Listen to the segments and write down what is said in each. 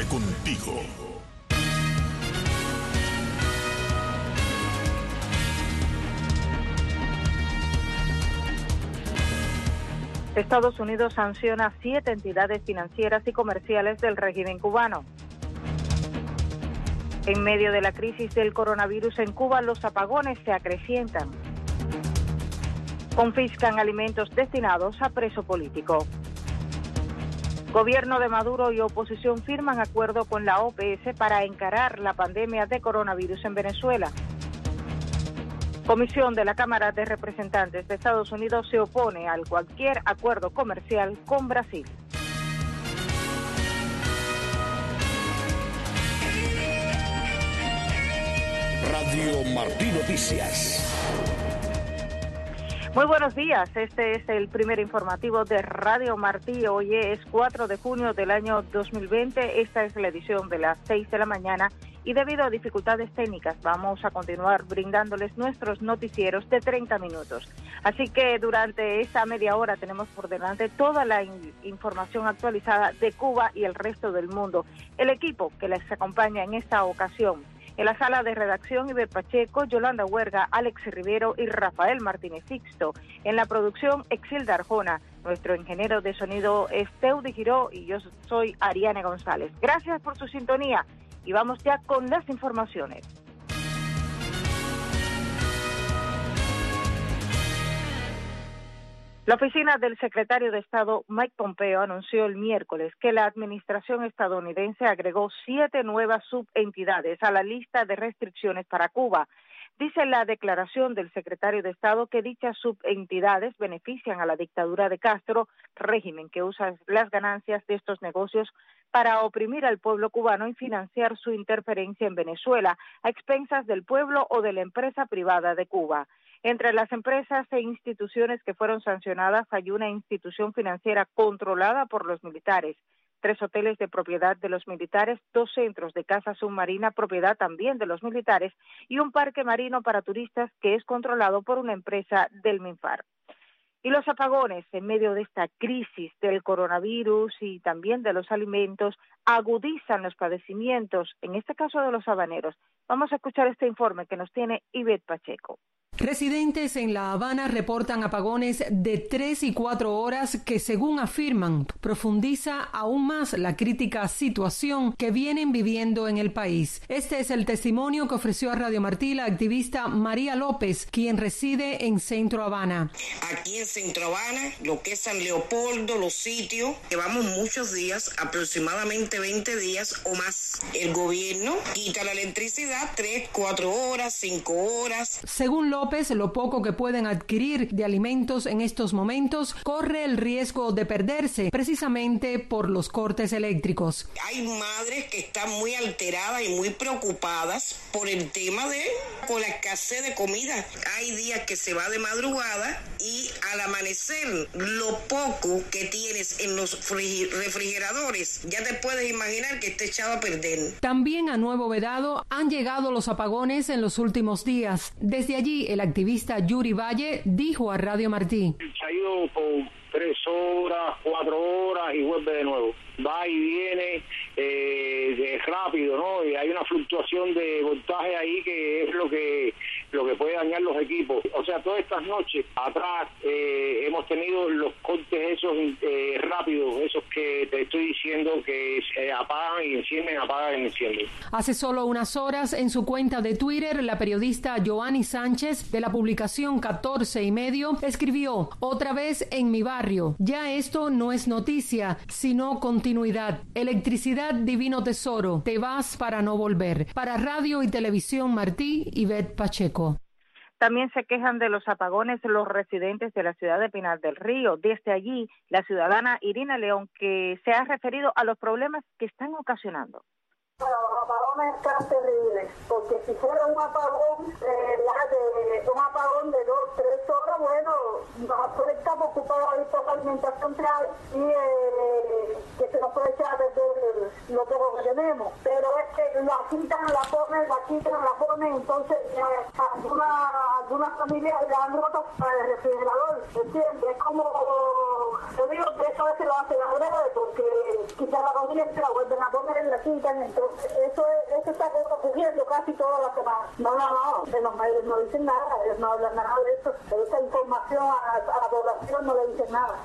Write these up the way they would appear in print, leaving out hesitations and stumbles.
contigo. Estados Unidos sanciona 7 entidades financieras y comerciales del régimen cubano. En medio de la crisis del coronavirus en Cuba, los apagones se acrecientan. Confiscan alimentos destinados a preso político. Gobierno de Maduro y oposición firman acuerdo con la OPS para encarar la pandemia de coronavirus en Venezuela. Comisión de la Cámara de Representantes de Estados Unidos se opone a cualquier acuerdo comercial con Brasil. Radio Martí Noticias. Muy buenos días, este es el primer informativo de Radio Martí. Hoy es 4 de junio del año 2020, esta es la edición de las 6 de la mañana y debido a dificultades técnicas vamos a continuar brindándoles nuestros noticieros de 30 minutos. Así que durante esta media hora tenemos por delante toda la información actualizada de Cuba y el resto del mundo. El equipo que les acompaña en esta ocasión: en la sala de redacción, Ivette Pacheco, Yolanda Huerga, Alex Rivero y Rafael Martínez Sixto. En la producción, Exilda Arjona. Nuestro ingeniero de sonido es Teudi Giró y yo soy Ariane González. Gracias por su sintonía y vamos ya con las informaciones. La oficina del secretario de Estado Mike Pompeo anunció el miércoles que la administración estadounidense agregó 7 nuevas subentidades a la lista de restricciones para Cuba. Dice la declaración del secretario de Estado que dichas subentidades benefician a la dictadura de Castro, régimen que usa las ganancias de estos negocios para oprimir al pueblo cubano y financiar su interferencia en Venezuela a expensas del pueblo o de la empresa privada de Cuba. Entre las empresas e instituciones que fueron sancionadas hay una institución financiera controlada por los militares, 3 hoteles de propiedad de los militares, 2 centros de caza submarina propiedad también de los militares y un parque marino para turistas que es controlado por una empresa del MINFAR. Y los apagones en medio de esta crisis del coronavirus y también de los alimentos agudizan los padecimientos, en este caso de los habaneros. Vamos a escuchar este informe que nos tiene Ivette Pacheco. Residentes en La Habana reportan apagones de 3 y 4 horas que, según afirman, profundiza aún más la crítica situación que vienen viviendo en el país. Este es el testimonio que ofreció a Radio Martí la activista María López, quien reside en Centro Habana. Aquí en Centro Habana, lo que es San Leopoldo, los sitios, llevamos muchos días, aproximadamente 20 días o más. El gobierno quita la electricidad 3, 4 horas, 5 horas. Según López, lo poco que pueden adquirir de alimentos en estos momentos corre el riesgo de perderse precisamente por los cortes eléctricos. Hay madres que están muy alteradas y muy preocupadas por el tema por la escasez de comida. Hay días que se va de madrugada y al amanecer lo poco que tienes en los refrigeradores ya te puedes imaginar que está echado a perder. También a Nuevo Vedado han llegado los apagones en los últimos días. Desde allí el activista Yuri Valle dijo a Radio Martí: se ha ido por 3 horas, 4 horas y vuelve de nuevo. Va y viene rápido, ¿no? Y hay una fluctuación de voltaje ahí que es lo que puede dañar los equipos. O sea, todas estas noches atrás hemos tenido los cortes esos rápidos, esos que te estoy diciendo que apagan y encienden, apagan y encienden. Hace solo unas horas, en su cuenta de Twitter, la periodista Joanny Sánchez, de la publicación 14 y medio, escribió: otra vez en mi barrio. Ya esto no es noticia, sino continuidad. Electricidad, divino tesoro. Te vas para no volver. Para Radio y Televisión Martí, Ivette Pacheco. También se quejan de los apagones los residentes de la ciudad de Pinar del Río. Desde allí, la ciudadana Irina León, que se ha referido a los problemas que están ocasionando. Los apagones están terribles, porque si fuera un apagón, un apagón de 2, 3 horas, bueno, nosotros estamos ocupados ahí por la alimentación real y que se nos puede echar desde lo que tenemos. Pero es que la quitan, la ponen, entonces algunas familias le han roto para el refrigerador, ¿entiendes? Es como yo digo que eso a veces lo hacen adrede porque quizás la audiencia la vuelven a poner, la quitan, entonces eso está ocurriendo casi toda la semana. No, de los medios no dicen nada, ellos no hablan nada de eso, de esa información a la población no le dicen nada.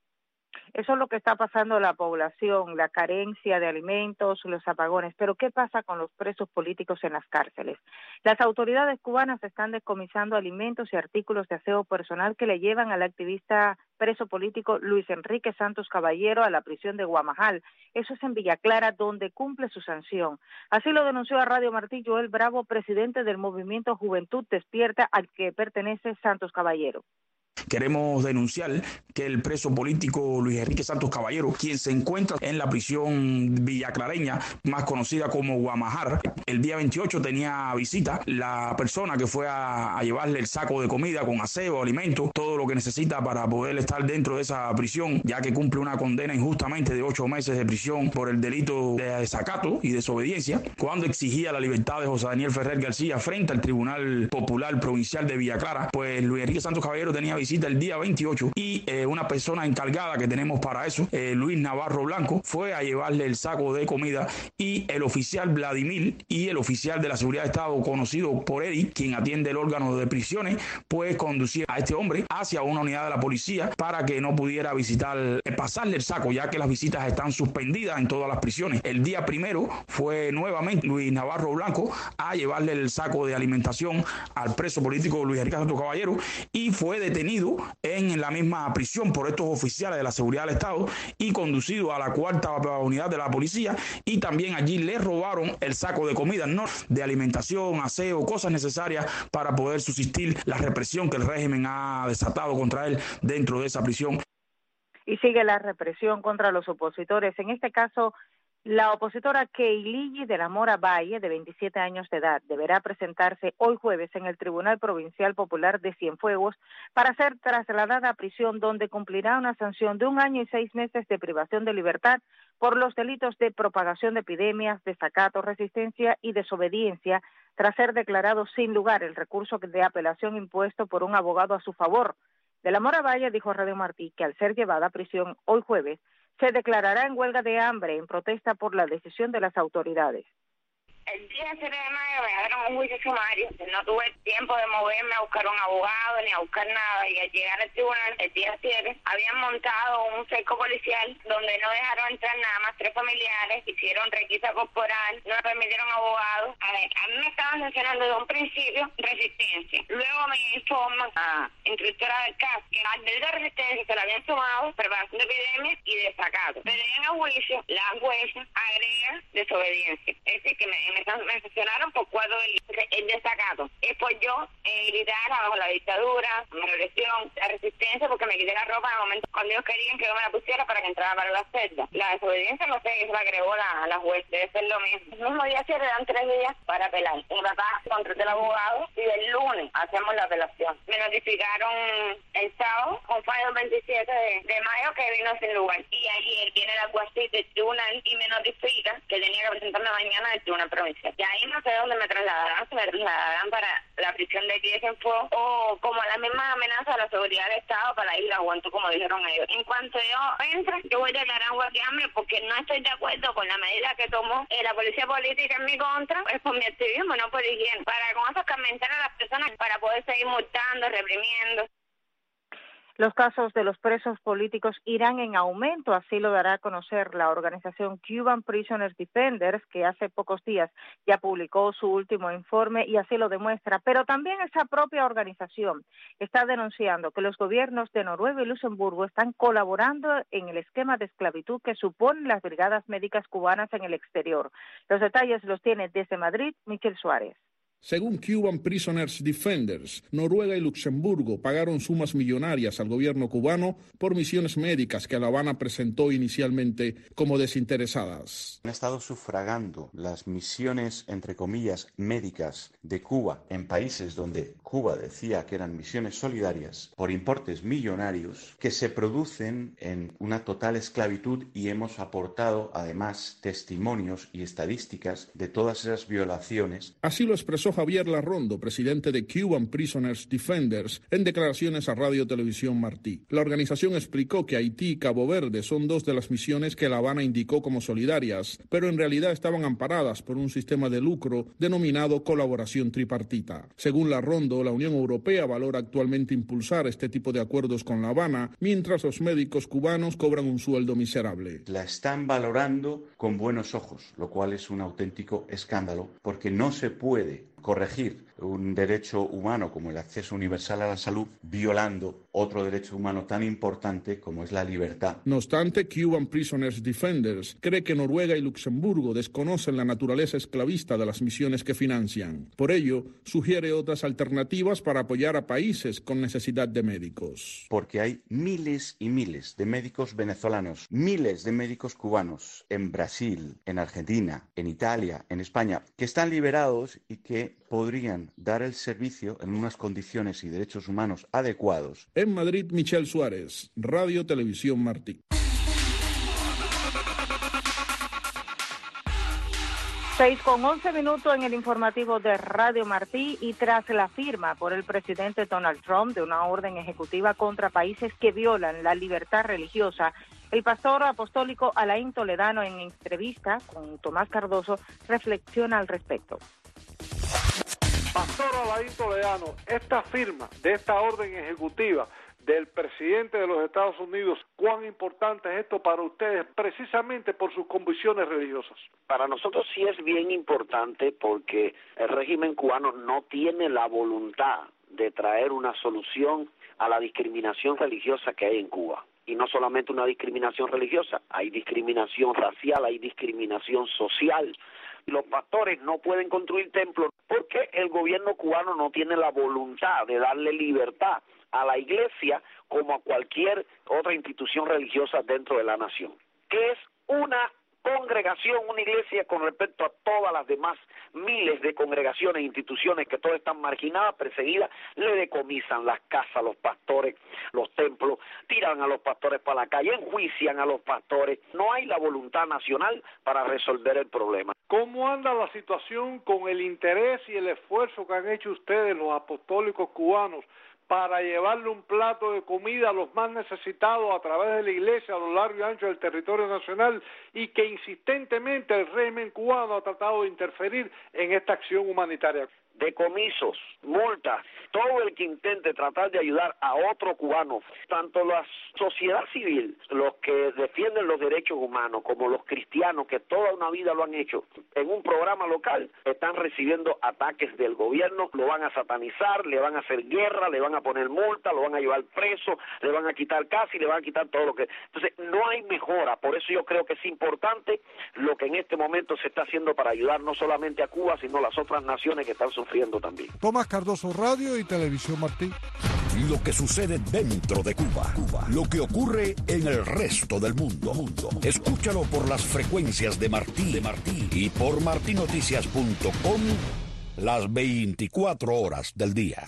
Eso es lo que está pasando a la población, la carencia de alimentos, los apagones. Pero ¿qué pasa con los presos políticos en las cárceles? Las autoridades cubanas están decomisando alimentos y artículos de aseo personal que le llevan al activista preso político Luis Enrique Santos Caballero a la prisión de Guamajal. Eso es en Villa Clara, donde cumple su sanción. Así lo denunció a Radio Martí Joel Bravo, presidente del movimiento Juventud Despierta, al que pertenece Santos Caballero. Queremos denunciar que el preso político Luis Enrique Santos Caballero, quien se encuentra en la prisión villaclareña, más conocida como Guamajal, el día 28 tenía visita la persona que fue a llevarle el saco de comida con aseo, alimentos, todo lo que necesita para poder estar dentro de esa prisión, ya que cumple una condena injustamente de 8 meses de prisión por el delito de desacato y desobediencia, cuando exigía la libertad de José Daniel Ferrer García frente al Tribunal Popular Provincial de Villa Clara. Pues Luis Enrique Santos Caballero tenía visita el día 28 y una persona encargada que tenemos para eso, Luis Navarro Blanco, fue a llevarle el saco de comida, y el oficial Vladimir y el oficial de la seguridad de Estado conocido por Eddie, quien atiende el órgano de prisiones, pues conducir a este hombre hacia una unidad de la policía para que no pudiera pasarle el saco, ya que las visitas están suspendidas en todas las prisiones. El día primero fue nuevamente Luis Navarro Blanco a llevarle el saco de alimentación al preso político Luis Enrique Santos Caballero, y fue detenido en la misma prisión por estos oficiales de la seguridad del Estado y conducido a la 4ª unidad de la policía, y también allí le robaron el saco de comida, no de alimentación, aseo, cosas necesarias para poder subsistir la represión que el régimen ha desatado contra él dentro de esa prisión. Y sigue la represión contra los opositores, en este caso la opositora Keiligi de la Mora Valle, de 27 años de edad, deberá presentarse hoy jueves en el Tribunal Provincial Popular de Cienfuegos para ser trasladada a prisión, donde cumplirá una sanción de 1 año y 6 meses de privación de libertad por los delitos de propagación de epidemias, desacato, resistencia y desobediencia, tras ser declarado sin lugar el recurso de apelación impuesto por un abogado a su favor. De la Mora Valle dijo a Radio Martí que al ser llevada a prisión hoy jueves, se declarará en huelga de hambre en protesta por la decisión de las autoridades. El día 7 de mayo me dejaron un juicio sumario. No tuve tiempo de moverme a buscar un abogado ni a buscar nada. Y al llegar al tribunal el día 7, habían montado un cerco policial donde no dejaron entrar nada más 3 familiares, hicieron requisa corporal, no me permitieron abogado. A mí me estaban sancionando desde un principio resistencia. Luego me informan a instructora del caso que al delito de resistencia se le habían sumado preparación de epidemias y desacato. Pero en el juicio, la jueza agrega desobediencia. Es decir, que me sancionaron por 4 delitos. El desacato es por yo gritar bajo la dictadura, la represión, la resistencia, porque me quité la ropa en el momento cuando ellos querían que yo me la pusiera para que entrara para la celda. La desobediencia no sé, eso la agregó la juez, debe ser lo mismo. El mismo día 7 dan 3 días para apelar. Mi papá contrató al abogado y el lunes hacemos la apelación. Me notificaron el sábado, con fallo el 27 de mayo, que vino sin lugar. Y ayer viene el alguacil del tribunal y me notifica que tenía que presentarme mañana al tribunal provincial. Y ahí no sé dónde me trasladarán, si me trasladarán para la prisión de aquí de Cienfuegos o como las mismas amenazas de la seguridad del Estado para la isla Aguanto, como dijeron ellos. En cuanto yo entre, yo voy a declarar huelga de hambre porque no estoy de acuerdo con la medida que tomó la policía política en mi contra, es por mi activismo, no por higiene, para con eso carmentar a las personas para poder seguir multando, reprimiendo. Los casos de los presos políticos irán en aumento, así lo dará a conocer la organización Cuban Prisoners Defenders, que hace pocos días ya publicó su último informe y así lo demuestra. Pero también esa propia organización está denunciando que los gobiernos de Noruega y Luxemburgo están colaborando en el esquema de esclavitud que suponen las brigadas médicas cubanas en el exterior. Los detalles los tiene desde Madrid Michel Suárez. Según Cuban Prisoners Defenders, Noruega y Luxemburgo pagaron sumas millonarias al gobierno cubano por misiones médicas que La Habana presentó inicialmente como desinteresadas. Han estado sufragando las misiones, entre comillas, médicas de Cuba en países donde Cuba decía que eran misiones solidarias por importes millonarios que se producen en una total esclavitud, y hemos aportado además testimonios y estadísticas de todas esas violaciones. Así lo expresó expresó Javier Larrondo, presidente de Cuban Prisoners Defenders, en declaraciones a Radio Televisión Martí. La organización explicó que Haití y Cabo Verde son dos de las misiones que La Habana indicó como solidarias, pero en realidad estaban amparadas por un sistema de lucro denominado colaboración tripartita. Según Larrondo, la Unión Europea valora actualmente impulsar este tipo de acuerdos con La Habana, mientras los médicos cubanos cobran un sueldo miserable. La están valorando con buenos ojos, lo cual es un auténtico escándalo, porque no se puede corregir un derecho humano como el acceso universal a la salud violando otro derecho humano tan importante como es la libertad. No obstante, Cuban Prisoners Defenders cree que Noruega y Luxemburgo desconocen la naturaleza esclavista de las misiones que financian. Por ello, sugiere otras alternativas para apoyar a países con necesidad de médicos. Porque hay miles y miles de médicos venezolanos, miles de médicos cubanos en Brasil, en Argentina, en Italia, en España, que están liberados y que podrían dar el servicio en unas condiciones y derechos humanos adecuados. En Madrid, Michel Suárez, Radio Televisión Martí. 6:11 en el informativo de Radio Martí, y tras la firma por el presidente Donald Trump de una orden ejecutiva contra países que violan la libertad religiosa, el pastor apostólico Alain Toledano, en entrevista con Tomás Cardoso, reflexiona al respecto. Pastor Alain Toledano, esta firma de esta orden ejecutiva del presidente de los Estados Unidos, ¿cuán importante es esto para ustedes precisamente por sus convicciones religiosas? Para nosotros sí es bien importante porque el régimen cubano no tiene la voluntad de traer una solución a la discriminación religiosa que hay en Cuba. Y no solamente una discriminación religiosa, hay discriminación racial, hay discriminación social. Los pastores no pueden construir templos porque el gobierno cubano no tiene la voluntad de darle libertad a la iglesia como a cualquier otra institución religiosa dentro de la nación. ¿Qué es una congregación, una iglesia con respecto a todas las demás miles de congregaciones e instituciones que todas están marginadas, perseguidas? Le decomisan las casas a los pastores, los templos, tiran a los pastores para la calle, enjuician a los pastores. No hay la voluntad nacional para resolver el problema. ¿Cómo anda la situación con el interés y el esfuerzo que han hecho ustedes, los apostólicos cubanos, para llevarle un plato de comida a los más necesitados a través de la iglesia a lo largo y ancho del territorio nacional, y que insistentemente el régimen cubano ha tratado de interferir en esta acción humanitaria? Decomisos, multas, todo el que intente tratar de ayudar a otro cubano, tanto la sociedad civil, los que defienden los derechos humanos, como los cristianos que toda una vida lo han hecho en un programa local, están recibiendo ataques del gobierno, lo van a satanizar, le van a hacer guerra, le van a poner multa, lo van a llevar preso, le van a quitar casa y le van a quitar todo lo que... Entonces no hay mejora, por eso yo creo que es importante lo que en este momento se está haciendo para ayudar no solamente a Cuba, sino a las otras naciones que están sufriendo también. Tomás Cardoso, Radio y Televisión Martí. Lo que sucede dentro de Cuba. Lo que ocurre en el resto del mundo. Escúchalo por las frecuencias de Martí y por martinoticias.com las 24 horas del día.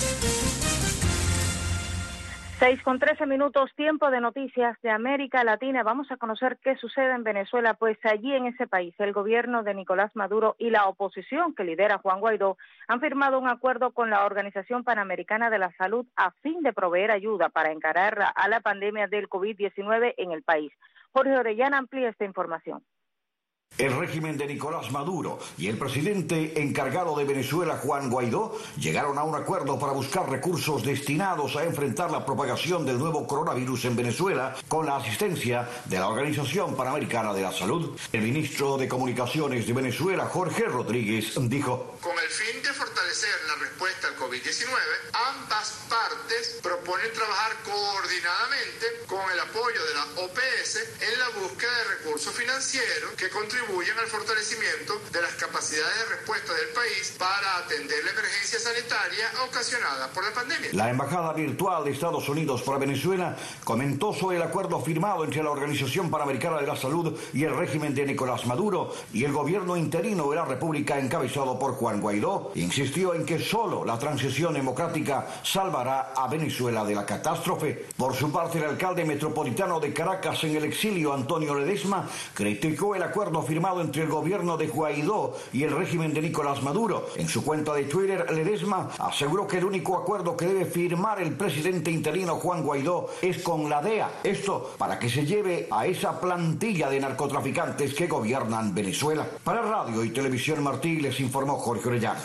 6:13, tiempo de noticias de América Latina. Vamos a conocer qué sucede en Venezuela, pues allí en ese país el gobierno de Nicolás Maduro y la oposición que lidera Juan Guaidó han firmado un acuerdo con la Organización Panamericana de la Salud a fin de proveer ayuda para encarar a la pandemia del COVID-19 en el país. Jorge Orellana amplía esta información. El régimen de Nicolás Maduro y el presidente encargado de Venezuela, Juan Guaidó, llegaron a un acuerdo para buscar recursos destinados a enfrentar la propagación del nuevo coronavirus en Venezuela con la asistencia de la Organización Panamericana de la Salud. El ministro de Comunicaciones de Venezuela, Jorge Rodríguez, dijo: con el fin de fortalecer la respuesta al COVID-19, ambas partes proponen trabajar coordinadamente con el apoyo de la OPS en la búsqueda de recursos financieros que contribuyen al fortalecimiento de las capacidades de respuesta del país para atender la emergencia sanitaria ocasionada por la pandemia. La Embajada Virtual de Estados Unidos para Venezuela comentó sobre el acuerdo firmado entre la Organización Panamericana de la Salud y el régimen de Nicolás Maduro y el gobierno interino de la República encabezado por Juan Guaidó. Insistió en que solo la transición democrática salvará a Venezuela de la catástrofe. Por su parte, el alcalde metropolitano de Caracas en el exilio, Antonio Ledesma, criticó el acuerdo firmado entre el gobierno de Guaidó y el régimen de Nicolás Maduro. En su cuenta de Twitter, Ledesma aseguró que el único acuerdo que debe firmar el presidente interino Juan Guaidó es con la DEA. Esto para que se lleve a esa plantilla de narcotraficantes que gobiernan Venezuela. Para Radio y Televisión Martí les informó Jorge Orellana.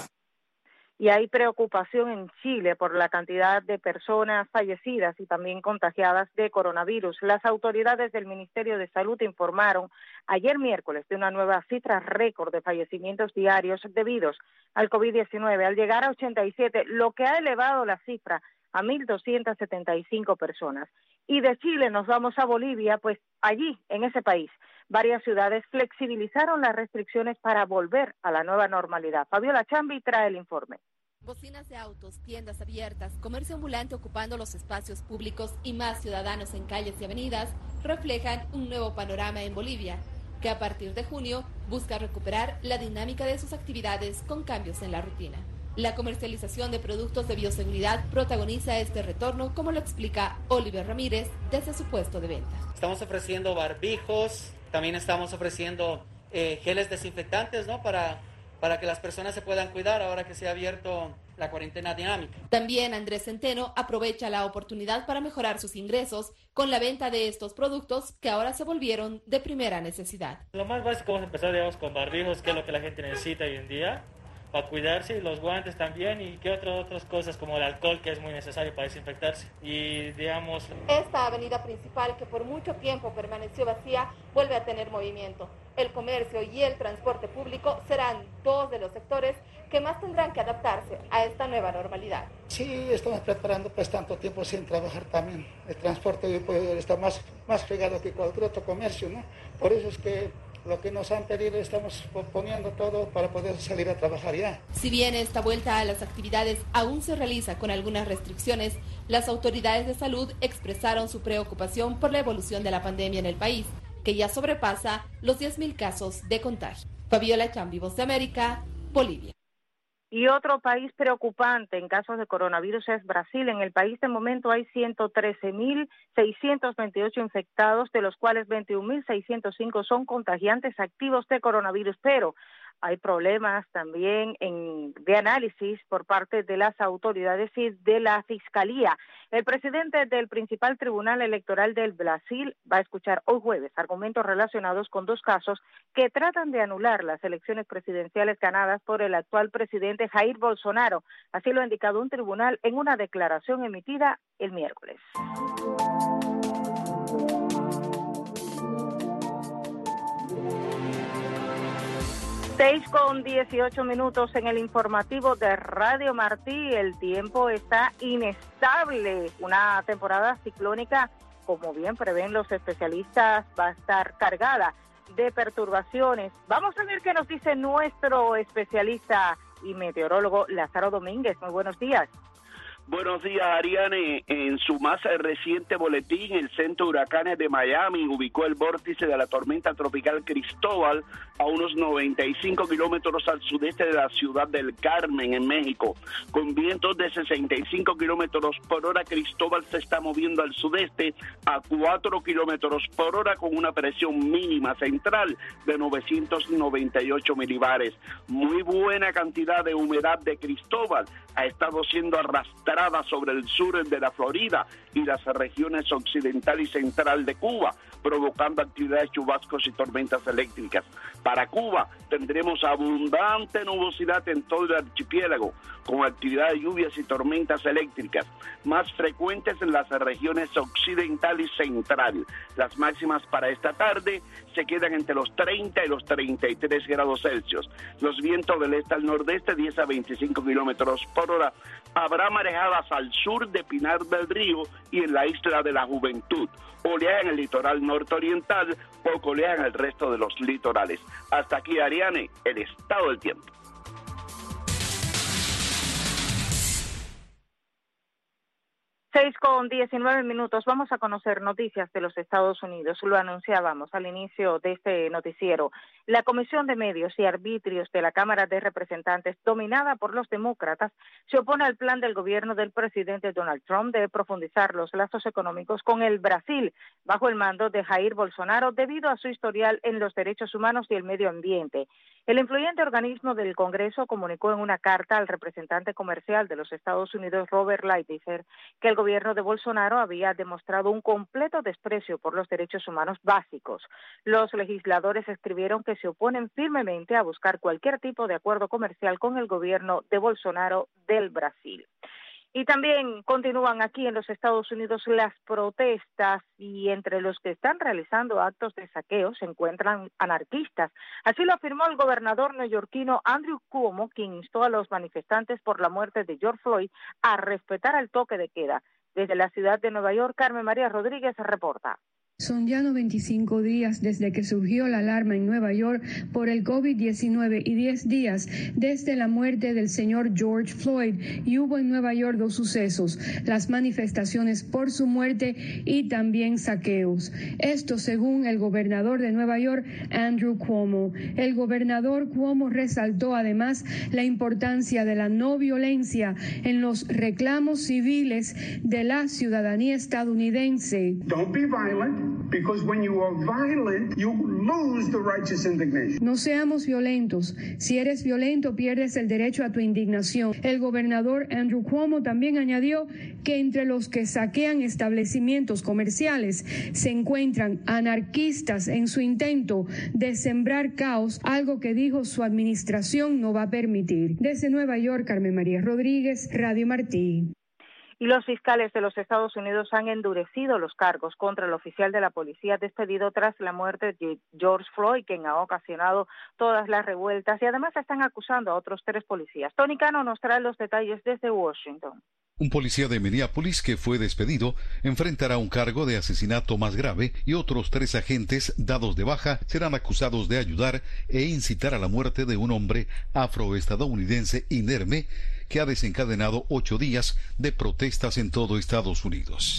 Y hay preocupación en Chile por la cantidad de personas fallecidas y también contagiadas de coronavirus. Las autoridades del Ministerio de Salud informaron ayer miércoles de una nueva cifra récord de fallecimientos diarios debidos al COVID-19, al llegar a 87, lo que ha elevado la cifra a 1.275 personas. Y de Chile nos vamos a Bolivia, pues allí, en ese país, varias ciudades flexibilizaron las restricciones para volver a la nueva normalidad. Fabiola Chambi trae el informe. Bocinas de autos, tiendas abiertas, comercio ambulante ocupando los espacios públicos y más ciudadanos en calles y avenidas reflejan un nuevo panorama en Bolivia, que a partir de junio busca recuperar la dinámica de sus actividades con cambios en la rutina. La comercialización de productos de bioseguridad protagoniza este retorno, como lo explica Oliver Ramírez desde su puesto de venta. Estamos ofreciendo barbijos, también estamos ofreciendo geles desinfectantes, ¿no? Para que las personas se puedan cuidar ahora que se ha abierto la cuarentena dinámica. También Andrés Centeno aprovecha la oportunidad para mejorar sus ingresos con la venta de estos productos que ahora se volvieron de primera necesidad. Lo más básico vamos a empezar, digamos, con barbijos, que es lo que la gente necesita hoy en día para cuidarse, y los guantes también, y que otras cosas como el alcohol, que es muy necesario para desinfectarse. Y digamos, esta avenida principal, que por mucho tiempo permaneció vacía, vuelve a tener movimiento. El comercio y el transporte público serán dos de los sectores que más tendrán que adaptarse a esta nueva normalidad. Sí, estamos preparando pues tanto tiempo sin trabajar también. El transporte está más pegado que cualquier otro comercio, ¿no? Por eso es que lo que nos han pedido estamos poniendo todo para poder salir a trabajar ya. Si bien esta vuelta a las actividades aún se realiza con algunas restricciones, las autoridades de salud expresaron su preocupación por la evolución de la pandemia en el país, que ya sobrepasa los 10.000 casos de contagio. Fabiola Chambi, Voz de América, Bolivia. Y otro país preocupante en casos de coronavirus es Brasil. En el país de momento hay 113.628 infectados, de los cuales 21.605 son contagiantes activos de coronavirus, pero hay problemas también de análisis por parte de las autoridades y de la Fiscalía. El presidente del principal tribunal electoral del Brasil va a escuchar hoy jueves argumentos relacionados con dos casos que tratan de anular las elecciones presidenciales ganadas por el actual presidente Jair Bolsonaro. Así lo ha indicado un tribunal en una declaración emitida el miércoles. 6:18 en el informativo de Radio Martí. El tiempo está inestable. Una temporada ciclónica, como bien prevén los especialistas, va a estar cargada de perturbaciones. Vamos a ver qué nos dice nuestro especialista y meteorólogo Lázaro Domínguez. Muy buenos días. Buenos días, Ariane. En su más reciente boletín, el Centro de Huracanes de Miami ubicó el vórtice de la tormenta tropical Cristóbal a unos 95 kilómetros al sudeste de la ciudad del Carmen, en México. Con vientos de 65 kilómetros por hora, Cristóbal se está moviendo al sudeste a 4 kilómetros por hora con una presión mínima central de 998 milibares. Muy buena cantidad de humedad de Cristóbal ha estado siendo arrastrada sobre el sur de la Florida y las regiones occidental y central de Cuba, provocando actividades chubascos y tormentas eléctricas. Para Cuba tendremos abundante nubosidad en todo el archipiélago, con actividad de lluvias y tormentas eléctricas, más frecuentes en las regiones occidental y central. Las máximas para esta tarde se quedan entre los 30 y los 33 grados Celsius. Los vientos del este al nordeste, 10 a 25 kilómetros por hora. Habrá marejadas al sur de Pinar del Río y en la Isla de la Juventud. Oleaje en el litoral nororiental, poco oleaje en el resto de los litorales. Hasta aquí, Ariane, el estado del tiempo. 6:19. Vamos a conocer noticias de los Estados Unidos. Lo anunciábamos al inicio de este noticiero. La Comisión de Medios y Arbitrios de la Cámara de Representantes, dominada por los demócratas, se opone al plan del gobierno del presidente Donald Trump de profundizar los lazos económicos con el Brasil, bajo el mando de Jair Bolsonaro, debido a su historial en los derechos humanos y el medio ambiente. El influyente organismo del Congreso comunicó en una carta al representante comercial de los Estados Unidos, Robert Lighthizer, que el gobierno de Bolsonaro había demostrado un completo desprecio por los derechos humanos básicos. Los legisladores escribieron que se oponen firmemente a buscar cualquier tipo de acuerdo comercial con el gobierno de Bolsonaro del Brasil. Y también continúan aquí en los Estados Unidos las protestas, y entre los que están realizando actos de saqueo se encuentran anarquistas. Así lo afirmó el gobernador neoyorquino Andrew Cuomo, quien instó a los manifestantes por la muerte de George Floyd a respetar el toque de queda. Desde la ciudad de Nueva York, Carmen María Rodríguez reporta. Son ya 95 días desde que surgió la alarma en Nueva York por el COVID-19 y 10 días desde la muerte del señor George Floyd, y hubo en Nueva York 2 sucesos, las manifestaciones por su muerte y también saqueos. Esto según el gobernador de Nueva York, Andrew Cuomo. El gobernador Cuomo resaltó además la importancia de la no violencia en los reclamos civiles de la ciudadanía estadounidense. Don't be violent. Because when you are violent, you lose the righteous indignation. No seamos violentos. Si eres violento, pierdes el derecho a tu indignación. El gobernador Andrew Cuomo también añadió que entre los que saquean establecimientos comerciales se encuentran anarquistas en su intento de sembrar caos, algo que dijo su administración no va a permitir. Desde Nueva York, Carmen María Rodríguez, Radio Martí. Y los fiscales de los Estados Unidos han endurecido los cargos contra el oficial de la policía despedido tras la muerte de George Floyd, quien ha ocasionado todas las revueltas, y además están acusando a otros 3 policías. Tony Cano nos trae los detalles desde Washington. Un policía de Minneapolis que fue despedido enfrentará un cargo de asesinato más grave, y otros 3 agentes dados de baja serán acusados de ayudar e incitar a la muerte de un hombre afroestadounidense inerme que ha desencadenado 8 días de protestas en todo Estados Unidos.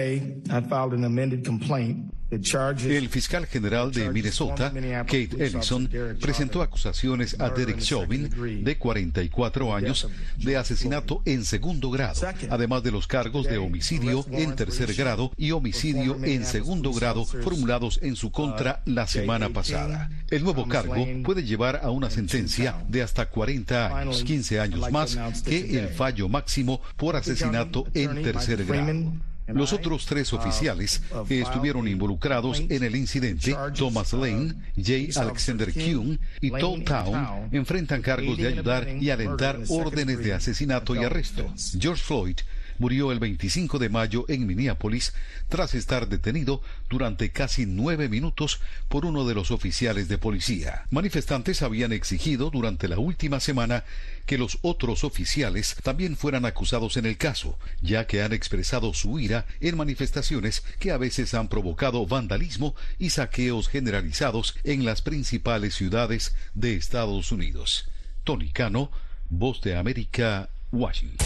El fiscal general de Minnesota, Kate Ellison, presentó acusaciones a Derek Chauvin, de 44 años, de asesinato en segundo grado, además de los cargos de homicidio en tercer grado y homicidio en segundo grado formulados en su contra la semana pasada. El nuevo cargo puede llevar a una sentencia de hasta 40 años, 15 años más que el fallo máximo por asesinato en tercer grado. Los otros 3 oficiales que estuvieron involucrados en el incidente, Thomas Lane, J. Alexander Kuhn y Todd Town, enfrentan cargos de ayudar y alentar órdenes de asesinato y arresto. George Floyd murió el 25 de mayo en Minneapolis tras estar detenido durante casi 9 minutos por uno de los oficiales de policía. Manifestantes habían exigido durante la última semana que los otros oficiales también fueran acusados en el caso, ya que han expresado su ira en manifestaciones que a veces han provocado vandalismo y saqueos generalizados en las principales ciudades de Estados Unidos. Tony Cano, Voz de América, Washington.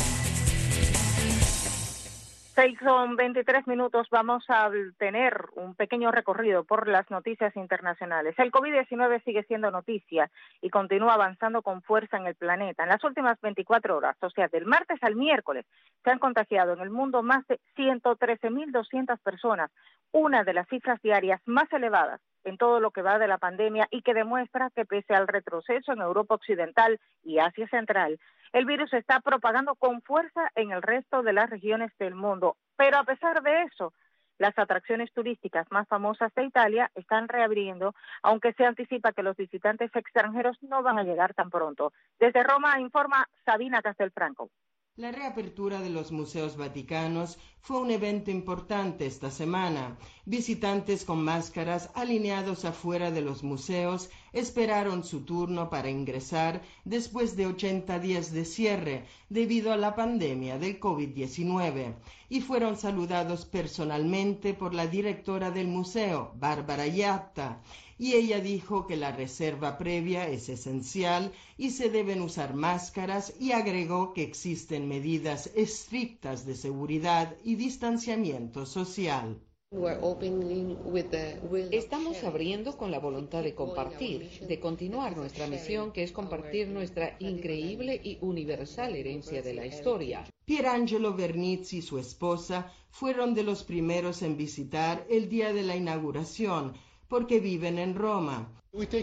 6:23. Vamos a tener un pequeño recorrido por las noticias internacionales. El COVID-19 sigue siendo noticia y continúa avanzando con fuerza en el planeta. En las últimas 24 horas, o sea, del martes al miércoles, se han contagiado en el mundo más de 113.200 personas, una de las cifras diarias más elevadas en todo lo que va de la pandemia, y que demuestra que pese al retroceso en Europa Occidental y Asia Central, el virus se está propagando con fuerza en el resto de las regiones del mundo. Pero a pesar de eso, las atracciones turísticas más famosas de Italia están reabriendo, aunque se anticipa que los visitantes extranjeros no van a llegar tan pronto. Desde Roma informa Sabina Castelfranco. La reapertura de los museos vaticanos fue un evento importante esta semana. Visitantes con máscaras alineados afuera de los museos esperaron su turno para ingresar después de 80 días de cierre debido a la pandemia del COVID-19 y fueron saludados personalmente por la directora del museo, Barbara Iatta, y ella dijo que la reserva previa es esencial y se deben usar máscaras, y agregó que existen medidas estrictas de seguridad y distanciamiento social. Estamos abriendo con la voluntad de compartir, de continuar nuestra misión, que es compartir nuestra increíble y universal herencia de la historia. Pierangelo Vernizzi y su esposa fueron de los primeros en visitar el día de la inauguración, porque viven en Roma.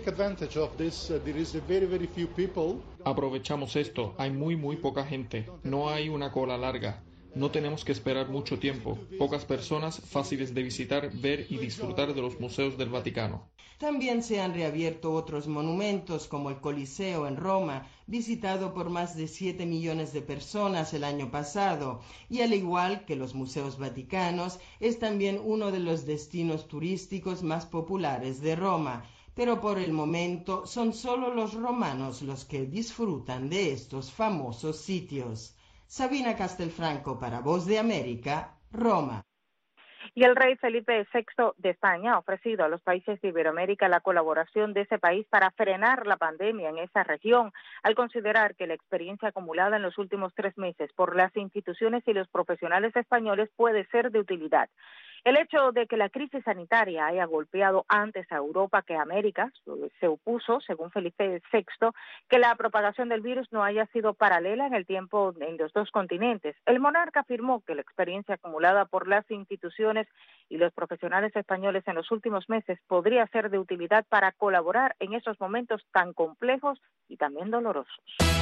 Aprovechamos esto, hay muy poca gente, no hay una cola larga. No tenemos que esperar mucho tiempo. Pocas personas, fáciles de visitar, ver y disfrutar de los museos del Vaticano. También se han reabierto otros monumentos, como el Coliseo en Roma, visitado por más de 7 millones de personas el año pasado, y al igual que los museos vaticanos, es también uno de los destinos turísticos más populares de Roma. Pero por el momento son solo los romanos los que disfrutan de estos famosos sitios. Sabina Castelfranco para Voz de América, Roma. Y el rey Felipe VI de España ha ofrecido a los países de Iberoamérica la colaboración de ese país para frenar la pandemia en esa región, al considerar que la experiencia acumulada en los últimos 3 meses por las instituciones y los profesionales españoles puede ser de utilidad. El hecho de que la crisis sanitaria haya golpeado antes a Europa que a América se opuso, según Felipe VI, que la propagación del virus no haya sido paralela en el tiempo en los dos continentes. El monarca afirmó que la experiencia acumulada por las instituciones y los profesionales españoles en los últimos meses podría ser de utilidad para colaborar en esos momentos tan complejos y también dolorosos.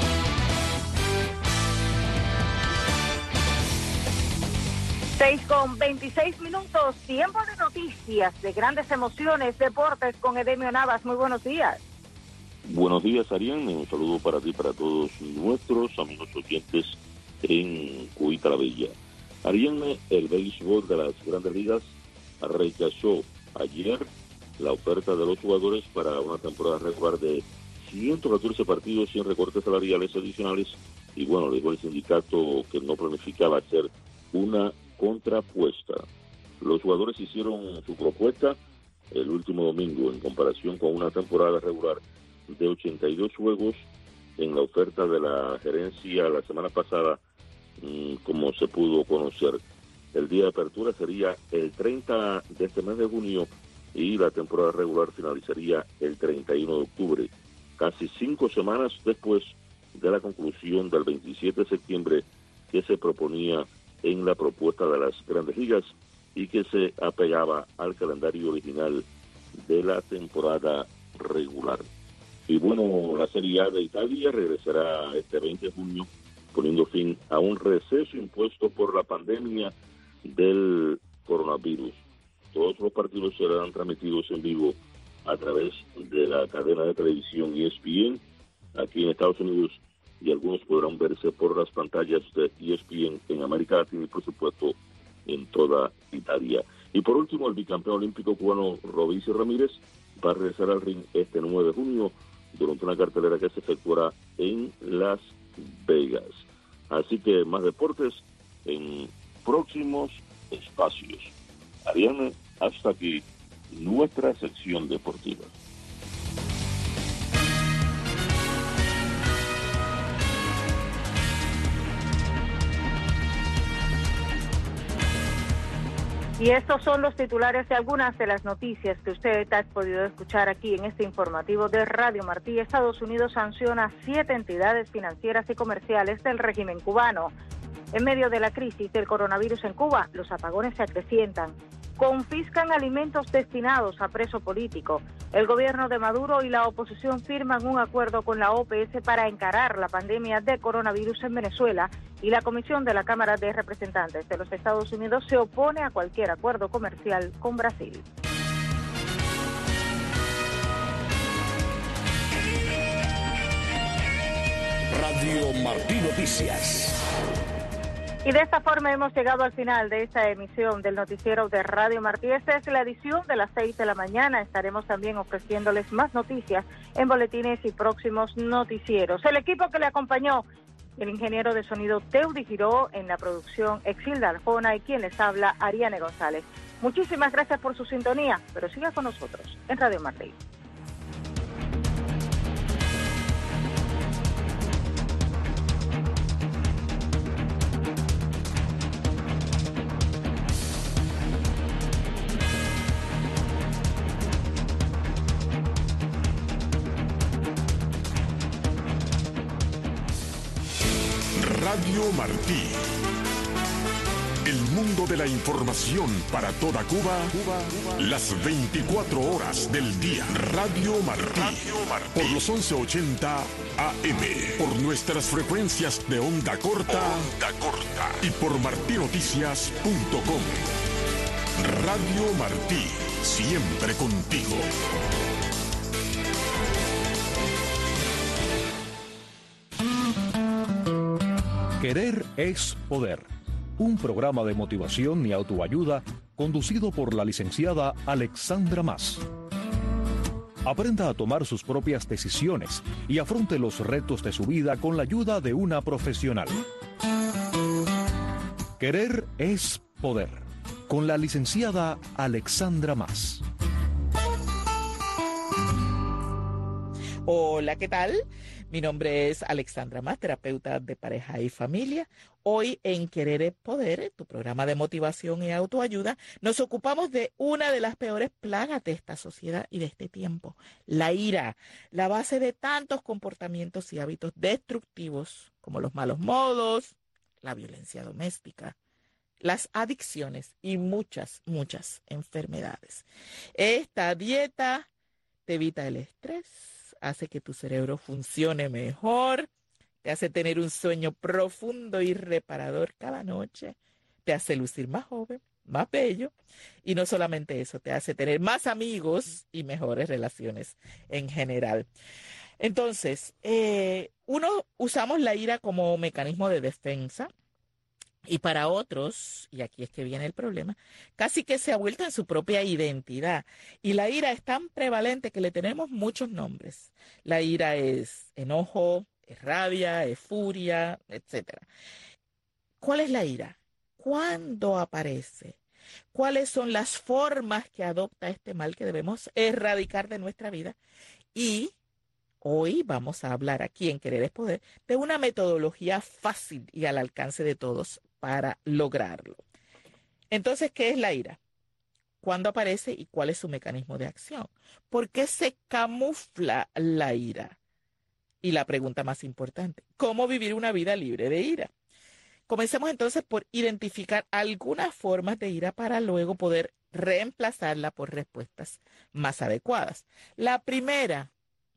6:26, tiempo de noticias, de grandes emociones, deportes con Edemio Navas. Muy buenos días. Buenos días, Ariane. Un saludo para ti y para todos nuestros amigos oyentes en Cuita la Bella. Ariane, el béisbol de las Grandes Ligas rechazó ayer la oferta de los jugadores para una temporada regular de 114 partidos sin recortes salariales adicionales, y bueno, le dijo el sindicato que no planificaba hacer una contrapuesta. Los jugadores hicieron su propuesta el último domingo en comparación con una temporada regular de 82 juegos. En la oferta de la gerencia la semana pasada, como se pudo conocer, el día de apertura sería el 30 de este mes de junio y la temporada regular finalizaría el 31 de octubre, casi 5 semanas después de la conclusión del 27 de septiembre que se proponía en la propuesta de las Grandes Ligas y que se apegaba al calendario original de la temporada regular. Y bueno, la Serie A de Italia regresará este 20 de junio, poniendo fin a un receso impuesto por la pandemia del coronavirus. Todos los partidos serán transmitidos en vivo a través de la cadena de televisión ESPN aquí en Estados Unidos, y algunos podrán verse por las pantallas de ESPN en América Latina y por supuesto en toda Italia. Y por último, el bicampeón olímpico cubano Robeisy Ramírez va a regresar al ring este 9 de junio durante una cartelera que se efectuará en Las Vegas. Así que más deportes en próximos espacios. Ariane, hasta aquí nuestra sección deportiva. Y estos son los titulares de algunas de las noticias que usted ha podido escuchar aquí en este informativo de Radio Martí. Estados Unidos sanciona 7 entidades financieras y comerciales del régimen cubano. En medio de la crisis del coronavirus en Cuba, los apagones se acrecientan. Confiscan alimentos destinados a preso político. El gobierno de Maduro y la oposición firman un acuerdo con la OPS para encarar la pandemia de coronavirus en Venezuela, y la Comisión de la Cámara de Representantes de los Estados Unidos se opone a cualquier acuerdo comercial con Brasil. Radio Martí Noticias. Y de esta forma hemos llegado al final de esta emisión del noticiero de Radio Martí. Esta es la edición de las 6 de la mañana. Estaremos también ofreciéndoles más noticias en boletines y próximos noticieros. El equipo que le acompañó El ingeniero de sonido Teudi Giró, en la producción Exilda Arjona y quien les habla, Ariane González. Muchísimas gracias por su sintonía, pero siga con nosotros en Radio Martí. Radio Martí. El mundo de la información para toda Cuba, las 24 horas del día. Radio Martí. Por los 1180 AM. Por nuestras frecuencias de onda corta. Y por martinoticias.com. Radio Martí. Siempre contigo. Querer es poder. Un programa de motivación y autoayuda conducido por la licenciada Alexandra Mas. Aprenda a tomar sus propias decisiones y afronte los retos de su vida con la ayuda de una profesional. Querer es poder. Con la licenciada Alexandra Mas. Hola, ¿qué tal? Mi nombre es Alexandra Mas, terapeuta de pareja y familia. Hoy en Querer es Poder, tu programa de motivación y autoayuda, nos ocupamos de una de las peores plagas de esta sociedad y de este tiempo, la ira, la base de tantos comportamientos y hábitos destructivos como los malos modos, la violencia doméstica, las adicciones y muchas enfermedades. Esta dieta te evita el estrés, hace que tu cerebro funcione mejor, te hace tener un sueño profundo y reparador cada noche, te hace lucir más joven, más bello, y no solamente eso, te hace tener más amigos y mejores relaciones en general. Entonces, usamos la ira como mecanismo de defensa, y para otros, y aquí es que viene el problema, casi que se ha vuelto en su propia identidad. Y la ira es tan prevalente que le tenemos muchos nombres. La ira es enojo, es rabia, es furia, etc. ¿Cuál es la ira? ¿Cuándo aparece? ¿Cuáles son las formas que adopta este mal que debemos erradicar de nuestra vida? Y hoy vamos a hablar aquí en Querer es Poder de una metodología fácil y al alcance de todos para lograrlo. Entonces, ¿qué es la ira? ¿Cuándo aparece y cuál es su mecanismo de acción? ¿Por qué se camufla la ira? Y la pregunta más importante, ¿cómo vivir una vida libre de ira? Comencemos entonces por identificar algunas formas de ira para luego poder reemplazarla por respuestas más adecuadas. La primera,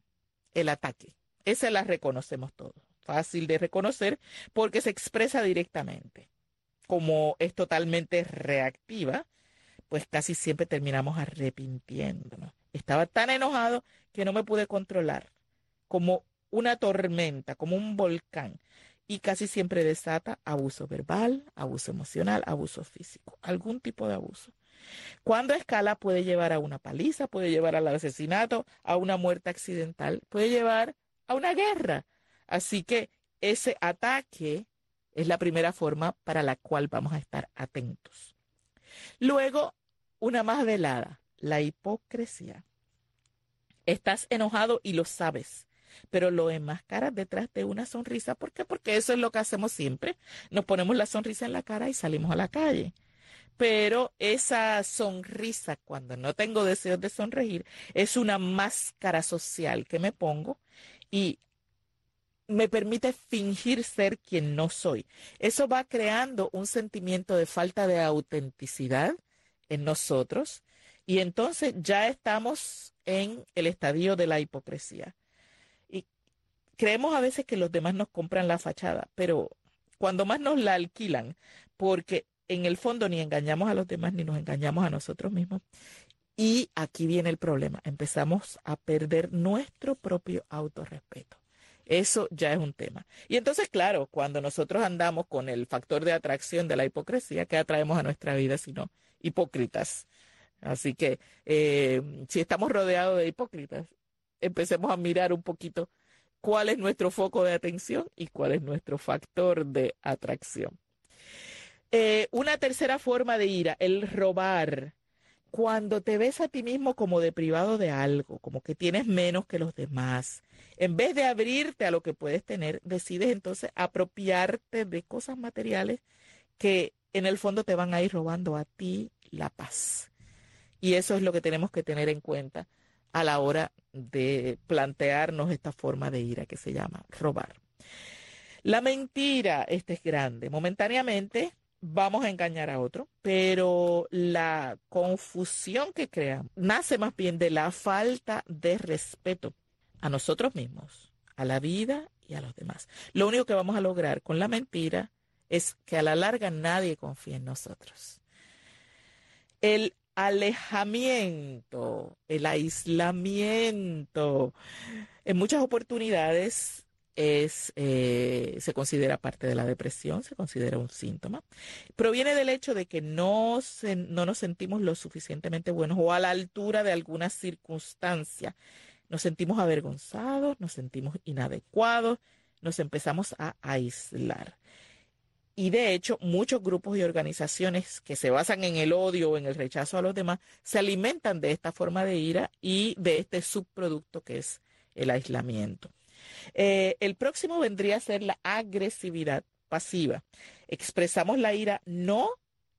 el ataque. Esa la reconocemos todos. Fácil de reconocer porque se expresa directamente. Como es totalmente reactiva, pues casi siempre terminamos arrepintiéndonos. Estaba tan enojado que no me pude controlar, como una tormenta, como un volcán, y casi siempre desata abuso verbal, abuso emocional, abuso físico, algún tipo de abuso. Cuando escala puede llevar a una paliza, puede llevar al asesinato, a una muerte accidental, puede llevar a una guerra. Así que ese ataque es la primera forma para la cual vamos a estar atentos. Luego, una más velada, la hipocresía. Estás enojado y lo sabes, pero lo enmascaras detrás de una sonrisa. ¿Por qué? Porque eso es lo que hacemos siempre. Nos ponemos la sonrisa en la cara y salimos a la calle. Pero esa sonrisa, cuando no tengo deseos de sonreír, es una máscara social que me pongo y me permite fingir ser quien no soy. Eso va creando un sentimiento de falta de autenticidad en nosotros y entonces ya estamos en el estadio de la hipocresía. Y creemos a veces que los demás nos compran la fachada, pero cuando más nos la alquilan, porque en el fondo ni engañamos a los demás ni nos engañamos a nosotros mismos. Y aquí viene el problema. Empezamos a perder nuestro propio autorrespeto. Eso ya es un tema. Y entonces, claro, cuando nosotros andamos con el factor de atracción de la hipocresía, ¿qué atraemos a nuestra vida sino hipócritas? Así que si estamos rodeados de hipócritas, empecemos a mirar un poquito cuál es nuestro foco de atención y cuál es nuestro factor de atracción. Una tercera forma de ira, el robar. Cuando te ves a ti mismo como deprivado de algo, como que tienes menos que los demás, en vez de abrirte a lo que puedes tener, decides entonces apropiarte de cosas materiales que en el fondo te van a ir robando a ti la paz. Y eso es lo que tenemos que tener en cuenta a la hora de plantearnos esta forma de ira que se llama robar. La mentira, este es grande. Momentáneamente vamos a engañar a otro, pero la confusión que crea nace más bien de la falta de respeto a nosotros mismos, a la vida y a los demás. Lo único que vamos a lograr con la mentira es que a la larga nadie confíe en nosotros. El alejamiento, el aislamiento, en muchas oportunidades se considera parte de la depresión, se considera un síntoma. Proviene del hecho de que no nos sentimos lo suficientemente buenos o a la altura de alguna circunstancia. Nos sentimos avergonzados, nos sentimos inadecuados, nos empezamos a aislar. Y de hecho, muchos grupos y organizaciones que se basan en el odio o en el rechazo a los demás se alimentan de esta forma de ira y de este subproducto que es el aislamiento. El próximo vendría a ser la agresividad pasiva. Expresamos la ira no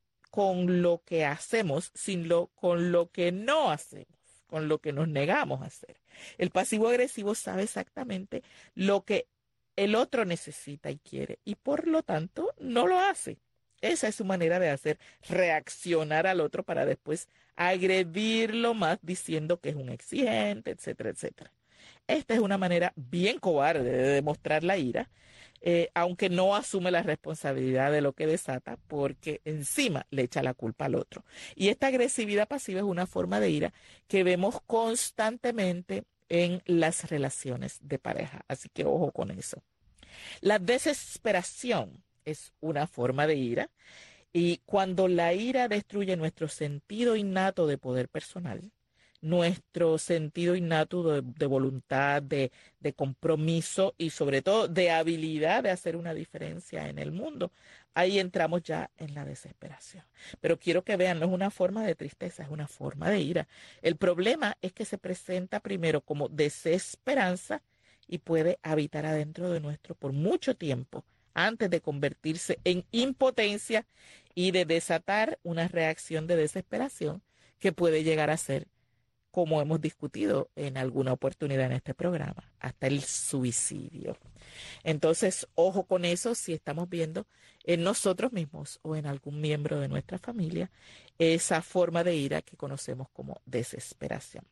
con lo que hacemos, sino con lo que no hacemos, con lo que nos negamos a hacer. El pasivo agresivo sabe exactamente lo que el otro necesita y quiere, y por lo tanto no lo hace. Esa es su manera de hacer reaccionar al otro para después agredirlo más diciendo que es un exigente, etcétera, etcétera. Esta es una manera bien cobarde de demostrar la ira, aunque no asume la responsabilidad de lo que desata, porque encima le echa la culpa al otro. Y esta agresividad pasiva es una forma de ira que vemos constantemente en las relaciones de pareja. Así que ojo con eso. La desesperación es una forma de ira, y cuando la ira destruye nuestro sentido innato de poder personal, nuestro sentido innato de voluntad, de compromiso y sobre todo de habilidad de hacer una diferencia en el mundo, ahí entramos ya en la desesperación. Pero quiero que vean, no es una forma de tristeza, es una forma de ira. El problema es que se presenta primero como desesperanza y puede habitar adentro de nuestro por mucho tiempo antes de convertirse en impotencia y de desatar una reacción de desesperación que puede llegar a ser, como hemos discutido en alguna oportunidad en este programa, hasta el suicidio. Entonces, ojo con eso si estamos viendo en nosotros mismos o en algún miembro de nuestra familia esa forma de ira que conocemos como desesperación.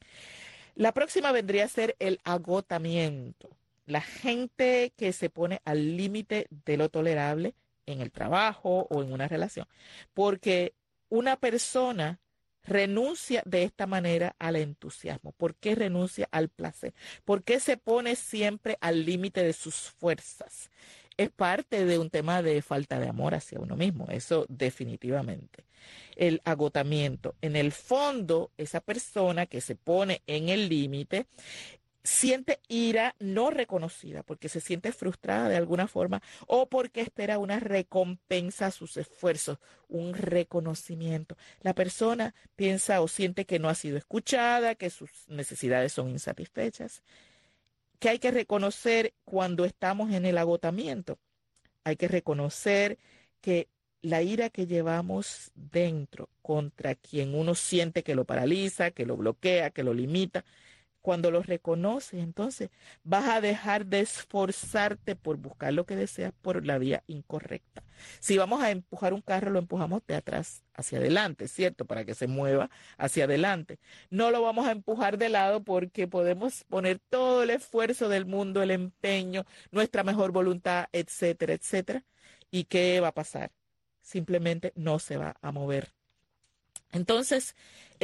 La próxima vendría a ser el agotamiento. La gente que se pone al límite de lo tolerable en el trabajo o en una relación, porque una persona renuncia de esta manera al entusiasmo. ¿Por qué renuncia al placer? ¿Por qué se pone siempre al límite de sus fuerzas? Es parte de un tema de falta de amor hacia uno mismo, eso definitivamente. El agotamiento. En el fondo, esa persona que se pone en el límite siente ira no reconocida porque se siente frustrada de alguna forma o porque espera una recompensa a sus esfuerzos, un reconocimiento. La persona piensa o siente que no ha sido escuchada, que sus necesidades son insatisfechas, que hay que reconocer cuando estamos en el agotamiento. Hay que reconocer que la ira que llevamos dentro contra quien uno siente que lo paraliza, que lo bloquea, que lo limita, cuando lo reconoces, entonces vas a dejar de esforzarte por buscar lo que deseas por la vía incorrecta. Si vamos a empujar un carro, lo empujamos de atrás hacia adelante, ¿cierto? Para que se mueva hacia adelante. No lo vamos a empujar de lado porque podemos poner todo el esfuerzo del mundo, el empeño, nuestra mejor voluntad, etcétera, etcétera. ¿Y qué va a pasar? Simplemente no se va a mover. Entonces,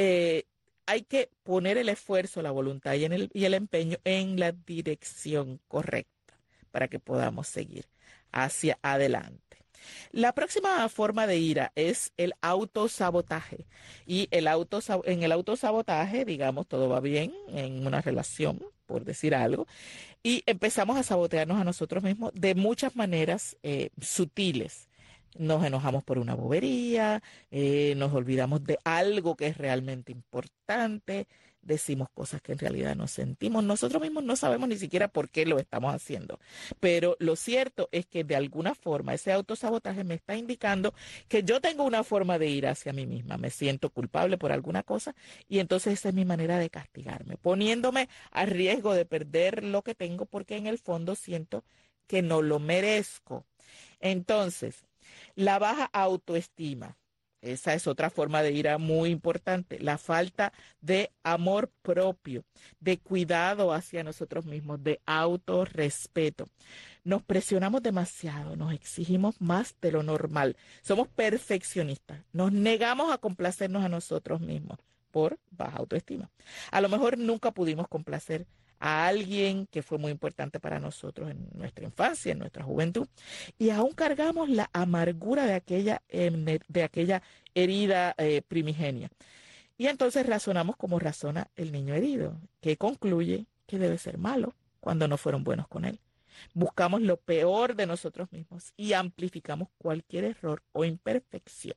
hay que poner el esfuerzo, la voluntad y el empeño en la dirección correcta para que podamos seguir hacia adelante. La próxima forma de ira es el autosabotaje. Y en el autosabotaje, digamos, todo va bien en una relación, por decir algo, y empezamos a sabotearnos a nosotros mismos de muchas maneras sutiles. Nos enojamos por una bobería, nos olvidamos de algo que es realmente importante, decimos cosas que en realidad no sentimos. Nosotros mismos no sabemos ni siquiera por qué lo estamos haciendo. Pero lo cierto es que de alguna forma ese autosabotaje me está indicando que yo tengo una forma de ir hacia mí misma. Me siento culpable por alguna cosa y entonces esa es mi manera de castigarme, poniéndome a riesgo de perder lo que tengo porque en el fondo siento que no lo merezco. Entonces, la baja autoestima. Esa es otra forma de ira muy importante. La falta de amor propio, de cuidado hacia nosotros mismos, de autorrespeto. Nos presionamos demasiado, nos exigimos más de lo normal. Somos perfeccionistas. Nos negamos a complacernos a nosotros mismos por baja autoestima. A lo mejor nunca pudimos complacer a alguien que fue muy importante para nosotros en nuestra infancia, en nuestra juventud, y aún cargamos la amargura de aquella herida primigenia. Y entonces razonamos como razona el niño herido, que concluye que debe ser malo cuando no fueron buenos con él. Buscamos lo peor de nosotros mismos y amplificamos cualquier error o imperfección.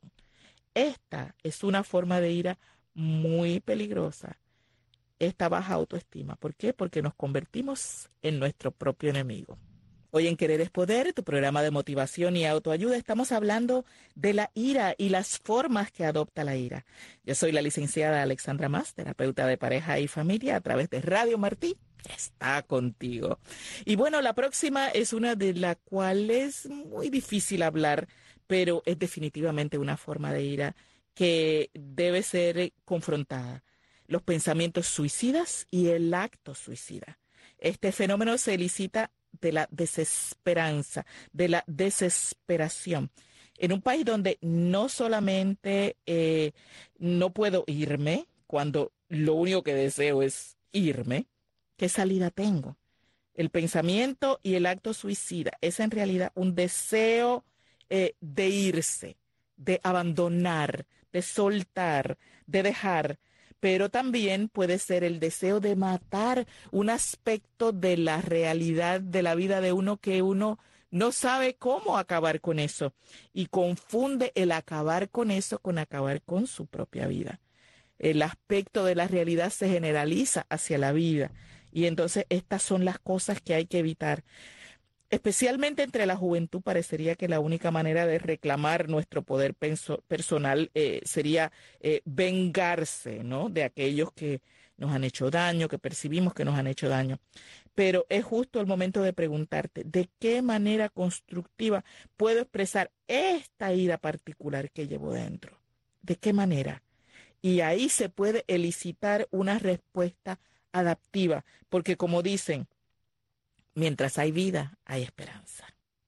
Esta es una forma de ira muy peligrosa. Esta baja autoestima. ¿Por qué? Porque nos convertimos en nuestro propio enemigo. Hoy en Querer es Poder, tu programa de motivación y autoayuda, estamos hablando de la ira y las formas que adopta la ira. Yo soy la licenciada Alexandra Mas, terapeuta de pareja y familia a través de Radio Martí. Está contigo. Y bueno, la próxima es una de la cual es muy difícil hablar, pero es definitivamente una forma de ira que debe ser confrontada. Los pensamientos suicidas y el acto suicida. Este fenómeno se elicita de la desesperanza, de la desesperación. En un país donde no solamente no puedo irme, cuando lo único que deseo es irme, ¿qué salida tengo? El pensamiento y el acto suicida es en realidad un deseo de irse, de abandonar, de soltar, de dejar, pero también puede ser el deseo de matar un aspecto de la realidad de la vida de uno que uno no sabe cómo acabar con eso y confunde el acabar con eso con acabar con su propia vida. El aspecto de la realidad se generaliza hacia la vida y entonces estas son las cosas que hay que evitar. Especialmente entre la juventud parecería que la única manera de reclamar nuestro poder personal sería vengarse, ¿no?, de aquellos que nos han hecho daño, que percibimos que nos han hecho daño. Pero es justo el momento de preguntarte, ¿de qué manera constructiva puedo expresar esta ira particular que llevo dentro? ¿De qué manera? Y ahí se puede elicitar una respuesta adaptiva, porque como dicen, mientras hay vida, hay esperanza.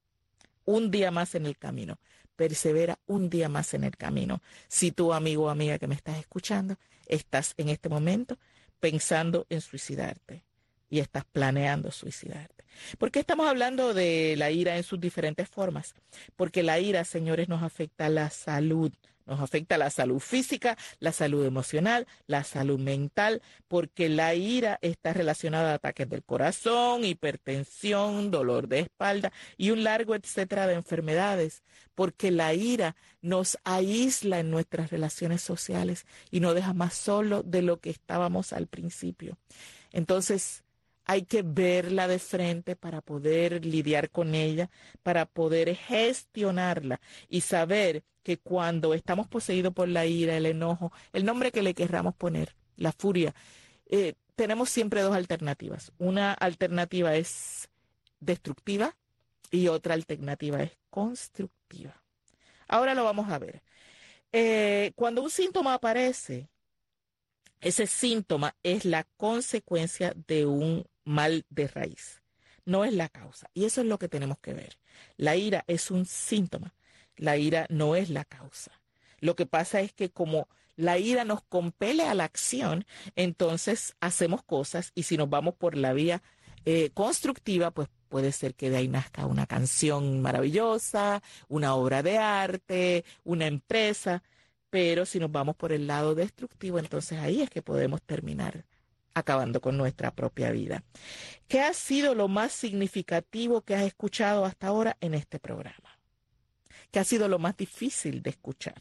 Un día más en el camino. Persevera un día más en el camino. Si tú, amigo o amiga que me estás escuchando, estás en este momento pensando en suicidarte y estás planeando suicidarte. ¿Por qué estamos hablando de la ira en sus diferentes formas? Porque la ira, señores, nos afecta a la salud. Nos afecta la salud física, la salud emocional, la salud mental, porque la ira está relacionada a ataques del corazón, hipertensión, dolor de espalda y un largo etcétera de enfermedades, porque la ira nos aísla en nuestras relaciones sociales y nos deja más solos de lo que estábamos al principio. Entonces, hay que verla de frente para poder lidiar con ella, para poder gestionarla y saber que cuando estamos poseídos por la ira, el enojo, el nombre que le querramos poner, la furia, tenemos siempre dos alternativas. Una alternativa es destructiva y otra alternativa es constructiva. Ahora lo vamos a ver. Cuando un síntoma aparece, ese síntoma es la consecuencia de un mal de raíz, no es la causa. Y eso es lo que tenemos que ver. La ira es un síntoma, la ira no es la causa. Lo que pasa es que como la ira nos compele a la acción, entonces hacemos cosas y si nos vamos por la vía constructiva, pues puede ser que de ahí nazca una canción maravillosa, una obra de arte, una empresa, pero si nos vamos por el lado destructivo, entonces ahí es que podemos terminar acabando con nuestra propia vida. ¿Qué ha sido lo más significativo que has escuchado hasta ahora en este programa? ¿Qué ha sido lo más difícil de escuchar?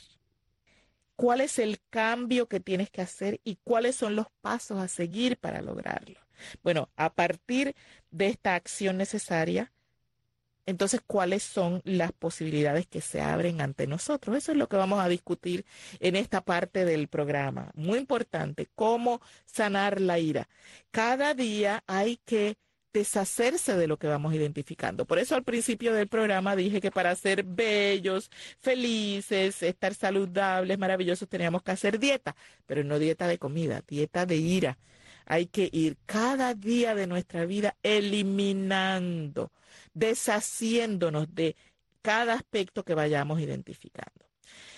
¿Cuál es el cambio que tienes que hacer y cuáles son los pasos a seguir para lograrlo? Bueno, a partir de esta acción necesaria, entonces, ¿cuáles son las posibilidades que se abren ante nosotros? Eso es lo que vamos a discutir en esta parte del programa. Muy importante, cómo sanar la ira. Cada día hay que deshacerse de lo que vamos identificando. Por eso al principio del programa dije que para ser bellos, felices, estar saludables, maravillosos, teníamos que hacer dieta, pero no dieta de comida, dieta de ira. Hay que ir cada día de nuestra vida eliminando, deshaciéndonos de cada aspecto que vayamos identificando.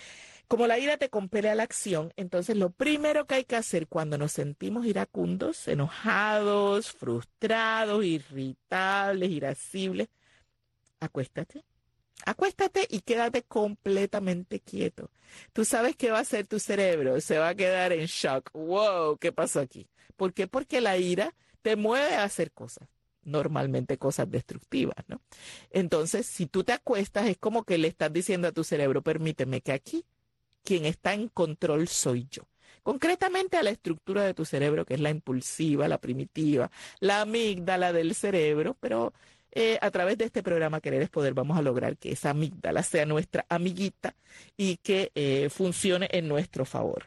Como la ira te compele a la acción, entonces lo primero que hay que hacer cuando nos sentimos iracundos, enojados, frustrados, irritables, irascibles, acuéstate. Acuéstate y quédate completamente quieto. Tú sabes qué va a hacer tu cerebro, se va a quedar en shock. ¡Wow! ¿Qué pasó aquí? ¿Por qué? Porque la ira te mueve a hacer cosas, normalmente cosas destructivas, ¿no? Entonces, si tú te acuestas, es como que le estás diciendo a tu cerebro, permíteme que aquí quien está en control soy yo. Concretamente a la estructura de tu cerebro, que es la impulsiva, la primitiva, la amígdala del cerebro, pero a través de este programa Querer es Poder vamos a lograr que esa amígdala sea nuestra amiguita y que funcione en nuestro favor.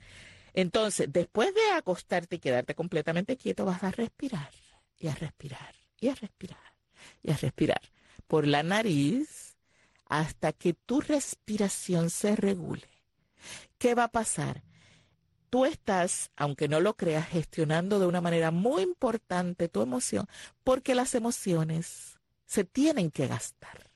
Entonces, después de acostarte y quedarte completamente quieto, vas a respirar y a respirar y a respirar y a respirar por la nariz hasta que tu respiración se regule. ¿Qué va a pasar? Tú estás, aunque no lo creas, gestionando de una manera muy importante tu emoción, porque las emociones se tienen que gastar.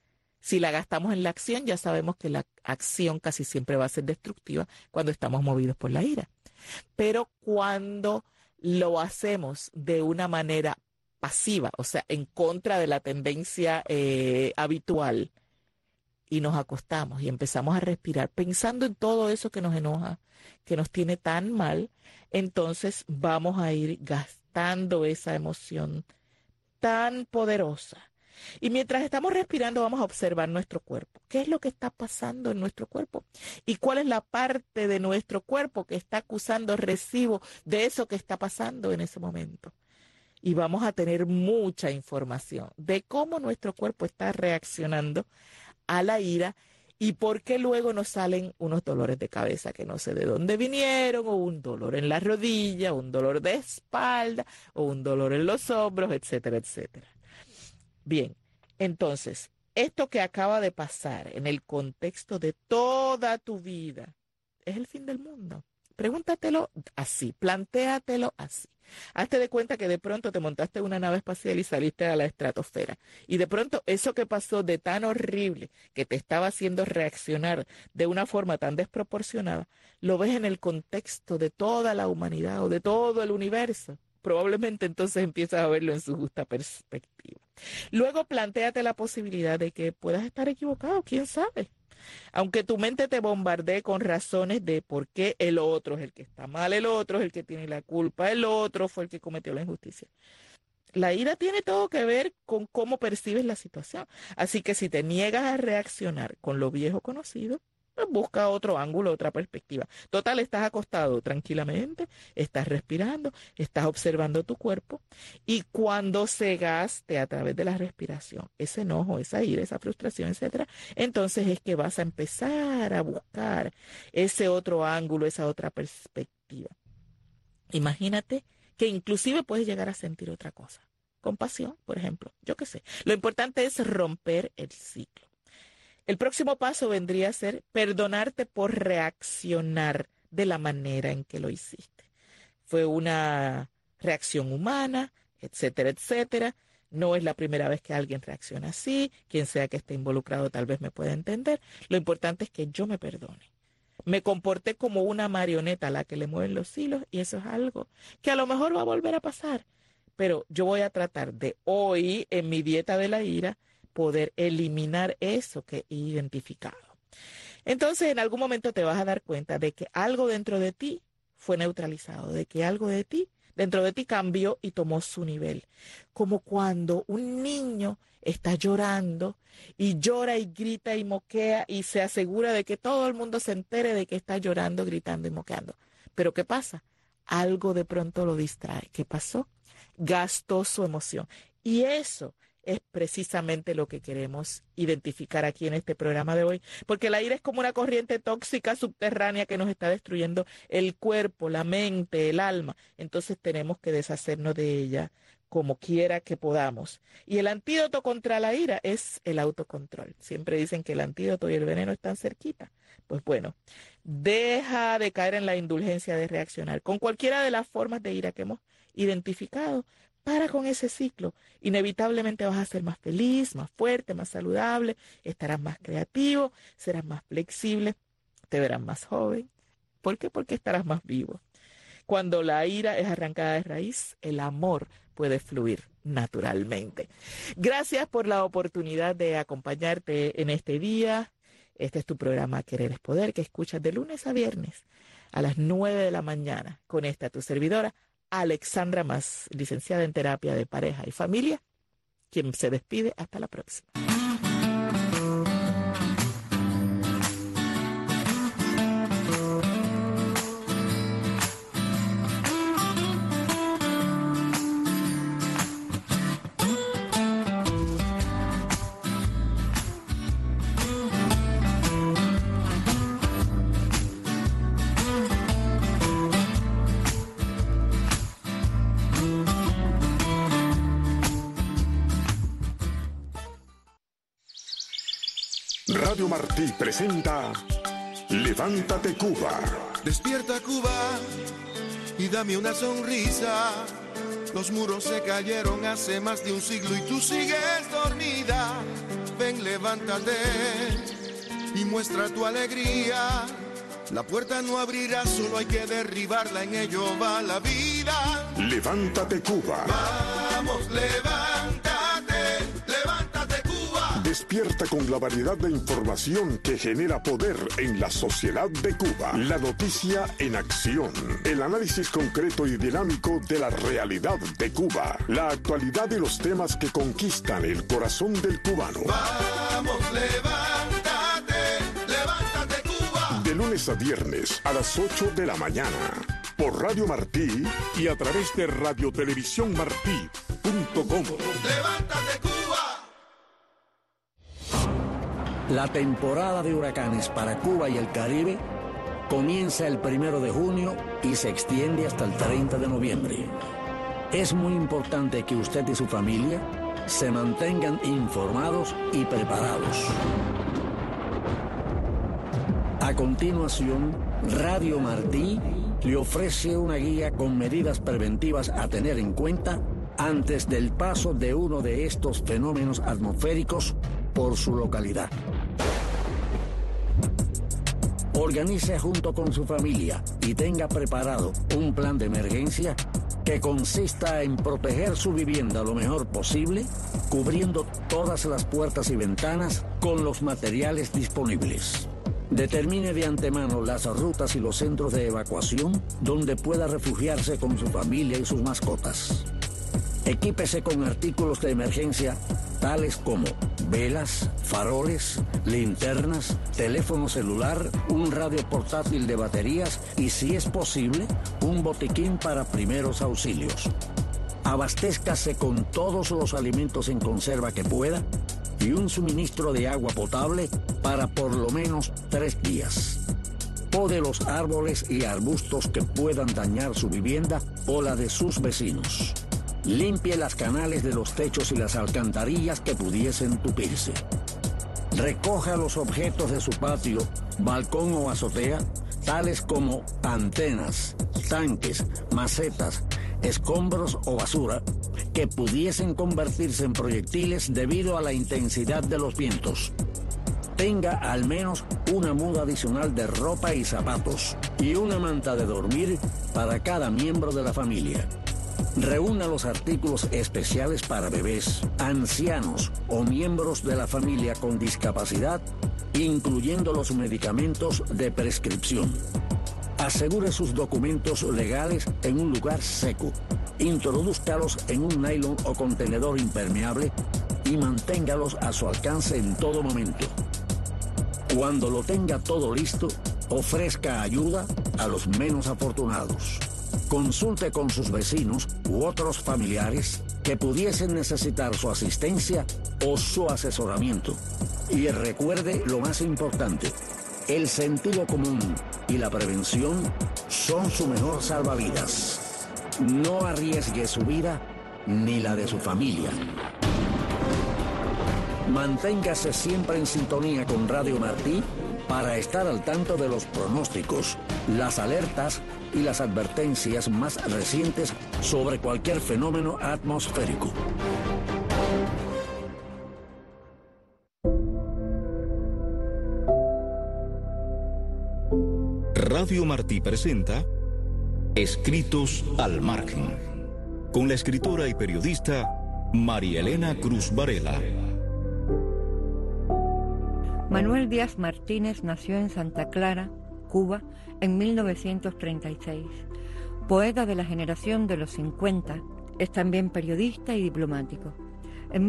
Si la gastamos en la acción, ya sabemos que la acción casi siempre va a ser destructiva cuando estamos movidos por la ira. Pero cuando lo hacemos de una manera pasiva, o sea, en contra de la tendencia habitual, y nos acostamos y empezamos a respirar pensando en todo eso que nos enoja, que nos tiene tan mal, entonces vamos a ir gastando esa emoción tan poderosa. Y mientras estamos respirando vamos a observar nuestro cuerpo. ¿Qué es lo que está pasando en nuestro cuerpo? ¿Y cuál es la parte de nuestro cuerpo que está acusando recibo de eso que está pasando en ese momento? Y vamos a tener mucha información de cómo nuestro cuerpo está reaccionando a la ira y por qué luego nos salen unos dolores de cabeza que no sé de dónde vinieron, o un dolor en la rodilla, o un dolor de espalda, o un dolor en los hombros, etcétera, etcétera. Bien, entonces, esto que acaba de pasar en el contexto de toda tu vida es el fin del mundo. Pregúntatelo así, plantéatelo así. Hazte de cuenta que de pronto te montaste en una nave espacial y saliste a la estratosfera. Y de pronto eso que pasó de tan horrible, que te estaba haciendo reaccionar de una forma tan desproporcionada, lo ves en el contexto de toda la humanidad o de todo el universo. Probablemente entonces empiezas a verlo en su justa perspectiva. Luego plantéate la posibilidad de que puedas estar equivocado, quién sabe. Aunque tu mente te bombardee con razones de por qué el otro es el que está mal, el otro es el que tiene la culpa, el otro fue el que cometió la injusticia. La ira tiene todo que ver con cómo percibes la situación. Así que si te niegas a reaccionar con lo viejo conocido, pues busca otro ángulo, otra perspectiva. Total, estás acostado tranquilamente, estás respirando, estás observando tu cuerpo y cuando se gaste a través de la respiración ese enojo, esa ira, esa frustración, etcétera, entonces es que vas a empezar a buscar ese otro ángulo, esa otra perspectiva. Imagínate que inclusive puedes llegar a sentir otra cosa. Compasión, por ejemplo, yo qué sé. Lo importante es romper el ciclo. El próximo paso vendría a ser perdonarte por reaccionar de la manera en que lo hiciste. Fue una reacción humana, etcétera, etcétera. No es la primera vez que alguien reacciona así. Quien sea que esté involucrado tal vez me pueda entender. Lo importante es que yo me perdone. Me comporté como una marioneta a la que le mueven los hilos y eso es algo que a lo mejor va a volver a pasar. Pero yo voy a tratar de hoy, en mi dieta de la ira, poder eliminar eso que he identificado. Entonces, en algún momento te vas a dar cuenta de que algo dentro de ti fue neutralizado, de que algo de ti dentro de ti cambió y tomó su nivel. Como cuando un niño está llorando y llora y grita y moquea y se asegura de que todo el mundo se entere de que está llorando, gritando y moqueando. Pero ¿qué pasa? Algo de pronto lo distrae. ¿Qué pasó? Gastó su emoción. Y eso es precisamente lo que queremos identificar aquí en este programa de hoy, porque la ira es como una corriente tóxica subterránea que nos está destruyendo el cuerpo, la mente, el alma. Entonces tenemos que deshacernos de ella como quiera que podamos. Y el antídoto contra la ira es el autocontrol. Siempre dicen que el antídoto y el veneno están cerquita. Pues bueno, deja de caer en la indulgencia de reaccionar con cualquiera de las formas de ira que hemos identificado. Para con ese ciclo. Inevitablemente vas a ser más feliz, más fuerte, más saludable, estarás más creativo, serás más flexible, te verás más joven. ¿Por qué? Porque estarás más vivo. Cuando la ira es arrancada de raíz, el amor puede fluir naturalmente. Gracias por la oportunidad de acompañarte en este día. Este es tu programa Querer es Poder, que escuchas de lunes a viernes a las 9 de la mañana con esta tu servidora, Alexandra Mas, licenciada en terapia de pareja y familia, quien se despide. Hasta la próxima. Radio Martí presenta Levántate Cuba. Despierta Cuba y dame una sonrisa. Los muros se cayeron hace más de un siglo y tú sigues dormida. Ven, levántate y muestra tu alegría. La puerta no abrirá, solo hay que derribarla, en ello va la vida. Levántate Cuba. Vamos, levántate, levántate Cuba. Despierta con la variedad de información que genera poder en la sociedad de Cuba. La noticia en acción. El análisis concreto y dinámico de la realidad de Cuba. La actualidad y los temas que conquistan el corazón del cubano. Vamos, levántate, levántate Cuba. De lunes a viernes a las 8 de la mañana. Por Radio Martí y a través de radiotelevisiónmartí.com. Levántate Cuba. La temporada de huracanes para Cuba y el Caribe comienza el 1 de junio y se extiende hasta el 30 de noviembre. Es muy importante que usted y su familia se mantengan informados y preparados. A continuación, Radio Martí le ofrece una guía con medidas preventivas a tener en cuenta antes del paso de uno de estos fenómenos atmosféricos por su localidad. Organice junto con su familia y tenga preparado un plan de emergencia que consista en proteger su vivienda lo mejor posible, cubriendo todas las puertas y ventanas con los materiales disponibles. Determine de antemano las rutas y los centros de evacuación donde pueda refugiarse con su familia y sus mascotas. Equípese con artículos de emergencia tales como velas, faroles, linternas, teléfono celular, un radio portátil de baterías y, si es posible, un botiquín para primeros auxilios. Abastézcase con todos los alimentos en conserva que pueda y un suministro de agua potable para por lo menos 3 días. Pode los árboles y arbustos que puedan dañar su vivienda o la de sus vecinos. Limpie las canales de los techos y las alcantarillas que pudiesen tupirse. Recoja los objetos de su patio, balcón o azotea, tales como antenas, tanques, macetas, escombros o basura, que pudiesen convertirse en proyectiles debido a la intensidad de los vientos. Tenga al menos una muda adicional de ropa y zapatos y una manta de dormir para cada miembro de la familia. Reúna los artículos especiales para bebés, ancianos o miembros de la familia con discapacidad, incluyendo los medicamentos de prescripción. Asegure sus documentos legales en un lugar seco. Introdúzcalos en un nylon o contenedor impermeable y manténgalos a su alcance en todo momento. Cuando lo tenga todo listo, ofrezca ayuda a los menos afortunados. Consulte con sus vecinos u otros familiares que pudiesen necesitar su asistencia o su asesoramiento. Y recuerde lo más importante: el sentido común y la prevención son su mejor salvavidas. No arriesgue su vida ni la de su familia. Manténgase siempre en sintonía con Radio Martí para estar al tanto de los pronósticos, las alertas y las advertencias más recientes sobre cualquier fenómeno atmosférico. Radio Martí presenta Escritos al Margen, con la escritora y periodista María Elena Cruz Varela. Manuel Díaz Martínez nació en Santa Clara, Cuba, en 1936. Poeta de la generación de los 50, es también periodista y diplomático. En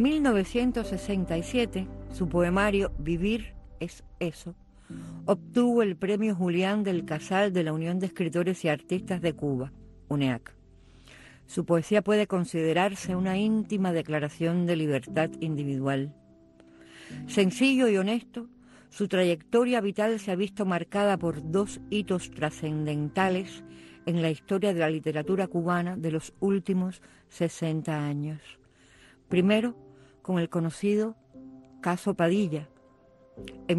1967, su poemario Vivir es eso obtuvo el Premio Julián del Casal de la Unión de Escritores y Artistas de Cuba, UNEAC. Su poesía puede considerarse una íntima declaración de libertad individual. Sencillo y honesto, su trayectoria vital se ha visto marcada por dos hitos trascendentales en la historia de la literatura cubana de los últimos 60 años. Primero, con el conocido Caso Padilla. En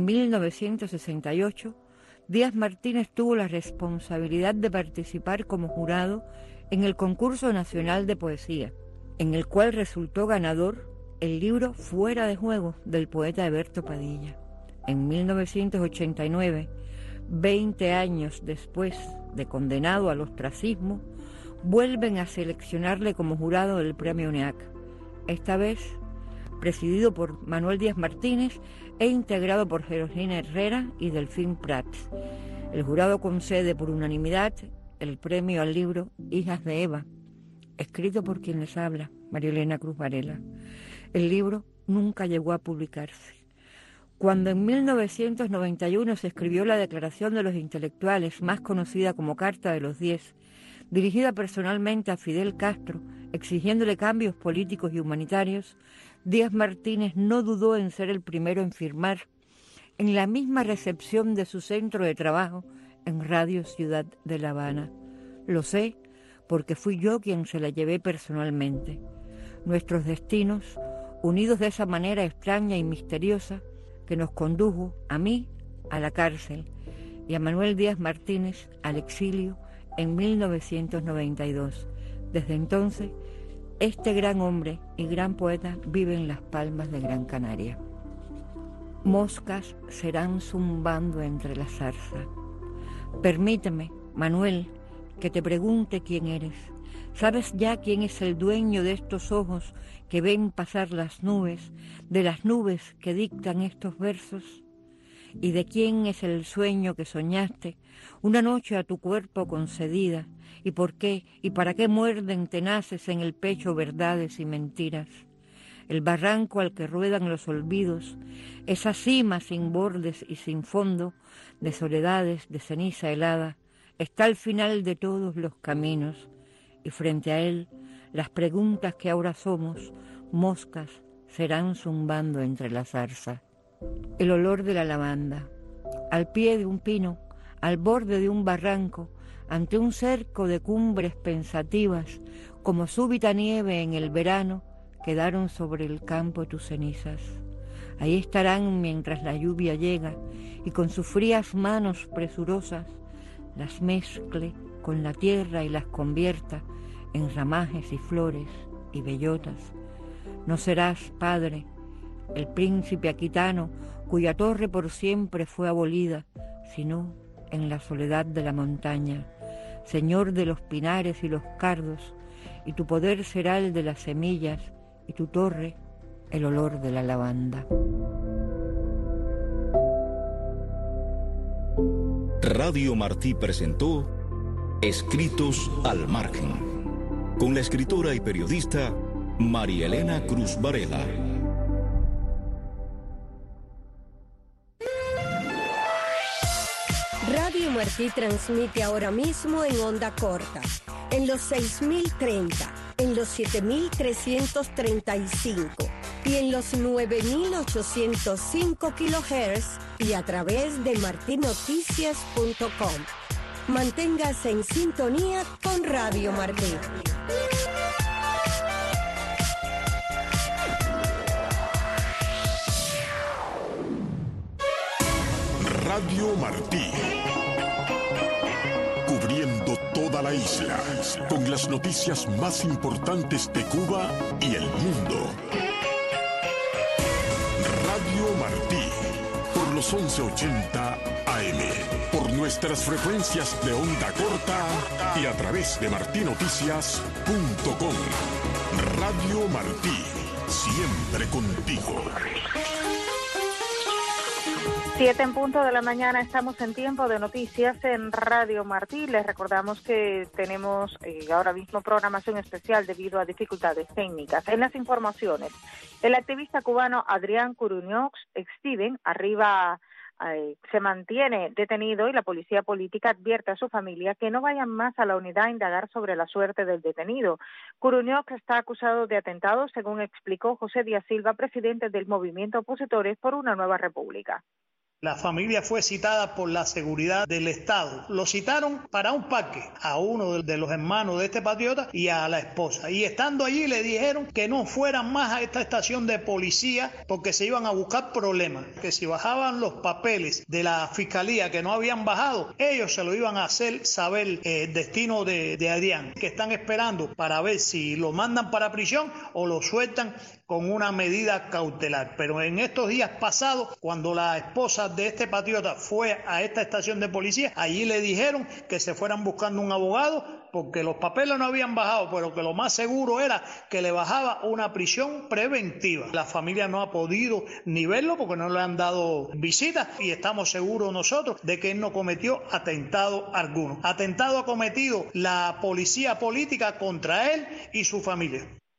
1968, Díaz Martínez tuvo la responsabilidad de participar como jurado en el Concurso Nacional de Poesía, en el cual resultó ganador el libro Fuera de Juego del poeta Heberto Padilla. En 1989, 20 años después de condenado al ostracismo, vuelven a seleccionarle como jurado del Premio UNEAC, esta vez presidido por Manuel Díaz Martínez e integrado por Georgina Herrera y Delfín Prats. El jurado concede por unanimidad el premio al libro Hijas de Eva, escrito por quien les habla, María Elena Cruz Varela. El libro nunca llegó a publicarse. Cuando en 1991 se escribió la Declaración de los Intelectuales, más conocida como Carta de los 10, dirigida personalmente a Fidel Castro, exigiéndole cambios políticos y humanitarios, Díaz Martínez no dudó en ser el primero en firmar, en la misma recepción de su centro de trabajo en Radio Ciudad de La Habana. Lo sé porque fui yo quien se la llevé personalmente. Nuestros destinos, unidos de esa manera extraña y misteriosa, que nos condujo a mí a la cárcel y a Manuel Díaz Martínez al exilio en 1992. Desde entonces, este gran hombre y gran poeta vive en las Palmas de Gran Canaria. Moscas serán zumbando entre la zarza. Permíteme, Manuel, que te pregunte quién eres. ¿Sabes ya quién es el dueño de estos ojos que ven pasar las nubes, de las nubes que dictan estos versos? ¿Y de quién es el sueño que soñaste, una noche a tu cuerpo concedida? ¿Y por qué y para qué muerden tenaces en el pecho verdades y mentiras? El barranco al que ruedan los olvidos, esa cima sin bordes y sin fondo, de soledades, de ceniza helada, está al final de todos los caminos, y frente a él, las preguntas que ahora somos, moscas, serán zumbando entre la zarza. El olor de la lavanda, al pie de un pino, al borde de un barranco, ante un cerco de cumbres pensativas, como súbita nieve en el verano, quedaron sobre el campo tus cenizas. Ahí estarán mientras la lluvia llega, y con sus frías manos presurosas, las mezcle con la tierra y las convierta en ramajes y flores y bellotas. No serás, Padre, el príncipe aquitano cuya torre por siempre fue abolida, sino en la soledad de la montaña, Señor de los pinares y los cardos, y tu poder será el de las semillas, y tu torre el olor de la lavanda. Radio Martí presentó Escritos al Margen, con la escritora y periodista María Elena Cruz Varela. Radio Martí transmite ahora mismo en onda corta, en los 6030, en los 7335 y en los 9805 kHz y a través de martinoticias.com. Manténgase en sintonía con Radio Martí. Radio Martí, cubriendo toda la isla con las noticias más importantes de Cuba y el mundo. Radio Martí, por los 1180 AM, por nuestras frecuencias de onda corta y a través de martinoticias.com. Radio Martí, siempre contigo. 7:00 a.m, estamos en tiempo de noticias en Radio Martí. Les recordamos que tenemos ahora mismo programación especial debido a dificultades técnicas. En las informaciones, el activista cubano Adrián Curuñox Steven arriba se mantiene detenido y la policía política advierte a su familia que no vayan más a la unidad a indagar sobre la suerte del detenido. Curuñox está acusado de atentado, según explicó José Díaz Silva, presidente del movimiento Opositores por una Nueva República. La familia fue citada por la seguridad del Estado. Lo citaron para un parque a uno de los hermanos de este patriota y a la esposa. Y estando allí le dijeron que no fueran más a esta estación de policía porque se iban a buscar problemas. Que si bajaban los papeles de la fiscalía que no habían bajado, ellos se lo iban a hacer saber el destino de Adrián, que están esperando para ver si lo mandan para prisión o lo sueltan con una medida cautelar. Pero en estos días pasados, cuando la esposa de este patriota fue a esta estación de policía, allí le dijeron que se fueran buscando un abogado porque los papeles no habían bajado, pero que lo más seguro era que le bajaba una prisión preventiva. La familia no ha podido ni verlo porque no le han dado visita y estamos seguros nosotros de que él no cometió atentado alguno. Atentado ha cometido la policía política contra él y su familia.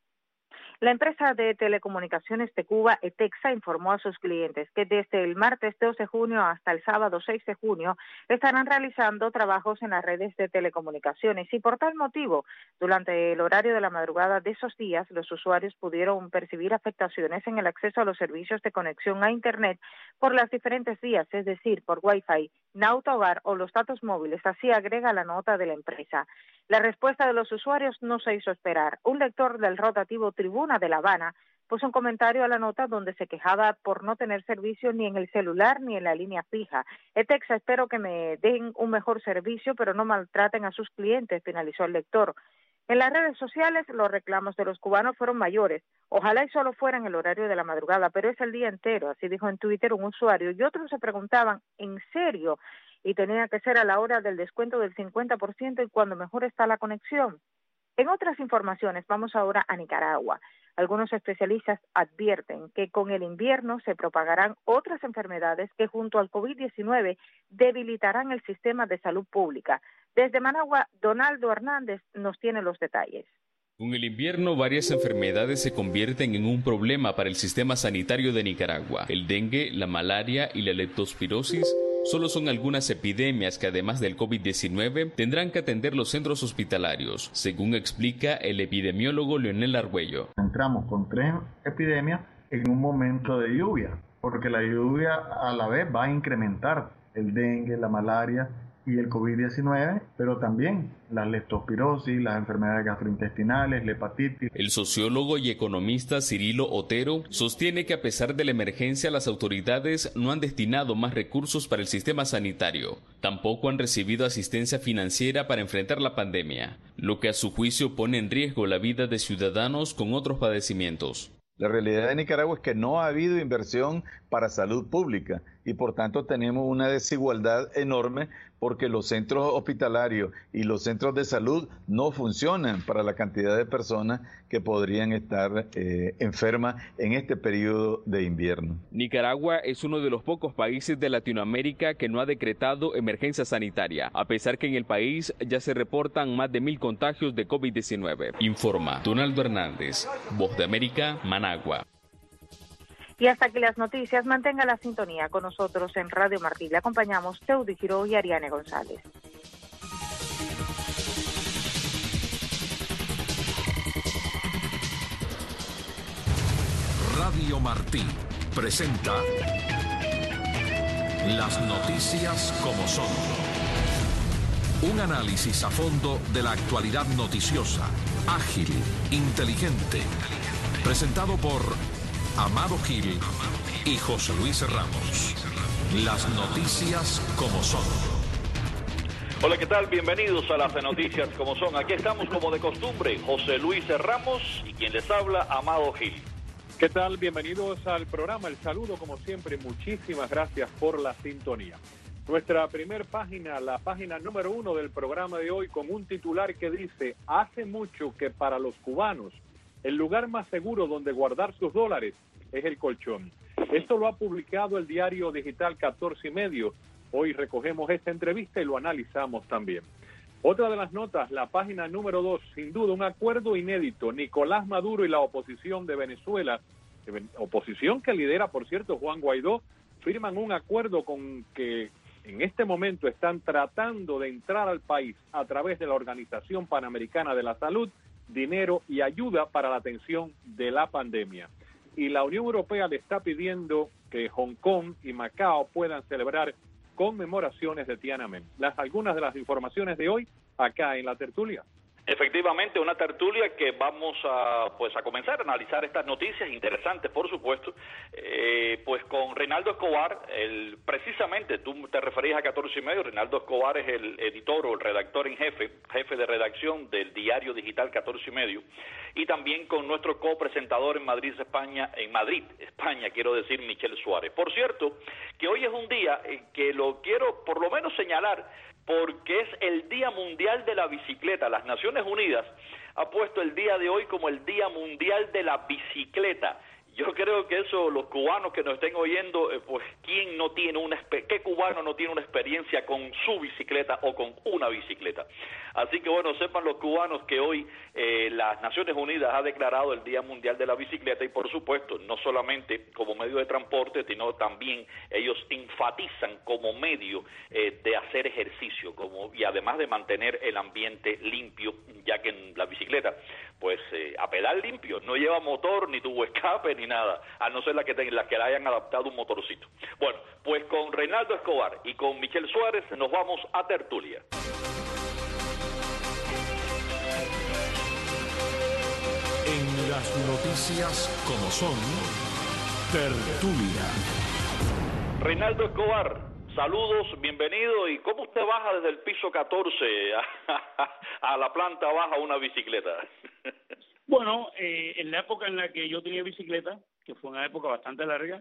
La empresa de telecomunicaciones de Cuba, ETEXA, informó a sus clientes que desde el martes 2 de junio hasta el sábado 6 de junio estarán realizando trabajos en las redes de telecomunicaciones y por tal motivo, durante el horario de la madrugada de esos días, los usuarios pudieron percibir afectaciones en el acceso a los servicios de conexión a Internet por las diferentes vías, es decir, por Wi-Fi, Nauta Hogar o los datos móviles, así agrega la nota de la empresa. La respuesta de los usuarios no se hizo esperar. Un lector del rotativo Tribuna de La Habana puso un comentario a la nota donde se quejaba por no tener servicio ni en el celular ni en la línea fija. ETEXA, espero que me den un mejor servicio, pero no maltraten a sus clientes, finalizó el lector. En las redes sociales, los reclamos de los cubanos fueron mayores. Ojalá y solo fuera en el horario de la madrugada, pero es el día entero, así dijo en Twitter un usuario. Y otros se preguntaban, ¿en serio? Y tenía que ser a la hora del descuento del 50% y cuando mejor está la conexión. En otras informaciones, vamos ahora a Nicaragua. Algunos especialistas advierten que con el invierno se propagarán otras enfermedades que junto al COVID-19 debilitarán el sistema de salud pública. Desde Managua, Donaldo Hernández nos tiene los detalles. Con el invierno, varias enfermedades se convierten en un problema para el sistema sanitario de Nicaragua. El dengue, la malaria y la leptospirosis solo son algunas epidemias que, además del COVID-19, tendrán que atender los centros hospitalarios, según explica el epidemiólogo Leonel Argüello. Entramos con 3 epidemias en un momento de lluvia, porque la lluvia a la vez va a incrementar el dengue, la malaria y el COVID-19, pero también la leptospirosis, las enfermedades gastrointestinales, la hepatitis. El sociólogo y economista Cirilo Otero sostiene que a pesar de la emergencia, las autoridades no han destinado más recursos para el sistema sanitario. Tampoco han recibido asistencia financiera para enfrentar la pandemia, lo que a su juicio pone en riesgo la vida de ciudadanos con otros padecimientos. La realidad de Nicaragua es que no ha habido inversión para salud pública y por tanto tenemos una desigualdad enorme porque los centros hospitalarios y los centros de salud no funcionan para la cantidad de personas que podrían estar enfermas en este periodo de invierno. Nicaragua es uno de los pocos países de Latinoamérica que no ha decretado emergencia sanitaria, a pesar que en el país ya se reportan más de 1,000 contagios de COVID-19. Informa Donaldo Hernández, Voz de América, Managua. Y hasta aquí las noticias. Mantenga la sintonía con nosotros en Radio Martí. Le acompañamos Teudi Giró y Ariane González. Radio Martí presenta las noticias como son. Un análisis a fondo de la actualidad noticiosa, ágil, inteligente. Presentado por Amado Gil y José Luis Ramos. Las noticias como son. Hola, ¿qué tal? Bienvenidos a las noticias como son. Aquí estamos como de costumbre, José Luis Ramos y quien les habla, Amado Gil. ¿Qué tal? Bienvenidos al programa. El saludo como siempre. Muchísimas gracias por la sintonía. Nuestra primer página, la página número 1 del programa de hoy, con un titular que dice: hace mucho que para los cubanos el lugar más seguro donde guardar sus dólares es el colchón. Esto lo ha publicado el diario digital 14 y medio. Hoy recogemos esta entrevista y lo analizamos también. Otra de las notas, la página número 2, sin duda un acuerdo inédito. Nicolás Maduro y la oposición de Venezuela, oposición que lidera, por cierto, Juan Guaidó, firman un acuerdo con que en este momento están tratando de entrar al país a través de la Organización Panamericana de la Salud, dinero y ayuda para la atención de la pandemia. Y la Unión Europea le está pidiendo que Hong Kong y Macao puedan celebrar conmemoraciones de Tiananmen. Algunas de las informaciones de hoy acá en la tertulia. Efectivamente, una tertulia que vamos a comenzar a analizar estas noticias interesantes, por supuesto, pues con Reinaldo Escobar, precisamente tú te referías a 14 y medio. Reinaldo Escobar es el editor o el redactor en jefe de redacción del diario digital 14 y medio, y también con nuestro copresentador en Madrid, España, quiero decir, Michel Suárez. Por cierto, que hoy es un día que lo quiero por lo menos señalar, porque es el Día Mundial de la Bicicleta. Las Naciones Unidas ha puesto el día de hoy como el Día Mundial de la Bicicleta. Yo creo que eso, los cubanos que nos estén oyendo, pues ¿qué cubano no tiene una experiencia con su bicicleta o con una bicicleta? Así que bueno, sepan los cubanos que hoy las Naciones Unidas ha declarado el Día Mundial de la Bicicleta, y por supuesto, no solamente como medio de transporte, sino también ellos enfatizan como medio de hacer ejercicio, y además de mantener el ambiente limpio, ya que en la bicicleta, pues a pedal limpio, no lleva motor, ni tubo escape, ni nada, a no ser las que le hayan adaptado un motorcito. Bueno, pues con Reinaldo Escobar y con Michel Suárez nos vamos a tertulia. En las noticias como son, tertulia. Reinaldo Escobar, saludos, bienvenido. ¿Y cómo usted baja desde el piso 14 a la planta baja una bicicleta? Bueno, en la época en la que yo tenía bicicleta, que fue una época bastante larga,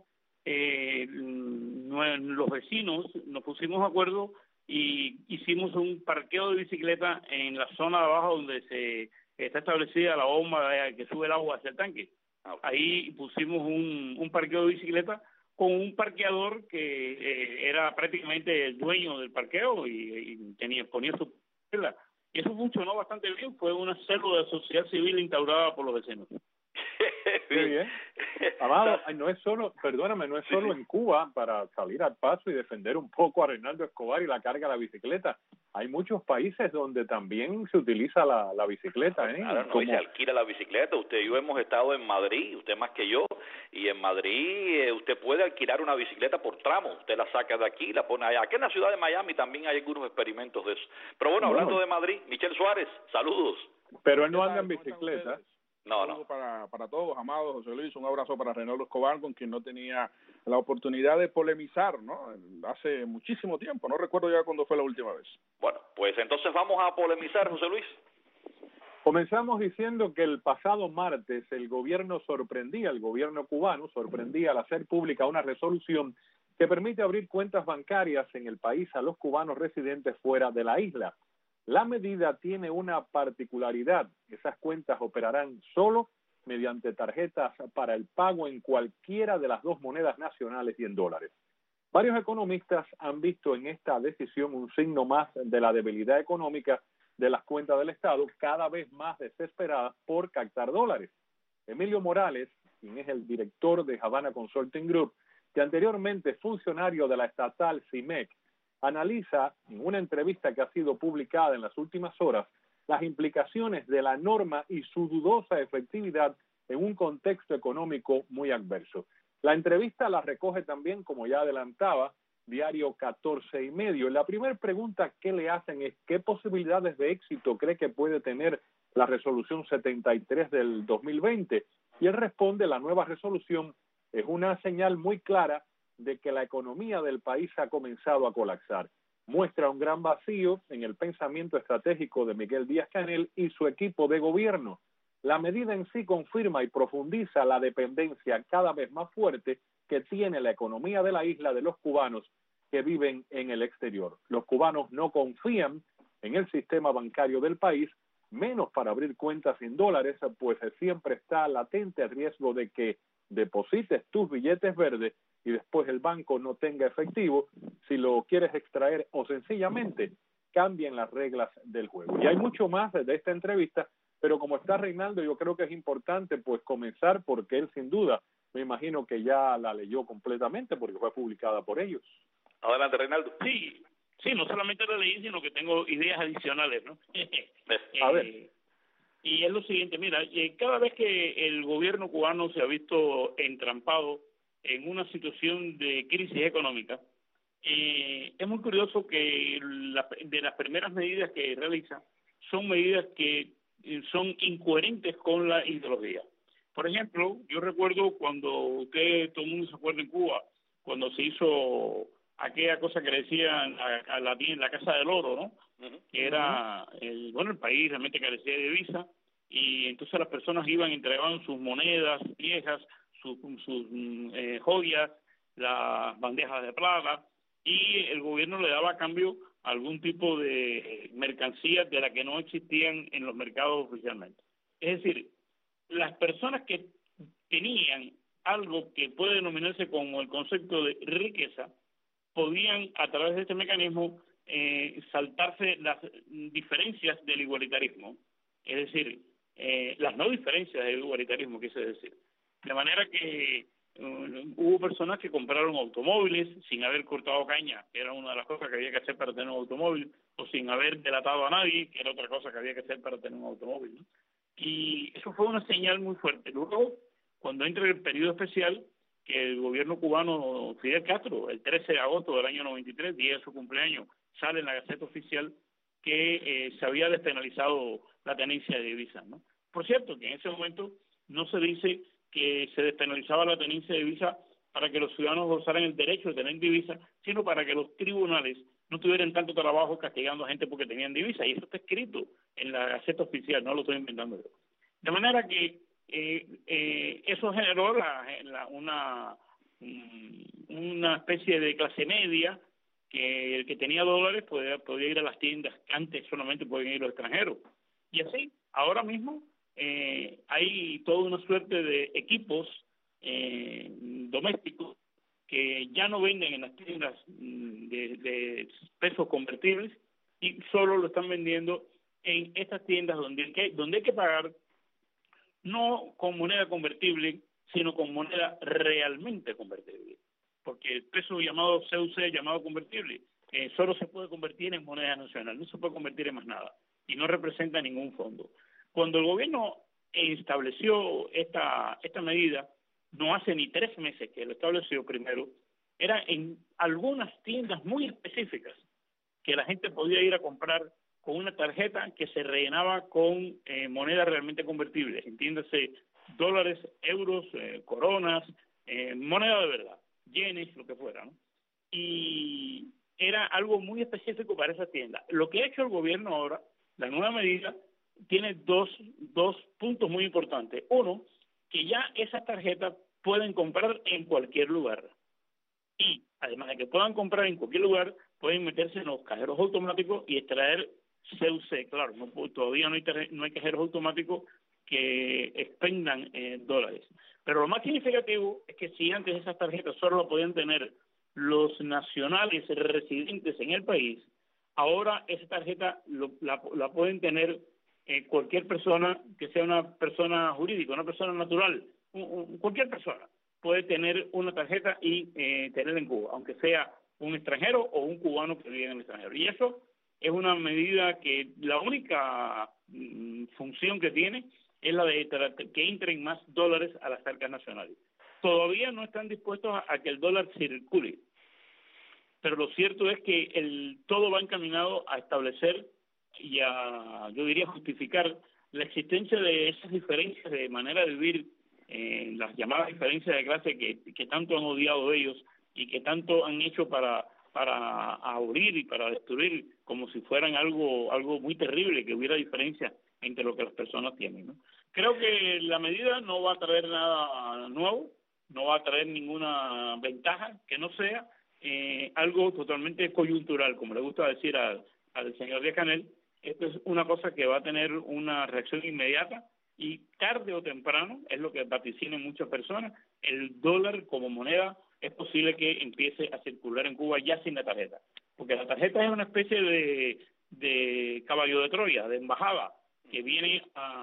los vecinos nos pusimos de acuerdo y hicimos un parqueo de bicicleta en la zona de abajo donde está establecida la bomba que sube el agua hacia el tanque. Ahí pusimos un parqueo de bicicleta con un parqueador que era prácticamente el dueño del parqueo y ponía su parquela. Y eso funcionó bastante bien. Fue una célula de sociedad civil instaurada por los vecinos. Bien. Amado, no es solo en Cuba para salir al paso y defender un poco a Reinaldo Escobar y la carga de la bicicleta. Hay muchos países donde también se utiliza la bicicleta. Claro, y se alquila la bicicleta. Usted y yo hemos estado en Madrid, usted más que yo, y en Madrid usted puede alquilar una bicicleta por tramo. Usted la saca de aquí, la pone allá. Aquí en la ciudad de Miami también hay algunos experimentos de eso. Pero bueno, hablando de Madrid, Michel Suárez, saludos. Pero él no anda en bicicleta. No. Para todos, Amado, José Luis, un abrazo para Reinaldo Escobar, con quien no tenía la oportunidad de polemizar, ¿no? Hace muchísimo tiempo, no recuerdo ya cuándo fue la última vez. Bueno, pues entonces vamos a polemizar, José Luis. Comenzamos diciendo que el pasado martes el gobierno cubano sorprendía al hacer pública una resolución que permite abrir cuentas bancarias en el país a los cubanos residentes fuera de la isla. La medida tiene una particularidad: esas cuentas operarán solo mediante tarjetas para el pago en cualquiera de las dos monedas nacionales y en dólares. Varios economistas han visto en esta decisión un signo más de la debilidad económica de las cuentas del Estado, cada vez más desesperadas por captar dólares. Emilio Morales, quien es el director de Havana Consulting Group, que anteriormente funcionario de la estatal CIMEC, analiza en una entrevista que ha sido publicada en las últimas horas las implicaciones de la norma y su dudosa efectividad en un contexto económico muy adverso. La entrevista la recoge también, como ya adelantaba, Diario 14 y medio. La primera pregunta que le hacen es ¿qué posibilidades de éxito cree que puede tener la resolución 73 del 2020? Y él responde: la nueva resolución es una señal muy clara de que la economía del país ha comenzado a colapsar. Muestra un gran vacío en el pensamiento estratégico de Miguel Díaz-Canel y su equipo de gobierno. La medida en sí confirma y profundiza la dependencia cada vez más fuerte que tiene la economía de la isla de los cubanos que viven en el exterior. Los cubanos no confían en el sistema bancario del país, menos para abrir cuentas en dólares, pues siempre está latente el riesgo de que deposites tus billetes verdes y después el banco no tenga efectivo si lo quieres extraer, o sencillamente cambien las reglas del juego. Y hay mucho más de esta entrevista, pero como está Reinaldo, yo creo que es importante pues comenzar, porque él sin duda, me imagino que ya la leyó completamente porque fue publicada por ellos. Adelante, Reinaldo. Sí, no solamente la leí, sino que tengo ideas adicionales, ¿no? A ver. Y es lo siguiente, mira, cada vez que el gobierno cubano se ha visto entrampado en una situación de crisis económica, es muy curioso que de las primeras medidas que realiza son medidas que son incoherentes con la ideología. Por ejemplo, yo recuerdo cuando todo el mundo se acuerda en Cuba, cuando se hizo aquella cosa que le decían a la Casa del Oro, ¿no? Que era, el país realmente carecía de divisa, y entonces las personas iban y entregaban sus monedas viejas, sus joyas, las bandejas de plata, y el gobierno le daba a cambio algún tipo de mercancías de la que no existían en los mercados oficialmente. Es decir, las personas que tenían algo que puede denominarse como el concepto de riqueza podían, a través de este mecanismo, saltarse las diferencias del igualitarismo, es decir, las no diferencias del igualitarismo, quise decir. De manera que hubo personas que compraron automóviles sin haber cortado caña, que era una de las cosas que había que hacer para tener un automóvil, o sin haber delatado a nadie, que era otra cosa que había que hacer para tener un automóvil, ¿no? Y eso fue una señal muy fuerte. Luego, cuando entra el periodo especial, que el gobierno cubano, Fidel Castro, el 13 de agosto del año 93, día de su cumpleaños, sale en la Gaceta Oficial que se había despenalizado la tenencia de divisas, ¿no? Por cierto, que en ese momento no se dice que se despenalizaba la tenencia de divisas para que los ciudadanos gozaran el derecho de tener divisas, sino para que los tribunales no tuvieran tanto trabajo castigando a gente porque tenían divisas, y eso está escrito en la Gaceta Oficial, no lo estoy inventando yo. De manera que eso generó una especie de clase media, que el que tenía dólares podía ir a las tiendas que antes solamente podían ir los extranjeros. Y así, ahora mismo hay toda una suerte de equipos domésticos que ya no venden en las tiendas de pesos convertibles, y solo lo están vendiendo en estas tiendas donde hay que pagar no con moneda convertible, sino con moneda realmente convertible. Porque el peso llamado CUC, llamado convertible, solo se puede convertir en moneda nacional, no se puede convertir en más nada, y no representa ningún fondo. Cuando el gobierno estableció esta medida, no hace ni 3 meses que lo estableció primero, era en algunas tiendas muy específicas que la gente podía ir a comprar con una tarjeta que se rellenaba con moneda realmente convertible, entiéndase dólares, euros, coronas, moneda de verdad, yenes, lo que fuera, ¿no? Y era algo muy específico para esa tienda. Lo que ha hecho el gobierno ahora, la nueva medida, tiene dos puntos muy importantes. Uno, que ya esas tarjetas pueden comprar en cualquier lugar. Y además de que puedan comprar en cualquier lugar, pueden meterse en los cajeros automáticos y extraer CUC. Claro, todavía no hay cajeros automáticos que expendan dólares. Pero lo más significativo es que si antes esas tarjetas solo lo podían tener los nacionales residentes en el país, ahora esa tarjeta la pueden tener cualquier persona que sea una persona jurídica, una persona natural, cualquier persona puede tener una tarjeta y tenerla en Cuba, aunque sea un extranjero o un cubano que vive en el extranjero. Y eso es una medida que la única función que tiene es la de que entren más dólares a las arcas nacionales. Todavía no están dispuestos a que el dólar circule, pero lo cierto es que todo va encaminado a establecer y yo diría, justificar la existencia de esas diferencias de manera de vivir, las llamadas diferencias de clase que tanto han odiado ellos y que tanto han hecho para abolir y para destruir como si fueran algo muy terrible, que hubiera diferencia entre lo que las personas tienen, ¿no? Creo que la medida no va a traer nada nuevo, no va a traer ninguna ventaja que no sea algo totalmente coyuntural, como le gusta decir al señor Díaz-Canel. Esto es una cosa que va a tener una reacción inmediata y tarde o temprano, es lo que vaticinan muchas personas, el dólar como moneda es posible que empiece a circular en Cuba ya sin la tarjeta, porque la tarjeta es una especie de caballo de Troya, de embajada, que viene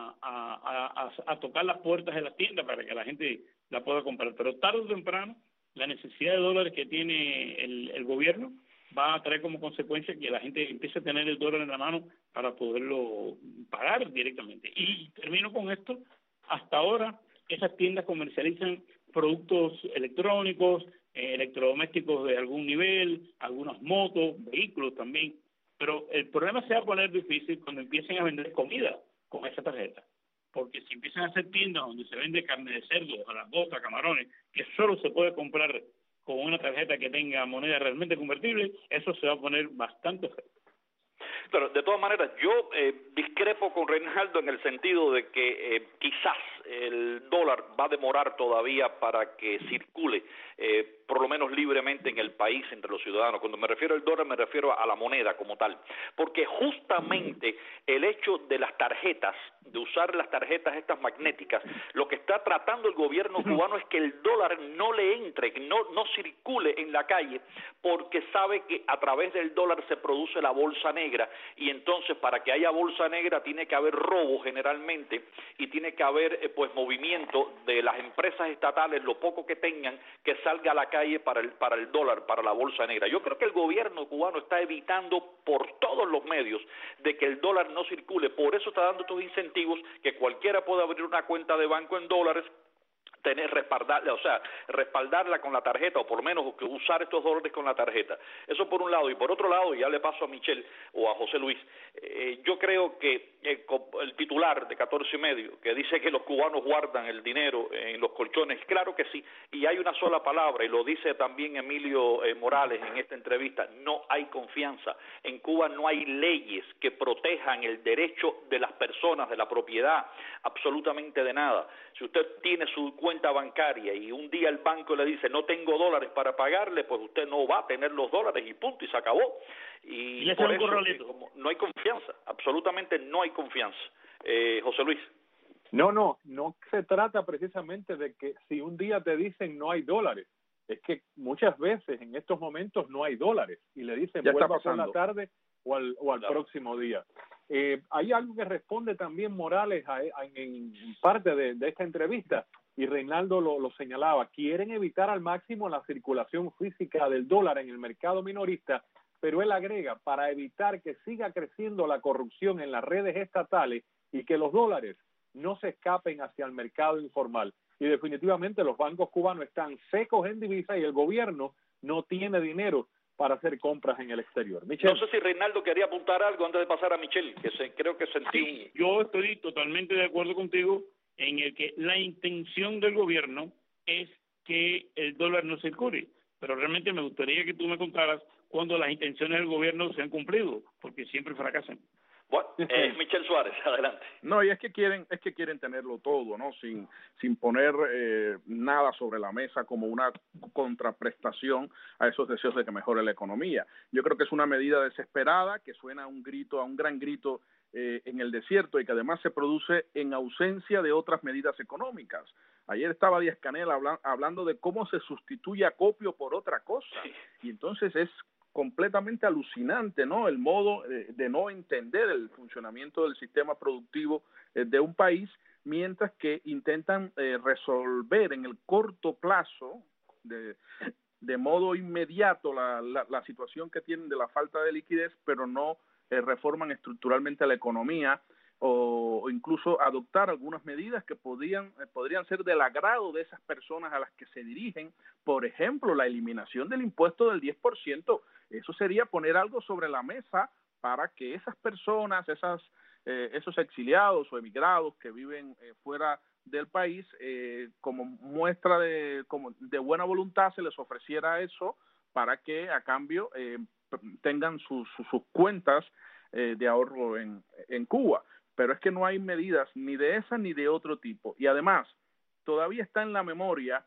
a tocar las puertas de las tiendas para que la gente la pueda comprar. Pero tarde o temprano, la necesidad de dólares que tiene el gobierno va a traer como consecuencia que la gente empiece a tener el dólar en la mano para poderlo pagar directamente. Y termino con esto. Hasta ahora, esas tiendas comercializan productos electrónicos, electrodomésticos de algún nivel, algunas motos, vehículos también. Pero el problema se va a poner difícil cuando empiecen a vender comida con esa tarjeta. Porque si empiezan a hacer tiendas donde se vende carne de cerdo, langosta, camarones, que solo se puede comprar con una tarjeta que tenga moneda realmente convertible, eso se va a poner bastante feo. Pero de todas maneras, yo discrepo con Reinaldo en el sentido de que quizás el dólar va a demorar todavía para que circule, por lo menos libremente en el país entre los ciudadanos. Cuando me refiero al dólar, me refiero a la moneda como tal, porque justamente el hecho de las tarjetas, de usar las tarjetas estas magnéticas, lo que está tratando el gobierno cubano es que el dólar no le entre, no circule en la calle, porque sabe que a través del dólar se produce la bolsa negra, y entonces para que haya bolsa negra tiene que haber robo generalmente, y tiene que haber pues movimiento de las empresas estatales, lo poco que tengan, que salga a la calle para el dólar, para la bolsa negra. Yo creo que el gobierno cubano está evitando por todos los medios de que el dólar no circule, por eso está dando estos incentivos que cualquiera pueda abrir una cuenta de banco en dólares, respaldarla con la tarjeta, o por lo menos usar estos dólares con la tarjeta. Eso por un lado. Y por otro lado, y ya le paso a Michelle o a José Luis, yo creo que el titular de 14 y medio, que dice que los cubanos guardan el dinero en los colchones, claro que sí, y hay una sola palabra, y lo dice también Emilio Morales en esta entrevista: no hay confianza. En Cuba no hay leyes que protejan el derecho de las personas, de la propiedad, absolutamente de nada. Si usted tiene su cuenta bancaria y un día el banco le dice no tengo dólares para pagarle, pues usted no va a tener los dólares y punto, y se acabó. Y por eso no hay confianza, absolutamente no hay confianza. José Luis. No se trata precisamente de que si un día te dicen no hay dólares, es que muchas veces en estos momentos no hay dólares y le dicen vuelva por la tarde o al próximo día. Hay algo que responde también Morales en parte de esta entrevista, y Reinaldo lo señalaba: quieren evitar al máximo la circulación física del dólar en el mercado minorista, pero él agrega, para evitar que siga creciendo la corrupción en las redes estatales y que los dólares no se escapen hacia el mercado informal. Y definitivamente los bancos cubanos están secos en divisa y el gobierno no tiene dinero para hacer compras en el exterior. Michelle. No sé si Reinaldo quería apuntar algo antes de pasar a Michelle, creo que sentí... Sí, yo estoy totalmente de acuerdo contigo en el que la intención del gobierno es que el dólar no circule, pero realmente me gustaría que tú me contaras cuando las intenciones del gobierno se han cumplido, porque siempre fracasan. Bueno, Michel Suárez, adelante. No, y es que quieren tenerlo todo, ¿no? Sin poner nada sobre la mesa como una contraprestación a esos deseos de que mejore la economía. Yo creo que es una medida desesperada que suena a un gran grito en el desierto y que además se produce en ausencia de otras medidas económicas. Ayer estaba Díaz-Canel hablando de cómo se sustituye acopio por otra cosa, y entonces es completamente alucinante, ¿no? El modo de no entender el funcionamiento del sistema productivo de un país, mientras que intentan resolver en el corto plazo, de modo inmediato, la situación que tienen de la falta de liquidez, pero no reforman estructuralmente la economía o incluso adoptar algunas medidas que podrían ser del agrado de esas personas a las que se dirigen. Por ejemplo, la eliminación del impuesto del 10%. Eso sería poner algo sobre la mesa para que esas personas, esos exiliados o emigrados que viven fuera del país, como muestra de buena voluntad, se les ofreciera eso para que a cambio tengan sus cuentas de ahorro en Cuba. Pero es que no hay medidas ni de esa ni de otro tipo. Y además, todavía está en la memoria,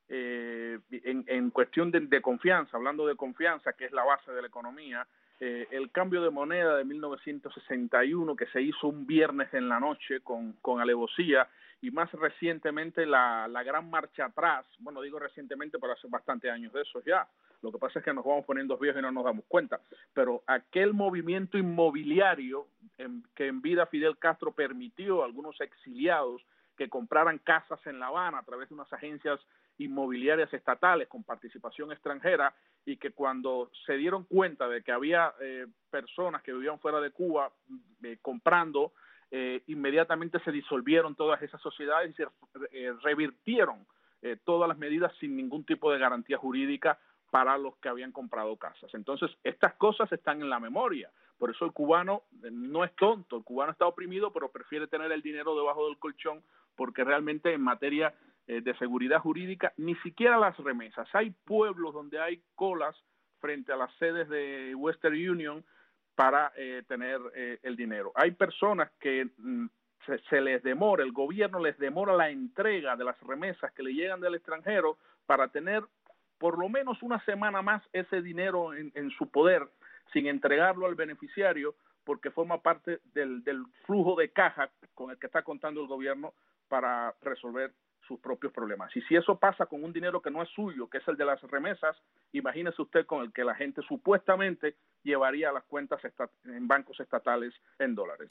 en cuestión de confianza, hablando de confianza, que es la base de la economía, el cambio de moneda de 1961 que se hizo un viernes en la noche con alevosía, y más recientemente la gran marcha atrás. Bueno, digo recientemente, pero hace bastantes años de eso ya. Lo que pasa es que nos vamos poniendo viejos y no nos damos cuenta. Pero aquel movimiento inmobiliario que en vida Fidel Castro permitió a algunos exiliados que compraran casas en La Habana a través de unas agencias inmobiliarias estatales con participación extranjera, y que cuando se dieron cuenta de que había personas que vivían fuera de Cuba comprando, inmediatamente se disolvieron todas esas sociedades y se revirtieron todas las medidas sin ningún tipo de garantía jurídica para los que habían comprado casas. Entonces, estas cosas están en la memoria. Por eso el cubano no es tonto, el cubano está oprimido, pero prefiere tener el dinero debajo del colchón, porque realmente en materia de seguridad jurídica, ni siquiera las remesas. Hay pueblos donde hay colas frente a las sedes de Western Union para tener el dinero. Hay personas que se les demora, el gobierno les demora la entrega de las remesas que le llegan del extranjero para tener por lo menos una semana más ese dinero en su poder, sin entregarlo al beneficiario, porque forma parte del flujo de caja con el que está contando el gobierno para resolver sus propios problemas. Y si eso pasa con un dinero que no es suyo, que es el de las remesas, imagínese usted con el que la gente supuestamente llevaría las cuentas en bancos estatales en dólares.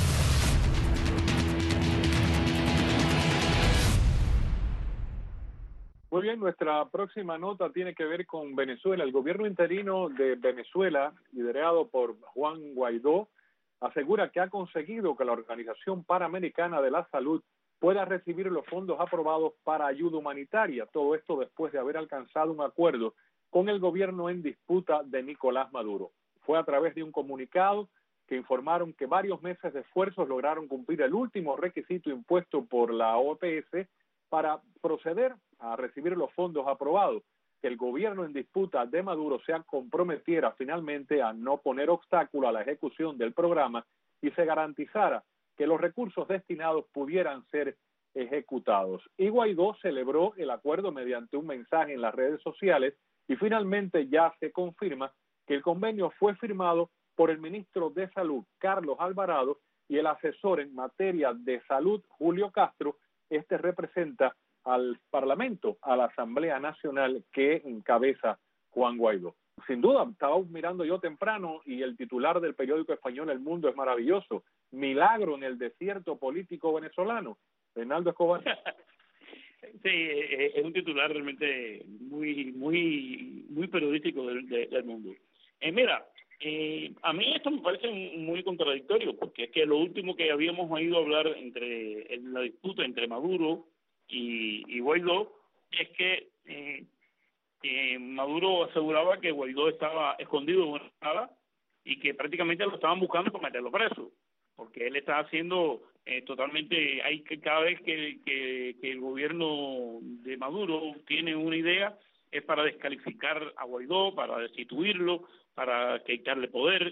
Muy bien, nuestra próxima nota tiene que ver con Venezuela. El gobierno interino de Venezuela, liderado por Juan Guaidó, asegura que ha conseguido que la Organización Panamericana de la Salud pueda recibir los fondos aprobados para ayuda humanitaria. Todo esto después de haber alcanzado un acuerdo con el gobierno en disputa de Nicolás Maduro. Fue a través de un comunicado que informaron que varios meses de esfuerzos lograron cumplir el último requisito impuesto por la OPS para proceder a recibir los fondos aprobados, que el gobierno en disputa de Maduro se comprometiera finalmente a no poner obstáculo a la ejecución del programa y se garantizara que los recursos destinados pudieran ser ejecutados. Y Guaidó celebró el acuerdo mediante un mensaje en las redes sociales, y finalmente ya se confirma que el convenio fue firmado por el ministro de Salud, Carlos Alvarado, y el asesor en materia de salud, Julio Castro. Este representa al Parlamento, a la Asamblea Nacional que encabeza Juan Guaidó. Sin duda, estaba mirando yo temprano y el titular del periódico español El Mundo es maravilloso. Milagro en el desierto político venezolano. Reinaldo Escobar. Sí, es un titular realmente muy periodístico del mundo. Mira, a mí esto me parece muy contradictorio, porque es que lo último que habíamos oído hablar en la disputa entre Maduro y Guaidó es que Maduro aseguraba que Guaidó estaba escondido en una sala y que prácticamente lo estaban buscando para meterlo preso, porque él está haciendo totalmente, cada vez que el gobierno de Maduro tiene una idea, es para descalificar a Guaidó, para destituirlo, para quitarle poder.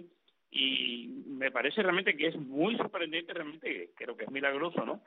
y me parece realmente que es muy sorprendente, realmente creo que es milagroso, ¿no?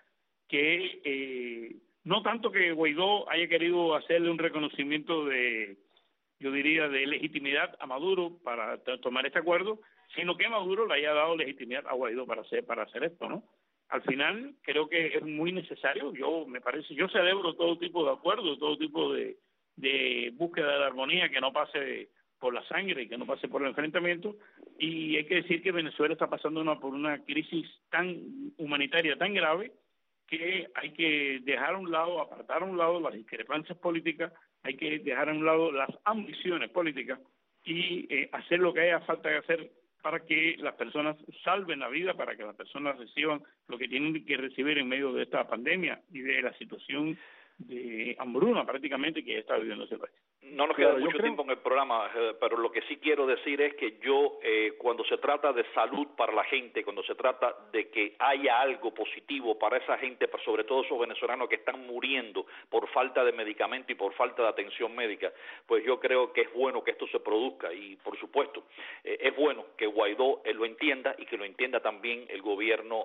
Que no tanto que Guaidó haya querido hacerle un reconocimiento de, yo diría, de legitimidad a Maduro para tomar este acuerdo, sino que Maduro le haya dado legitimidad a Guaidó para hacer esto, ¿no? Al final creo que es muy necesario. Yo celebro todo tipo de acuerdos, todo tipo de búsqueda de armonía que no pase por la sangre y que no pase por el enfrentamiento, y hay que decir que Venezuela está pasando por una crisis tan humanitaria, tan grave, que hay que dejar a un lado, apartar a un lado las discrepancias políticas, hay que dejar a un lado las ambiciones políticas y hacer lo que haya falta de hacer para que las personas salven la vida, para que las personas reciban lo que tienen que recibir en medio de esta pandemia y de la situación de hambruna prácticamente que está viviendo ese país. No nos queda mucho tiempo en el programa, pero lo que sí quiero decir es que yo, cuando se trata de salud para la gente, cuando se trata de que haya algo positivo para esa gente, sobre todo esos venezolanos que están muriendo por falta de medicamento y por falta de atención médica, pues yo creo que es bueno que esto se produzca y, por supuesto, es bueno que Guaidó lo entienda y que lo entienda también el gobierno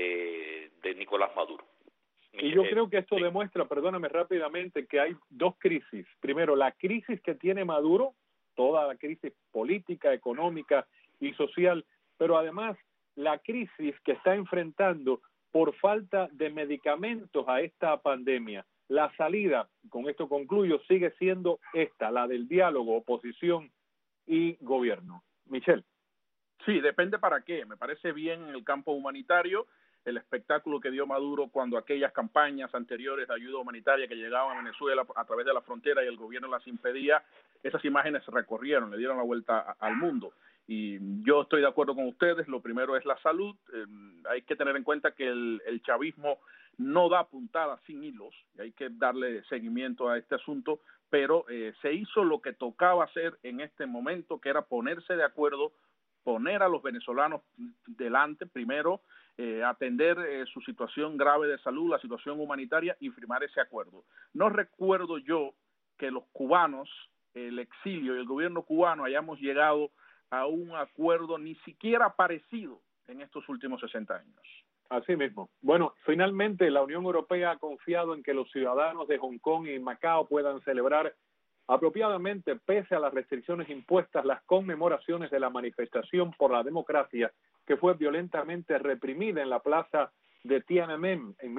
de Nicolás Maduro. Y yo creo que esto demuestra, perdóname rápidamente, que hay dos crisis. Primero, la crisis que tiene Maduro, toda la crisis política, económica y social, pero además la crisis que está enfrentando por falta de medicamentos a esta pandemia. La salida, con esto concluyo, sigue siendo esta, la del diálogo, oposición y gobierno. Michelle. Sí, depende para qué. Me parece bien en el campo humanitario el espectáculo que dio Maduro cuando aquellas campañas anteriores de ayuda humanitaria que llegaban a Venezuela a través de la frontera y el gobierno las impedía, esas imágenes se recorrieron, le dieron la vuelta al mundo. Y yo estoy de acuerdo con ustedes, lo primero es la salud. Hay que tener en cuenta que el chavismo no da puntadas sin hilos, y hay que darle seguimiento a este asunto, pero se hizo lo que tocaba hacer en este momento, que era ponerse de acuerdo, poner a los venezolanos delante primero, atender su situación grave de salud, la situación humanitaria y firmar ese acuerdo. No recuerdo yo que los cubanos, el exilio y el gobierno cubano hayamos llegado a un acuerdo ni siquiera parecido en estos últimos 60 años. Así mismo. Bueno, finalmente la Unión Europea ha confiado en que los ciudadanos de Hong Kong y Macao puedan celebrar apropiadamente, pese a las restricciones impuestas, las conmemoraciones de la manifestación por la democracia que fue violentamente reprimida en la plaza de Tiananmen en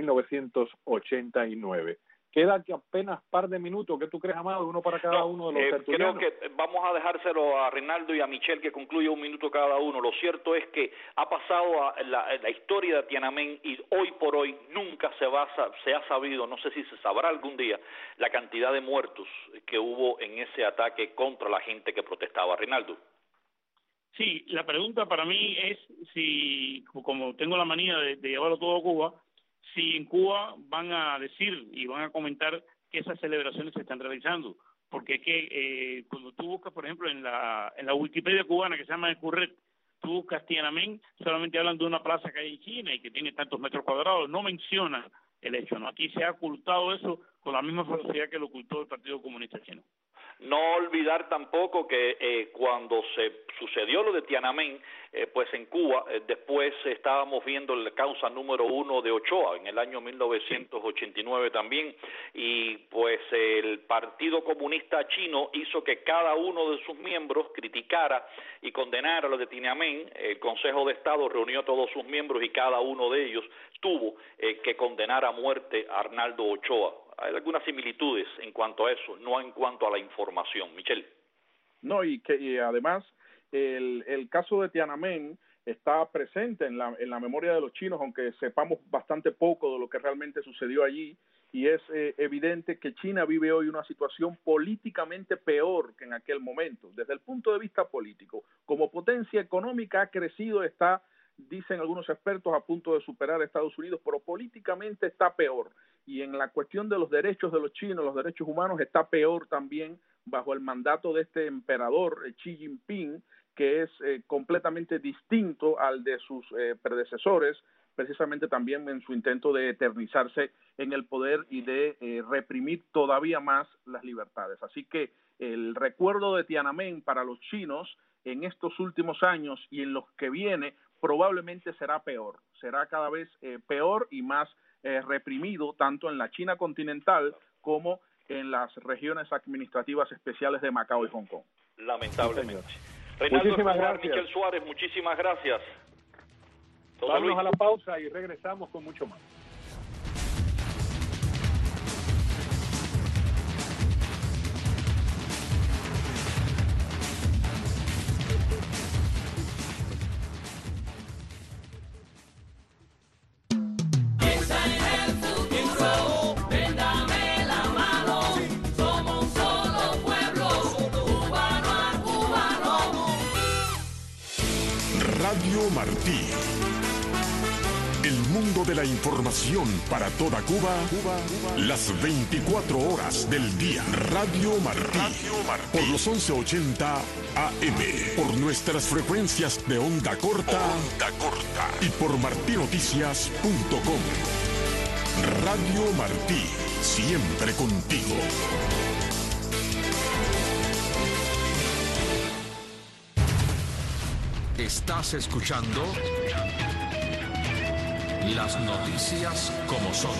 1989. Queda aquí apenas par de minutos. ¿Qué tú crees, Amado? Uno para cada uno de los tertulianos. Creo que vamos a dejárselo a Reinaldo y a Michelle que concluya un minuto cada uno. Lo cierto es que ha pasado la historia de Tiananmen y hoy por hoy nunca se ha sabido, no sé si se sabrá algún día, la cantidad de muertos que hubo en ese ataque contra la gente que protestaba. Reinaldo. Sí, la pregunta para mí es si, como tengo la manía de llevarlo todo a Cuba, si en Cuba van a decir y van a comentar que esas celebraciones se están realizando. Porque es que cuando tú buscas, por ejemplo, en la Wikipedia cubana que se llama Curret, tú buscas Tiananmen, solamente hablan de una plaza que hay en China y que tiene tantos metros cuadrados, no mencionan el hecho, ¿no? Aquí se ha ocultado eso con la misma velocidad que lo ocultó el Partido Comunista Chino. No olvidar tampoco que cuando se sucedió lo de Tiananmen, pues en Cuba, después estábamos viendo la causa número 1 de Ochoa en el año 1989 también, y pues el Partido Comunista Chino hizo que cada uno de sus miembros criticara y condenara lo de Tiananmen. El Consejo de Estado reunió a todos sus miembros y cada uno de ellos tuvo que condenar a muerte a Arnaldo Ochoa. Hay algunas similitudes en cuanto a eso, no en cuanto a la información. Michelle. No, y además el caso de Tiananmen está presente en la memoria de los chinos, aunque sepamos bastante poco de lo que realmente sucedió allí, y es evidente que China vive hoy una situación políticamente peor que en aquel momento. Desde el punto de vista político, como potencia económica ha crecido, está, dicen algunos expertos, a punto de superar a Estados Unidos, pero políticamente está peor. Y en la cuestión de los derechos de los chinos, los derechos humanos, está peor también bajo el mandato de este emperador Xi Jinping, que es completamente distinto al de sus predecesores, precisamente también en su intento de eternizarse en el poder y de reprimir todavía más las libertades. Así que el recuerdo de Tiananmen para los chinos en estos últimos años y en los que viene probablemente será peor, será cada vez peor y más reprimido tanto en la China continental como en las regiones administrativas especiales de Macao y Hong Kong. Lamentablemente. Sí, Reinaldo muchísimas Escobar, gracias. Michel Suárez, muchísimas gracias. Vamos a la pausa y regresamos con mucho más. Radio Martí. El mundo de la información para toda Cuba, las 24 horas del día. Radio Martí. Por los 1180 AM. Por nuestras frecuencias de onda corta. Y por martinoticias.com. Radio Martí. Siempre contigo. Estás escuchando las noticias como son.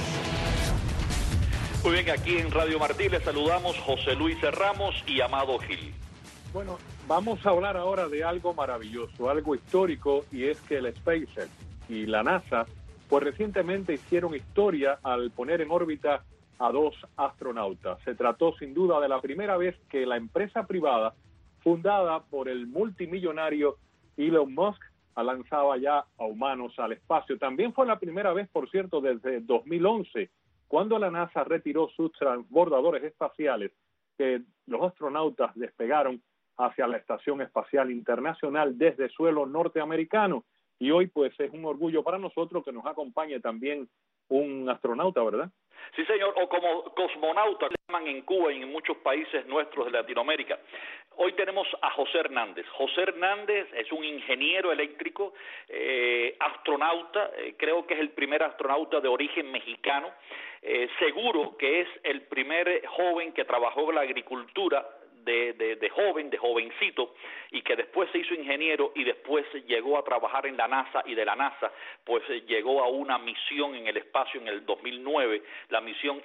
Muy bien, aquí en Radio Martí les saludamos José Luis Ramos y Amado Gil. Bueno, vamos a hablar ahora de algo maravilloso, algo histórico, y es que el SpaceX y la NASA, pues recientemente hicieron historia al poner en órbita a 2 astronautas. Se trató sin duda de la primera vez que la empresa privada, fundada por el multimillonario Elon Musk, lanzaba ya a humanos al espacio. También fue la primera vez, por cierto, desde 2011, cuando la NASA retiró sus transbordadores espaciales, que los astronautas despegaron hacia la Estación Espacial Internacional desde suelo norteamericano. Y hoy, pues, es un orgullo para nosotros que nos acompañe también un astronauta, ¿verdad? Sí, señor, o como cosmonauta, que llaman en Cuba y en muchos países nuestros de Latinoamérica. Hoy tenemos a José Hernández. José Hernández es un ingeniero eléctrico, astronauta, creo que es el primer astronauta de origen mexicano, seguro que es el primer joven que trabajó en la agricultura, de jovencito, y que después se hizo ingeniero y después llegó a trabajar en la NASA, y de la NASA pues llegó a una misión en el espacio en el 2009, la misión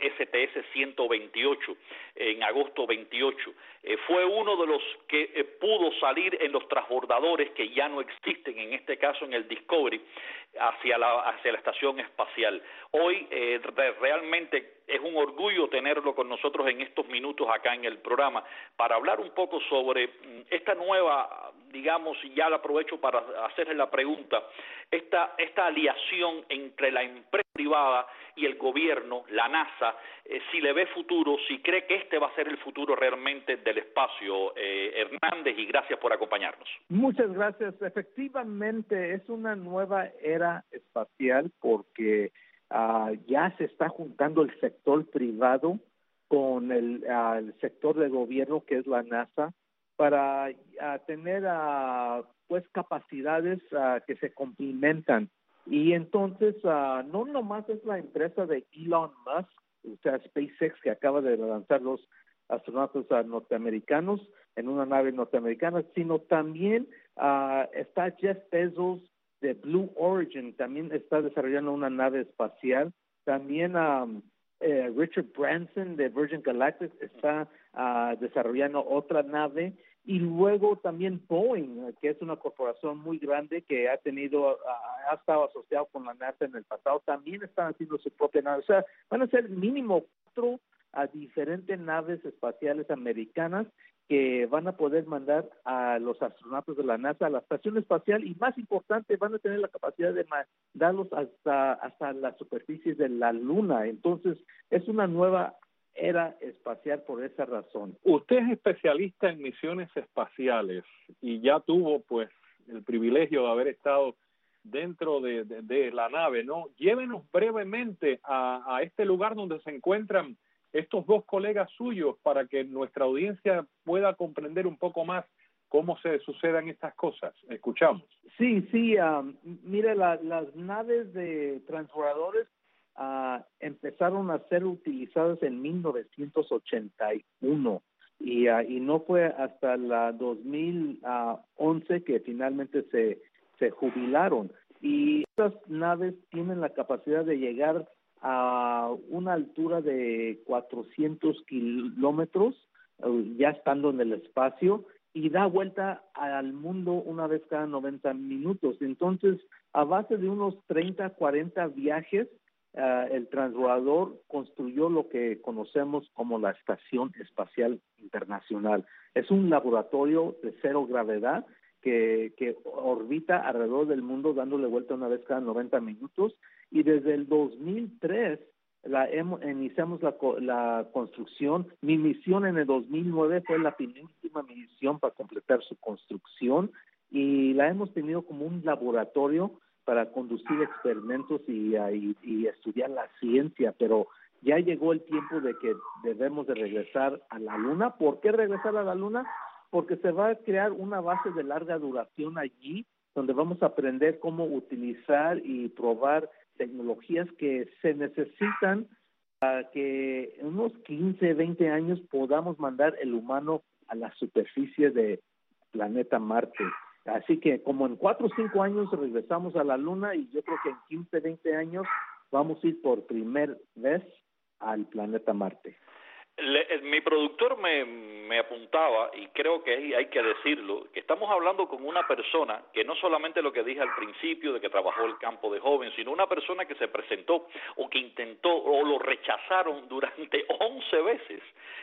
STS-128, en agosto 28. Fue uno de los que pudo salir en los transbordadores que ya no existen, en este caso en el Discovery, hacia la estación espacial. Hoy realmente es un orgullo tenerlo con nosotros en estos minutos acá en el programa para hablar un poco sobre esta nueva, digamos, y ya la aprovecho para hacerle la pregunta, esta aliación entre la empresa privada y el gobierno, la NASA, si le ve futuro, si cree que este va a ser el futuro realmente del espacio. Hernández, y gracias por acompañarnos. Muchas gracias. Efectivamente, es una nueva era espacial porque ya se está juntando el sector privado con el sector de gobierno, que es la NASA, para tener pues capacidades que se complementan. Y entonces no nomás es la empresa de Elon Musk, o sea, SpaceX, que acaba de lanzar los astronautas norteamericanos en una nave norteamericana, sino también está Jeff Bezos de Blue Origin, también está desarrollando una nave espacial. También Richard Branson de Virgin Galactic está desarrollando otra nave. Y luego también Boeing, que es una corporación muy grande que ha estado asociado con la NASA en el pasado, también están haciendo su propia nave. O sea, van a ser mínimo 4 diferentes naves espaciales americanas que van a poder mandar a los astronautas de la NASA a la estación espacial, y más importante, van a tener la capacidad de mandarlos hasta la superficie de la Luna. Entonces, es una nueva era espacial por esa razón. Usted es especialista en misiones espaciales y ya tuvo pues el privilegio de haber estado dentro de la nave, ¿no? Llévenos brevemente a este lugar donde se encuentran estos 2 colegas suyos para que nuestra audiencia pueda comprender un poco más cómo se sucedan estas cosas. Escuchamos. Sí, mire, las naves de transbordadores empezaron a ser utilizadas en 1981 y no fue hasta la 2011 que finalmente se jubilaron. Y estas naves tienen la capacidad de llegar a una altura de 400 kilómetros, ya estando en el espacio, y da vuelta al mundo una vez cada 90 minutos. Entonces, a base de unos 30, 40 viajes, el transbordador construyó lo que conocemos como la Estación Espacial Internacional. Es un laboratorio de cero gravedad que orbita alrededor del mundo dándole vuelta una vez cada 90 minutos, y desde el 2003 iniciamos la construcción. Mi misión en el 2009 fue la penúltima misión para completar su construcción, y la hemos tenido como un laboratorio para conducir experimentos y estudiar la ciencia, pero ya llegó el tiempo de que debemos de regresar a la Luna. ¿Por qué regresar a la Luna? Porque se va a crear una base de larga duración allí, donde vamos a aprender cómo utilizar y probar tecnologías que se necesitan para que en unos 15, 20 años podamos mandar el humano a la superficie del planeta Marte. Así que como en 4 o 5 años regresamos a la Luna, y yo creo que en 15, 20 años vamos a ir por primera vez al planeta Marte. Mi productor me apuntaba, y creo que hay que decirlo, que estamos hablando con una persona que no solamente lo que dije al principio de que trabajó el campo de joven, sino una persona que se presentó o que intentó o lo rechazaron durante 11 veces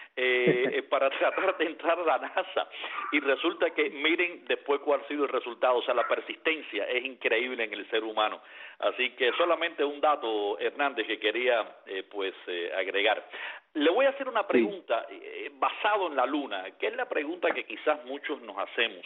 para tratar de entrar a la NASA, y resulta que miren después cuál ha sido el resultado. O sea, la persistencia es increíble en el ser humano. Así que solamente un dato, Hernández, que quería agregar. Le voy a hacer una pregunta basado en la Luna, que es la pregunta que quizás muchos nos hacemos.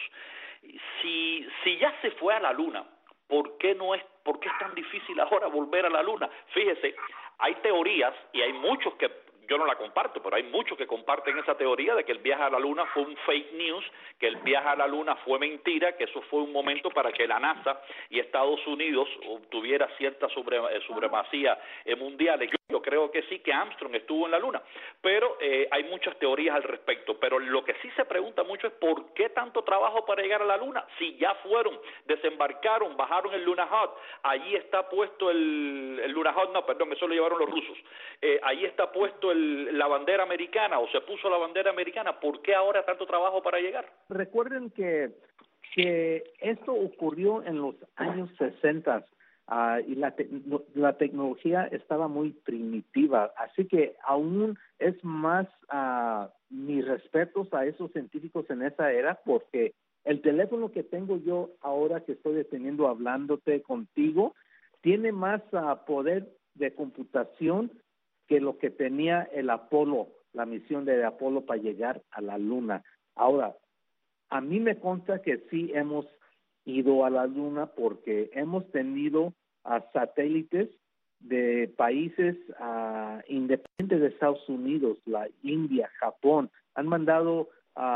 Si ya se fue a la Luna, ¿por qué es tan difícil ahora volver a la Luna? Fíjese, hay teorías, y hay muchos que, yo no la comparto, pero hay muchos que comparten esa teoría de que el viaje a la Luna fue un fake news, que el viaje a la Luna fue mentira, que eso fue un momento para que la NASA y Estados Unidos obtuviera cierta supremacía mundial. Yo creo que sí, que Armstrong estuvo en la Luna, pero hay muchas teorías al respecto. Pero lo que sí se pregunta mucho es ¿por qué tanto trabajo para llegar a la Luna? Si ya fueron, desembarcaron, bajaron el Lunar Hut, allí está puesto el Lunar Hut, no, perdón, eso lo llevaron los rusos, allí está puesto la bandera americana, o se puso la bandera americana. ¿Por qué ahora tanto trabajo para llegar? Recuerden que esto ocurrió en los años 60. Y la tecnología estaba muy primitiva, así que aún es más mis respetos a esos científicos en esa era, porque el teléfono que tengo yo ahora que estoy teniendo hablándote contigo tiene más poder de computación que lo que tenía el Apolo, la misión de Apolo para llegar a la Luna. Ahora, a mí me consta que sí hemos ido a la Luna porque hemos tenido satélites de países independientes de Estados Unidos, la India, Japón, han mandado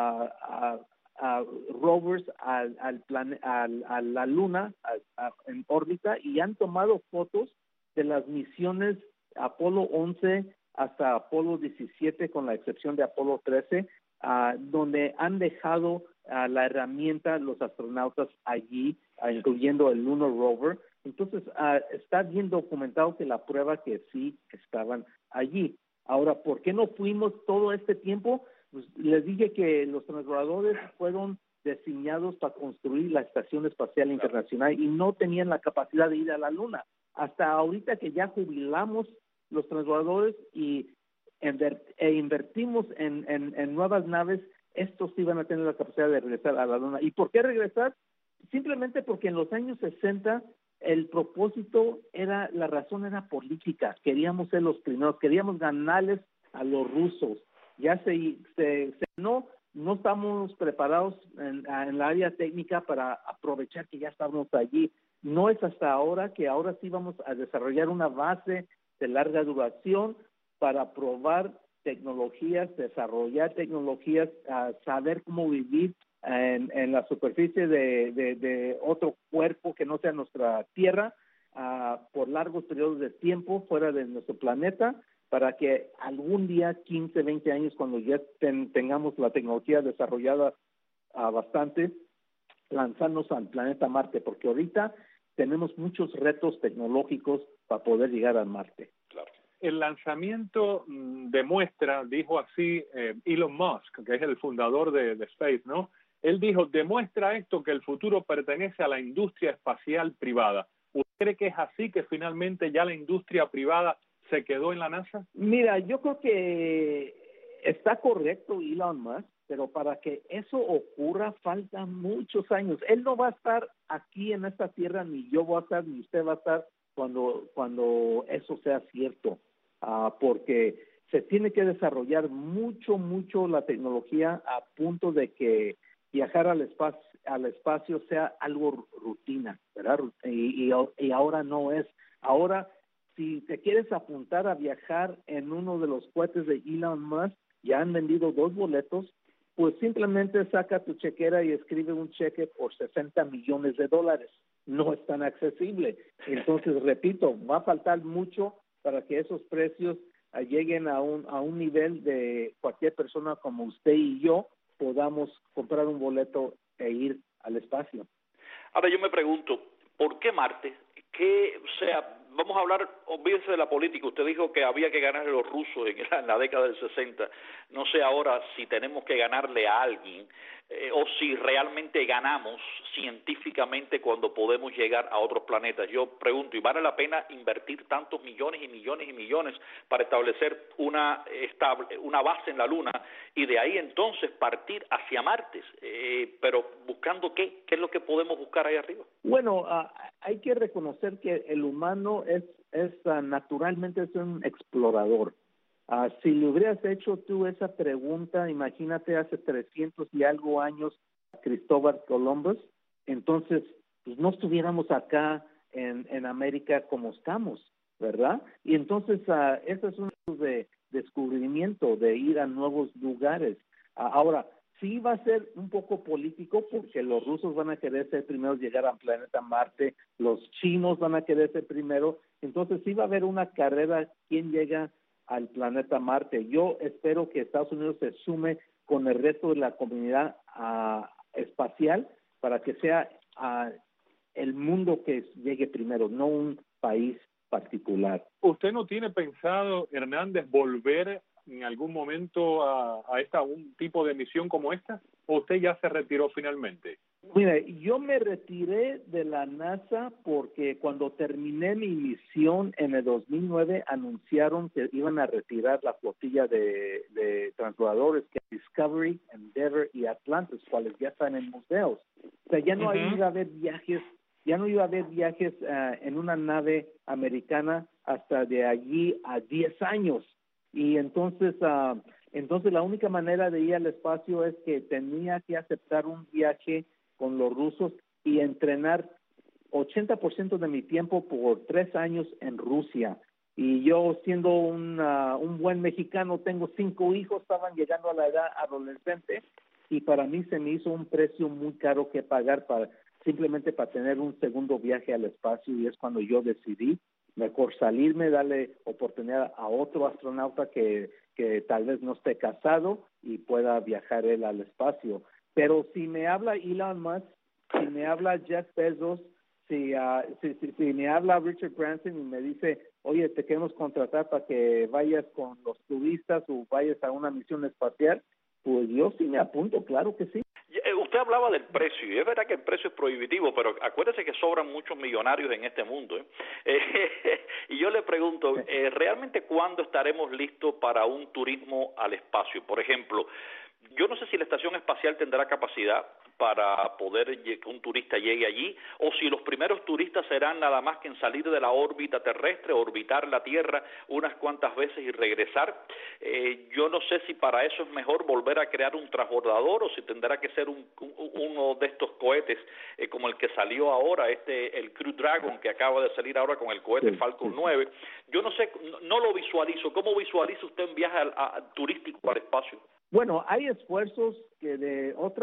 rovers a la Luna en órbita, y han tomado fotos de las misiones Apolo 11 hasta Apolo 17, con la excepción de Apolo 13, donde han dejado la herramienta los astronautas allí, incluyendo el Lunar Rover. Entonces, está bien documentado que la prueba que sí estaban allí. Ahora, ¿por qué no fuimos todo este tiempo? Pues les dije que los transbordadores fueron diseñados para construir la Estación Espacial Internacional y no tenían la capacidad de ir a la Luna. Hasta ahorita que ya jubilamos los transbordadores y invertimos en nuevas naves, estos sí van a tener la capacidad de regresar a la Luna. ¿Y por qué regresar? Simplemente porque en los años 60 el propósito la razón era política. Queríamos ser los primeros, queríamos ganarles a los rusos. Ya no estamos preparados en la área técnica para aprovechar que ya estábamos allí. No es hasta ahora que ahora sí vamos a desarrollar una base de larga duración para probar tecnologías, desarrollar tecnologías, saber cómo vivir en la superficie de otro cuerpo que no sea nuestra Tierra por largos periodos de tiempo fuera de nuestro planeta, para que algún día, 15, 20 años, cuando ya tengamos la tecnología desarrollada bastante, lanzarnos al planeta Marte, porque ahorita tenemos muchos retos tecnológicos para poder llegar a Marte. Claro. El lanzamiento demuestra, dijo así Elon Musk, que es el fundador de Space, ¿no? Él dijo, demuestra esto que el futuro pertenece a la industria espacial privada. ¿Usted cree que es así, que finalmente ya la industria privada se quedó en la NASA? Mira, yo creo que está correcto Elon Musk, pero para que eso ocurra faltan muchos años. Él no va a estar aquí en esta tierra, ni yo voy a estar, ni usted va a estar cuando eso sea cierto, porque se tiene que desarrollar mucho la tecnología a punto de que viajar al espacio sea algo rutina, ¿verdad? Y ahora no es. Ahora, si te quieres apuntar a viajar en uno de los cohetes de Elon Musk, ya han vendido 2 boletos, pues simplemente saca tu chequera y escribe un cheque por $60 millones. No es tan accesible. Entonces, repito, va a faltar mucho para que esos precios lleguen a un nivel de cualquier persona como usted y yo podamos comprar un boleto e ir al espacio. Ahora yo me pregunto, ¿por qué Marte? Vamos a hablar, olvídense de la política. Usted dijo que había que ganarle a los rusos en la década del 60. No sé ahora si tenemos que ganarle a alguien o si realmente ganamos científicamente cuando podemos llegar a otros planetas. Yo pregunto, ¿y vale la pena invertir tantos millones y millones y millones para establecer una base en la Luna y de ahí entonces partir hacia Marte? Pero buscando ¿qué es lo que podemos buscar ahí arriba? Bueno, hay que reconocer que el humano es naturalmente es un explorador. Si le hubieras hecho tú esa pregunta, imagínate hace 300 y algo años Cristóbal Colombo, entonces pues no estuviéramos acá en América como estamos, ¿verdad? Y entonces eso es un de descubrimiento, de ir a nuevos lugares. Ahora, sí va a ser un poco político porque los rusos van a querer ser primeros llegar al planeta Marte, los chinos van a querer ser primero, entonces sí va a haber una carrera quién llega al planeta Marte. Yo espero que Estados Unidos se sume con el resto de la comunidad espacial para que sea el mundo que llegue primero, no un país particular. ¿Usted no tiene pensado, Hernández, volver en algún momento a un tipo de misión como esta? ¿O usted ya se retiró finalmente? Mira, yo me retiré de la NASA porque cuando terminé mi misión en el 2009 anunciaron que iban a retirar la flotilla de transbordadores que Discovery, Endeavour y Atlantis, cuales ya están en museos. O sea, ya no iba a haber viajes, en una nave americana hasta de allí a 10 años. Y entonces la única manera de ir al espacio es que tenía que aceptar un viaje con los rusos y entrenar 80% de mi tiempo por 3 años en Rusia. Y yo, siendo un buen mexicano, tengo 5 hijos, estaban llegando a la edad adolescente, y para mí se me hizo un precio muy caro que pagar simplemente para tener un segundo viaje al espacio, y es cuando yo decidí mejor salirme, darle oportunidad a otro astronauta que tal vez no esté casado y pueda viajar él al espacio. Pero si me habla Elon Musk, si me habla Jeff Bezos, si me habla Richard Branson y me dice, oye, te queremos contratar para que vayas con los turistas o vayas a una misión espacial, pues yo sí me apunto, claro que sí. Usted hablaba del precio, y es verdad que el precio es prohibitivo, pero acuérdese que sobran muchos millonarios en este mundo. Y yo le pregunto, ¿realmente cuándo estaremos listos para un turismo al espacio? Por ejemplo, yo no sé si la estación espacial tendrá capacidad para poder que un turista llegue allí, o si los primeros turistas serán nada más que en salir de la órbita terrestre, orbitar la Tierra unas cuantas veces y regresar. Yo no sé si para eso es mejor volver a crear un transbordador o si tendrá que ser uno de estos cohetes como el que salió ahora, el Crew Dragon que acaba de salir ahora con el cohete Falcon 9. Yo no sé, no lo visualizo. ¿Cómo visualiza usted un viaje turístico al espacio? Bueno, hay esfuerzos que de otras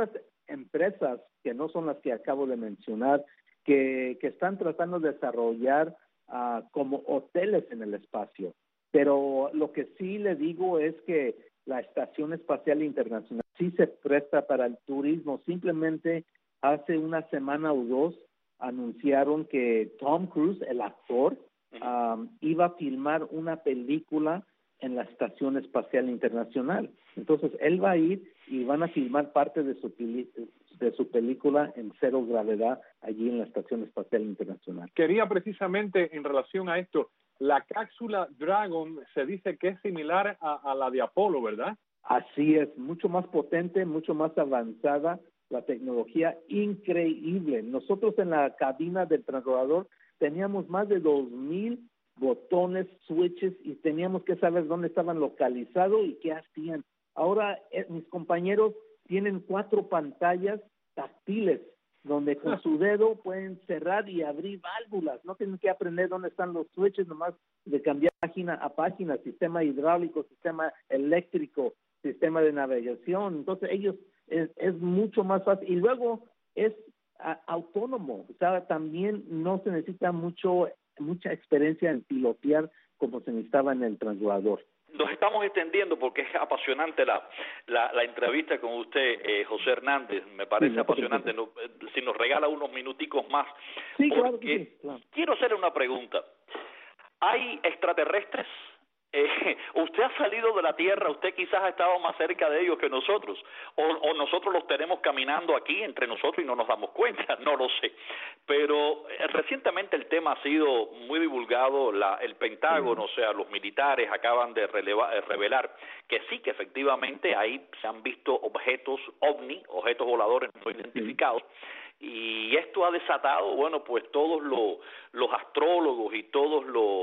empresas que no son las que acabo de mencionar que están tratando de desarrollar como hoteles en el espacio. Pero lo que sí le digo es que la Estación Espacial Internacional sí se presta para el turismo. Simplemente hace una semana o dos anunciaron que Tom Cruise, el actor, iba a filmar una película en la Estación Espacial Internacional. Entonces, él va a ir y van a filmar parte de su película en cero gravedad allí en la Estación Espacial Internacional. Quería precisamente en relación a esto, la cápsula Dragon se dice que es similar a la de Apolo, ¿verdad? Así es, mucho más potente, mucho más avanzada, la tecnología increíble. Nosotros en la cabina del transbordador teníamos más de 2,000 botones, switches, y teníamos que saber dónde estaban localizados y qué hacían. Ahora mis compañeros tienen 4 pantallas táctiles donde con su dedo pueden cerrar y abrir válvulas. No tienen que aprender dónde están los switches, nomás de cambiar página a página, sistema hidráulico, sistema eléctrico, sistema de navegación. Entonces ellos es mucho más fácil. Y luego es autónomo. O sea, también no se necesita mucha experiencia en pilotear como se necesitaba en el transbordador. Nos estamos extendiendo porque es apasionante la entrevista con usted, José Hernández. Me parece apasionante. Si nos regala unos minuticos más. Sí, porque claro que sí, claro. Quiero hacerle una pregunta. ¿Hay extraterrestres? Usted ha salido de la Tierra, usted quizás ha estado más cerca de ellos que nosotros, o nosotros los tenemos caminando aquí entre nosotros y no nos damos cuenta, no lo sé. Pero recientemente el tema ha sido muy divulgado, el Pentágono, o sea, los militares acaban de revelar que sí, que efectivamente ahí se han visto objetos OVNI, objetos voladores no identificados. Y esto ha desatado, bueno, pues todos los astrólogos y todos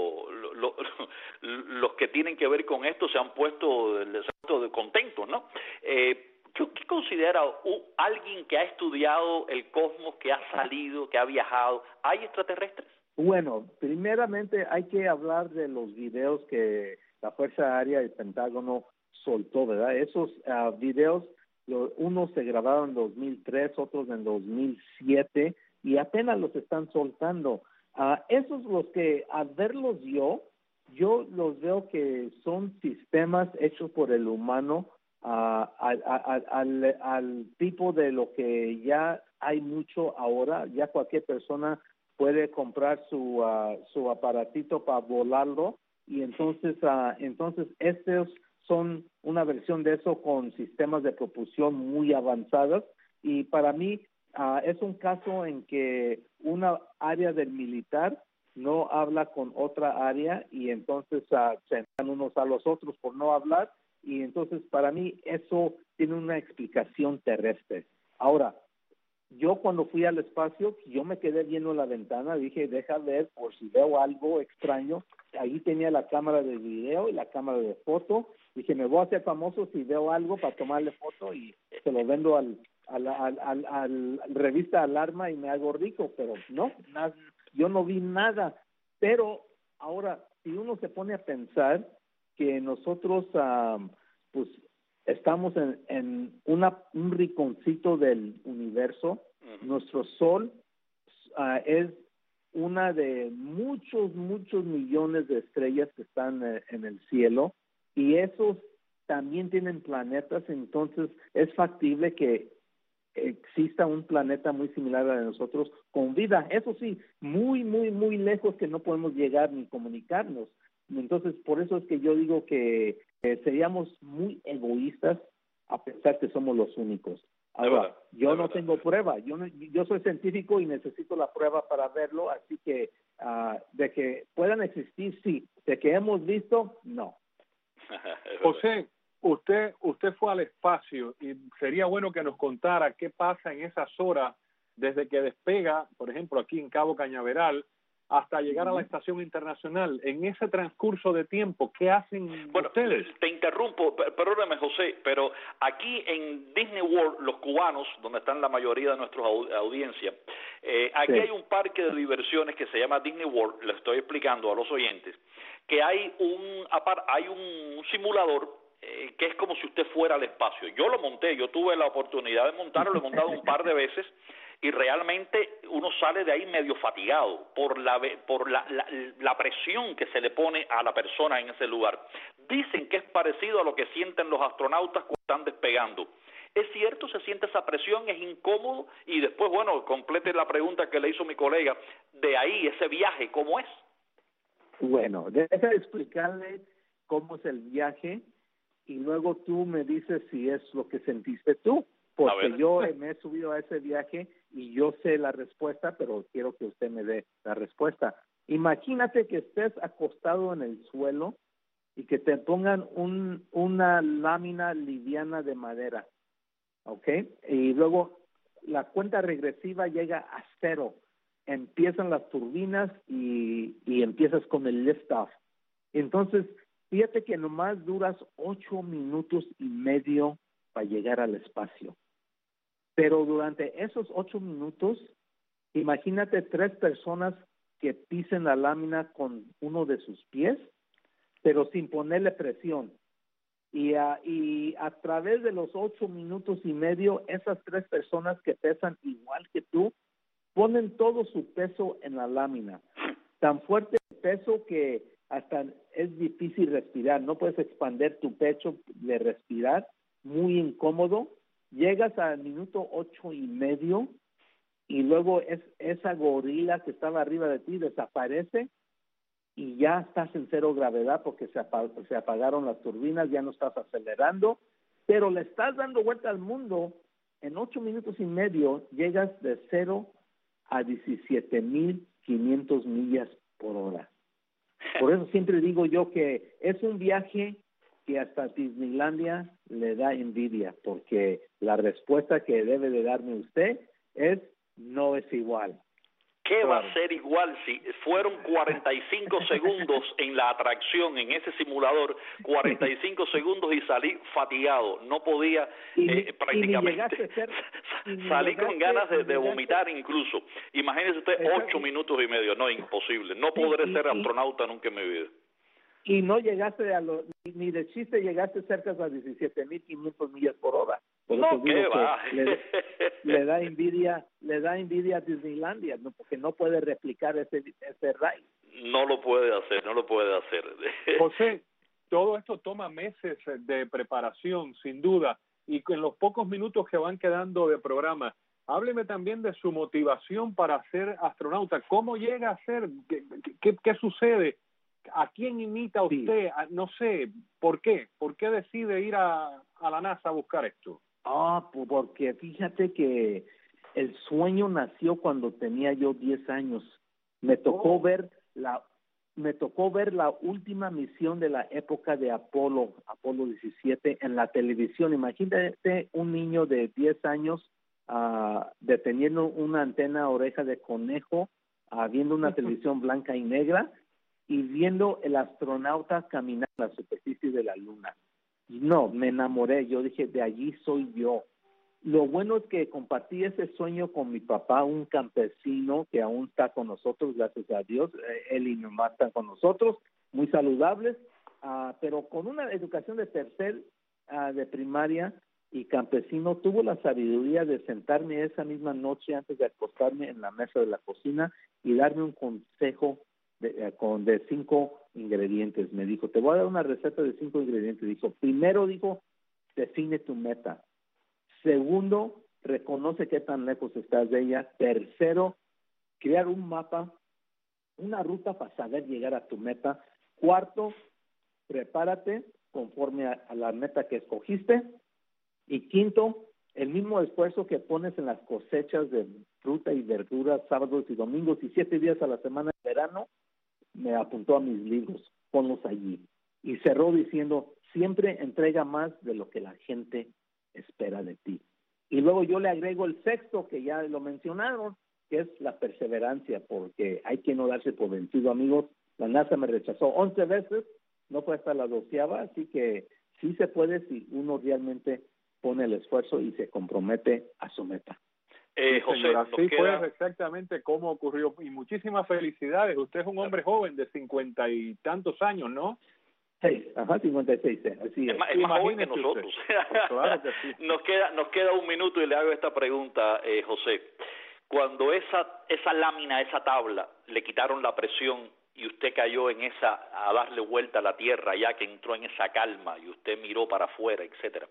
los que tienen que ver con esto se han puesto contentos, ¿no? ¿Qué considera alguien que ha estudiado el cosmos, que ha salido, que ha viajado? ¿Hay extraterrestres? Bueno, primeramente hay que hablar de los videos que la Fuerza Aérea del Pentágono soltó, ¿verdad? Esos videos, unos se grabaron en 2003, otros en 2007, y apenas los están soltando. Esos los que, al verlos yo los veo que son sistemas hechos por el humano al tipo de lo que ya hay mucho ahora. Ya cualquier persona puede comprar su aparatito para volarlo, y entonces estos son una versión de eso con sistemas de propulsión muy avanzados, y para mí es un caso en que una área del militar no habla con otra área, y entonces se entran unos a los otros por no hablar, y entonces para mí eso tiene una explicación terrestre. Ahora, yo cuando fui al espacio, yo me quedé viendo la ventana, dije, deja ver por si veo algo extraño. Ahí tenía la cámara de video y la cámara de foto. Dije, me voy a hacer famoso si veo algo para tomarle foto y se lo vendo al revista Alarma y me hago rico, pero no, yo no vi nada. Pero ahora, si uno se pone a pensar que nosotros pues estamos en un rinconcito del universo. Nuestro Sol es una de muchos millones de estrellas que están en el cielo, y esos también tienen planetas. Entonces es factible que exista un planeta muy similar a nosotros con vida, eso sí, muy lejos, que no podemos llegar ni comunicarnos. Entonces, por eso es que yo digo que seríamos muy egoístas a pensar que somos los únicos. Ahora, yo no tengo prueba, yo soy científico y necesito la prueba para verlo, así que de que puedan existir, sí, de que hemos visto, no. José, usted fue al espacio, y sería bueno que nos contara qué pasa en esas horas desde que despega, por ejemplo, aquí en Cabo Cañaveral, hasta llegar a la estación internacional. En ese transcurso de tiempo, ¿qué hacen ustedes? Te interrumpo, perdóname, José, pero aquí en Disney World, los cubanos, donde están la mayoría de nuestra audiencia, aquí hay un parque de diversiones que se llama Disney World. Les estoy explicando a los oyentes que hay un simulador que es como si usted fuera al espacio. Yo lo monté, yo tuve la oportunidad de montarlo, lo he montado un par de veces y realmente uno sale de ahí medio fatigado por la presión que se le pone a la persona en ese lugar. Dicen que es parecido a lo que sienten los astronautas cuando están despegando. ¿Es cierto? ¿Se siente esa presión? ¿Es incómodo? Y después, bueno, complete la pregunta que le hizo mi colega. De ahí, ese viaje, ¿cómo es? Bueno, deja de explicarle cómo es el viaje y luego tú me dices si es lo que sentiste tú. Porque yo me he subido a ese viaje y yo sé la respuesta, pero quiero que usted me dé la respuesta. Imagínate que estés acostado en el suelo y que te pongan una lámina liviana de madera, ¿ok? Y luego la cuenta regresiva llega a 0. Empiezan las turbinas y empiezas con el lift-off. Entonces, fíjate que nomás duras 8 minutos y medio para llegar al espacio. Pero durante esos 8 minutos, imagínate 3 personas que pisen la lámina con uno de sus pies, pero sin ponerle presión. Y a través de los 8 minutos y medio, esas 3 personas que pesan igual que tú, ponen todo su peso en la lámina. Tan fuerte el peso que hasta es difícil respirar. No puedes expandir tu pecho de respirar. Muy incómodo. Llegas al minuto 8 y medio y luego esa gorila que estaba arriba de ti desaparece y ya estás en 0 gravedad porque se apagaron las turbinas, ya no estás acelerando, pero le estás dando vuelta al mundo. En 8 minutos y medio llegas de 0 a 17,500 millas por hora. Por eso siempre digo yo que es un viaje que hasta Disneylandia le da envidia, porque la respuesta que debe de darme usted es no es igual. ¿Qué va a ser igual si fueron 45 segundos en la atracción, en ese simulador, 45 segundos y salí fatigado? No podía prácticamente. Salí con ganas de vomitar incluso. Imagínese usted 8 minutos y medio. No, imposible. No podré ser astronauta nunca en mi vida. Y no llegaste ni de chiste llegaste cerca a 17,500 millas por hora. Por no, ¿qué va? Le da envidia a Disneylandia, ¿no? Porque no puede replicar ese ride. No lo puede hacer. José, todo esto toma meses de preparación, sin duda, y en los pocos minutos que van quedando de programa, hábleme también de su motivación para ser astronauta. ¿Cómo llega a ser? ¿Qué sucede? ¿A quién imita usted? Sí. No sé, ¿por qué? ¿Por qué decide ir a la NASA a buscar esto? Porque fíjate que el sueño nació cuando tenía yo 10 años. Me tocó ver la última misión de la época de Apolo 17 en la televisión. Imagínate un niño de 10 años deteniendo una antena oreja de conejo, viendo una televisión blanca y negra y viendo el astronauta caminar en la superficie de la luna. No, me enamoré. Yo dije, de allí soy yo. Lo bueno es que compartí ese sueño con mi papá, un campesino que aún está con nosotros, gracias a Dios. Él y mi mamá están con nosotros, muy saludables, pero con una educación de de primaria y campesino, tuvo la sabiduría de sentarme esa misma noche antes de acostarme en la mesa de la cocina y darme un consejo de 5 ingredientes. Me dijo, te voy a dar una receta de 5 ingredientes. Dijo, primero, define tu meta. Segundo, reconoce qué tan lejos estás de ella. Tercero, crear un mapa, una ruta para saber llegar a tu meta. Cuarto, prepárate conforme a la meta que escogiste. Y quinto, el mismo esfuerzo que pones en las cosechas de fruta y verduras sábados y domingos y 7 días a la semana de verano, me apuntó a mis libros, ponlos allí. Y cerró diciendo, siempre entrega más de lo que la gente espera de ti. Y luego yo le agrego el sexto, que ya lo mencionaron, que es la perseverancia, porque hay que no darse por vencido, amigos. La NASA me rechazó 11 veces, no fue hasta la 12ª, así que sí se puede si uno realmente pone el esfuerzo y se compromete a su meta. José, así fue exactamente como ocurrió, y muchísimas felicidades. Usted es un hombre joven de 50 y tantos años, ¿no? 56, así es. Es más joven que nosotros. Claro que sí. Nos queda un minuto y le hago esta pregunta, José. Cuando esa lámina, esa tabla, le quitaron la presión y usted cayó a darle vuelta a la tierra, ya que entró en esa calma y usted miró para afuera, etcétera.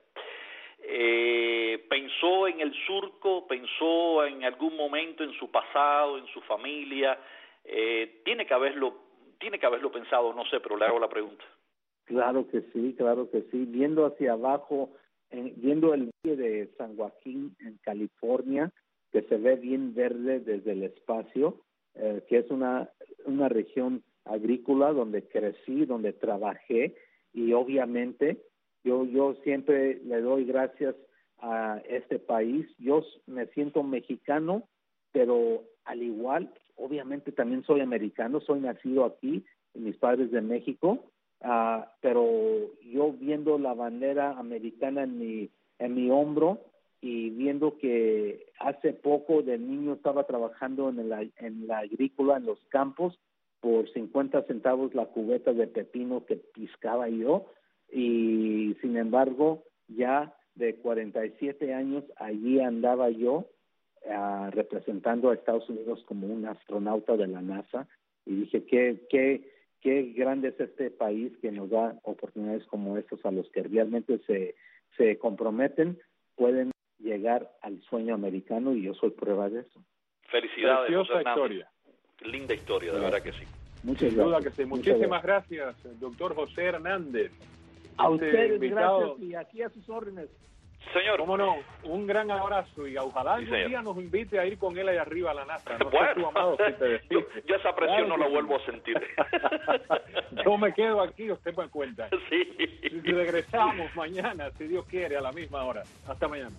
¿Pensó en el surco? ¿Pensó en algún momento en su pasado, en su familia? Tiene que haberlo pensado, no sé, pero le hago la pregunta. Claro que sí. Viendo hacia abajo, viendo el valle de San Joaquín en California, que se ve bien verde desde el espacio, que es una región agrícola donde crecí, donde trabajé, y obviamente yo siempre le doy gracias a este país. Yo me siento mexicano, pero al igual, obviamente también soy americano, soy nacido aquí, mis padres de México, pero yo viendo la bandera americana en mi hombro, y viendo que hace poco de niño estaba trabajando en la agrícola, en los campos, por 50 centavos la cubeta de pepino que piscaba yo, y sin embargo ya de 47 años allí andaba yo representando a Estados Unidos como un astronauta de la NASA, y dije qué grande es este país que nos da oportunidades como estas. A los que realmente se comprometen pueden llegar al sueño americano, y yo soy prueba de eso. Felicidades, preciosa José historia. Linda historia, de verdad que sí. Muchas Sin duda gracias. que sí. Muchísimas gracias, doctor José Hernández. A ustedes, invitado, gracias, y aquí a sus órdenes. Señor. Cómo no, un gran abrazo, y ojalá Sí, algún señor. día nos invite a ir con él allá arriba a la NASA. No Bueno, sé tú, Amado, si te decides. yo esa presión Claro no que la sí. vuelvo a sentir. Yo me quedo aquí, usted me cuenta. Sí. Y regresamos mañana, si Dios quiere, a la misma hora. Hasta mañana.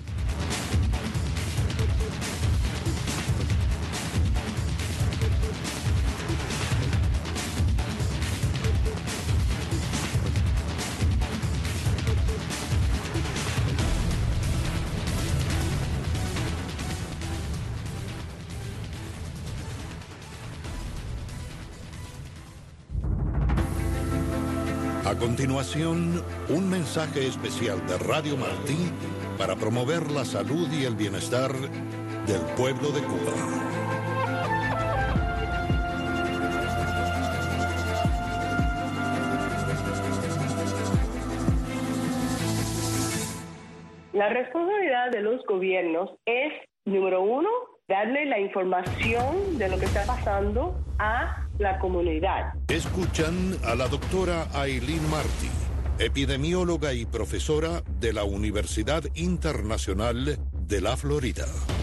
A continuación, un mensaje especial de Radio Martí para promover la salud y el bienestar del pueblo de Cuba. La responsabilidad de los gobiernos es, número uno, darle la información de lo que está pasando a la comunidad. Escuchan a la doctora Aileen Martí, epidemióloga y profesora de la Universidad Internacional de la Florida.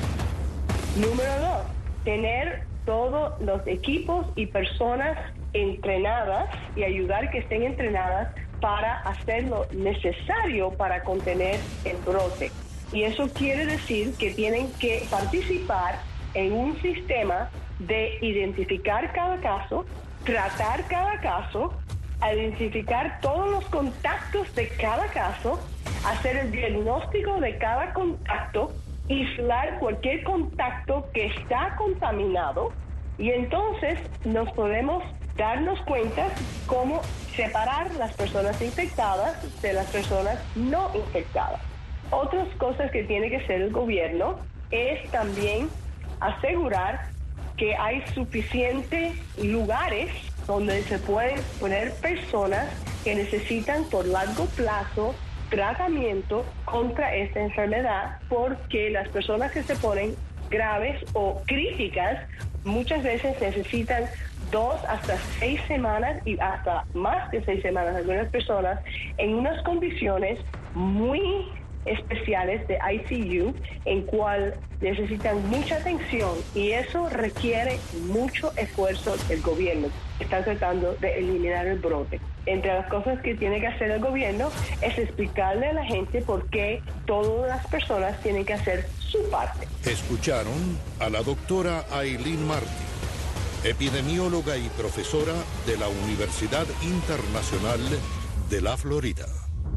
Número dos, tener todos los equipos y personas entrenadas y ayudar que estén entrenadas para hacer lo necesario para contener el brote. Y eso quiere decir que tienen que participar en un sistema de identificar cada caso, tratar cada caso, identificar todos los contactos de cada caso, hacer el diagnóstico de cada contacto, aislar cualquier contacto que está contaminado, y entonces nos podemos darnos cuenta cómo separar las personas infectadas de las personas no infectadas. Otras cosas que tiene que hacer el gobierno es también asegurar que hay suficientes lugares donde se pueden poner personas que necesitan por largo plazo tratamiento contra esta enfermedad, porque las personas que se ponen graves o críticas muchas veces necesitan 2 hasta 6 semanas y hasta más de 6 semanas, algunas personas en unas condiciones muy especiales de ICU, en cual necesitan mucha atención, y eso requiere mucho esfuerzo del gobierno. Están tratando de eliminar el brote. Entre las cosas que tiene que hacer el gobierno es explicarle a la gente por qué todas las personas tienen que hacer su parte. Escucharon a la doctora Aileen Martí, epidemióloga y profesora de la Universidad Internacional de la Florida.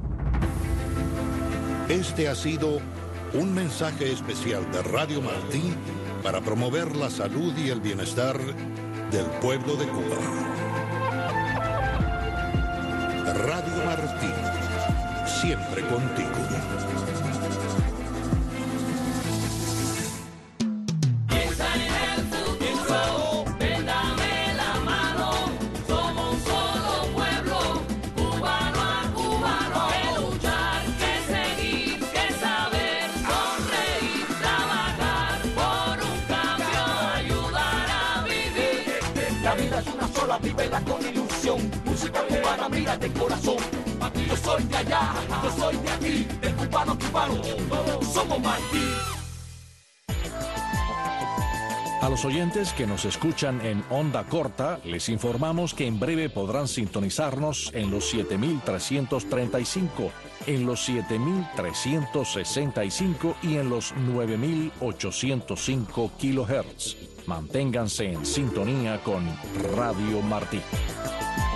Este ha sido un mensaje especial de Radio Martí para promover la salud y el bienestar del pueblo de Cuba. Radio Martí, siempre contigo. Vívela con ilusión, música cubana, mira de corazón. Yo soy de allá, yo soy de aquí, de cubano a cubano, somos Martí. A los oyentes que nos escuchan en onda corta, les informamos que en breve podrán sintonizarnos en los 7.335, en los 7.365 y en los 9.805 kilohertz. Manténganse en sintonía con Radio Martí.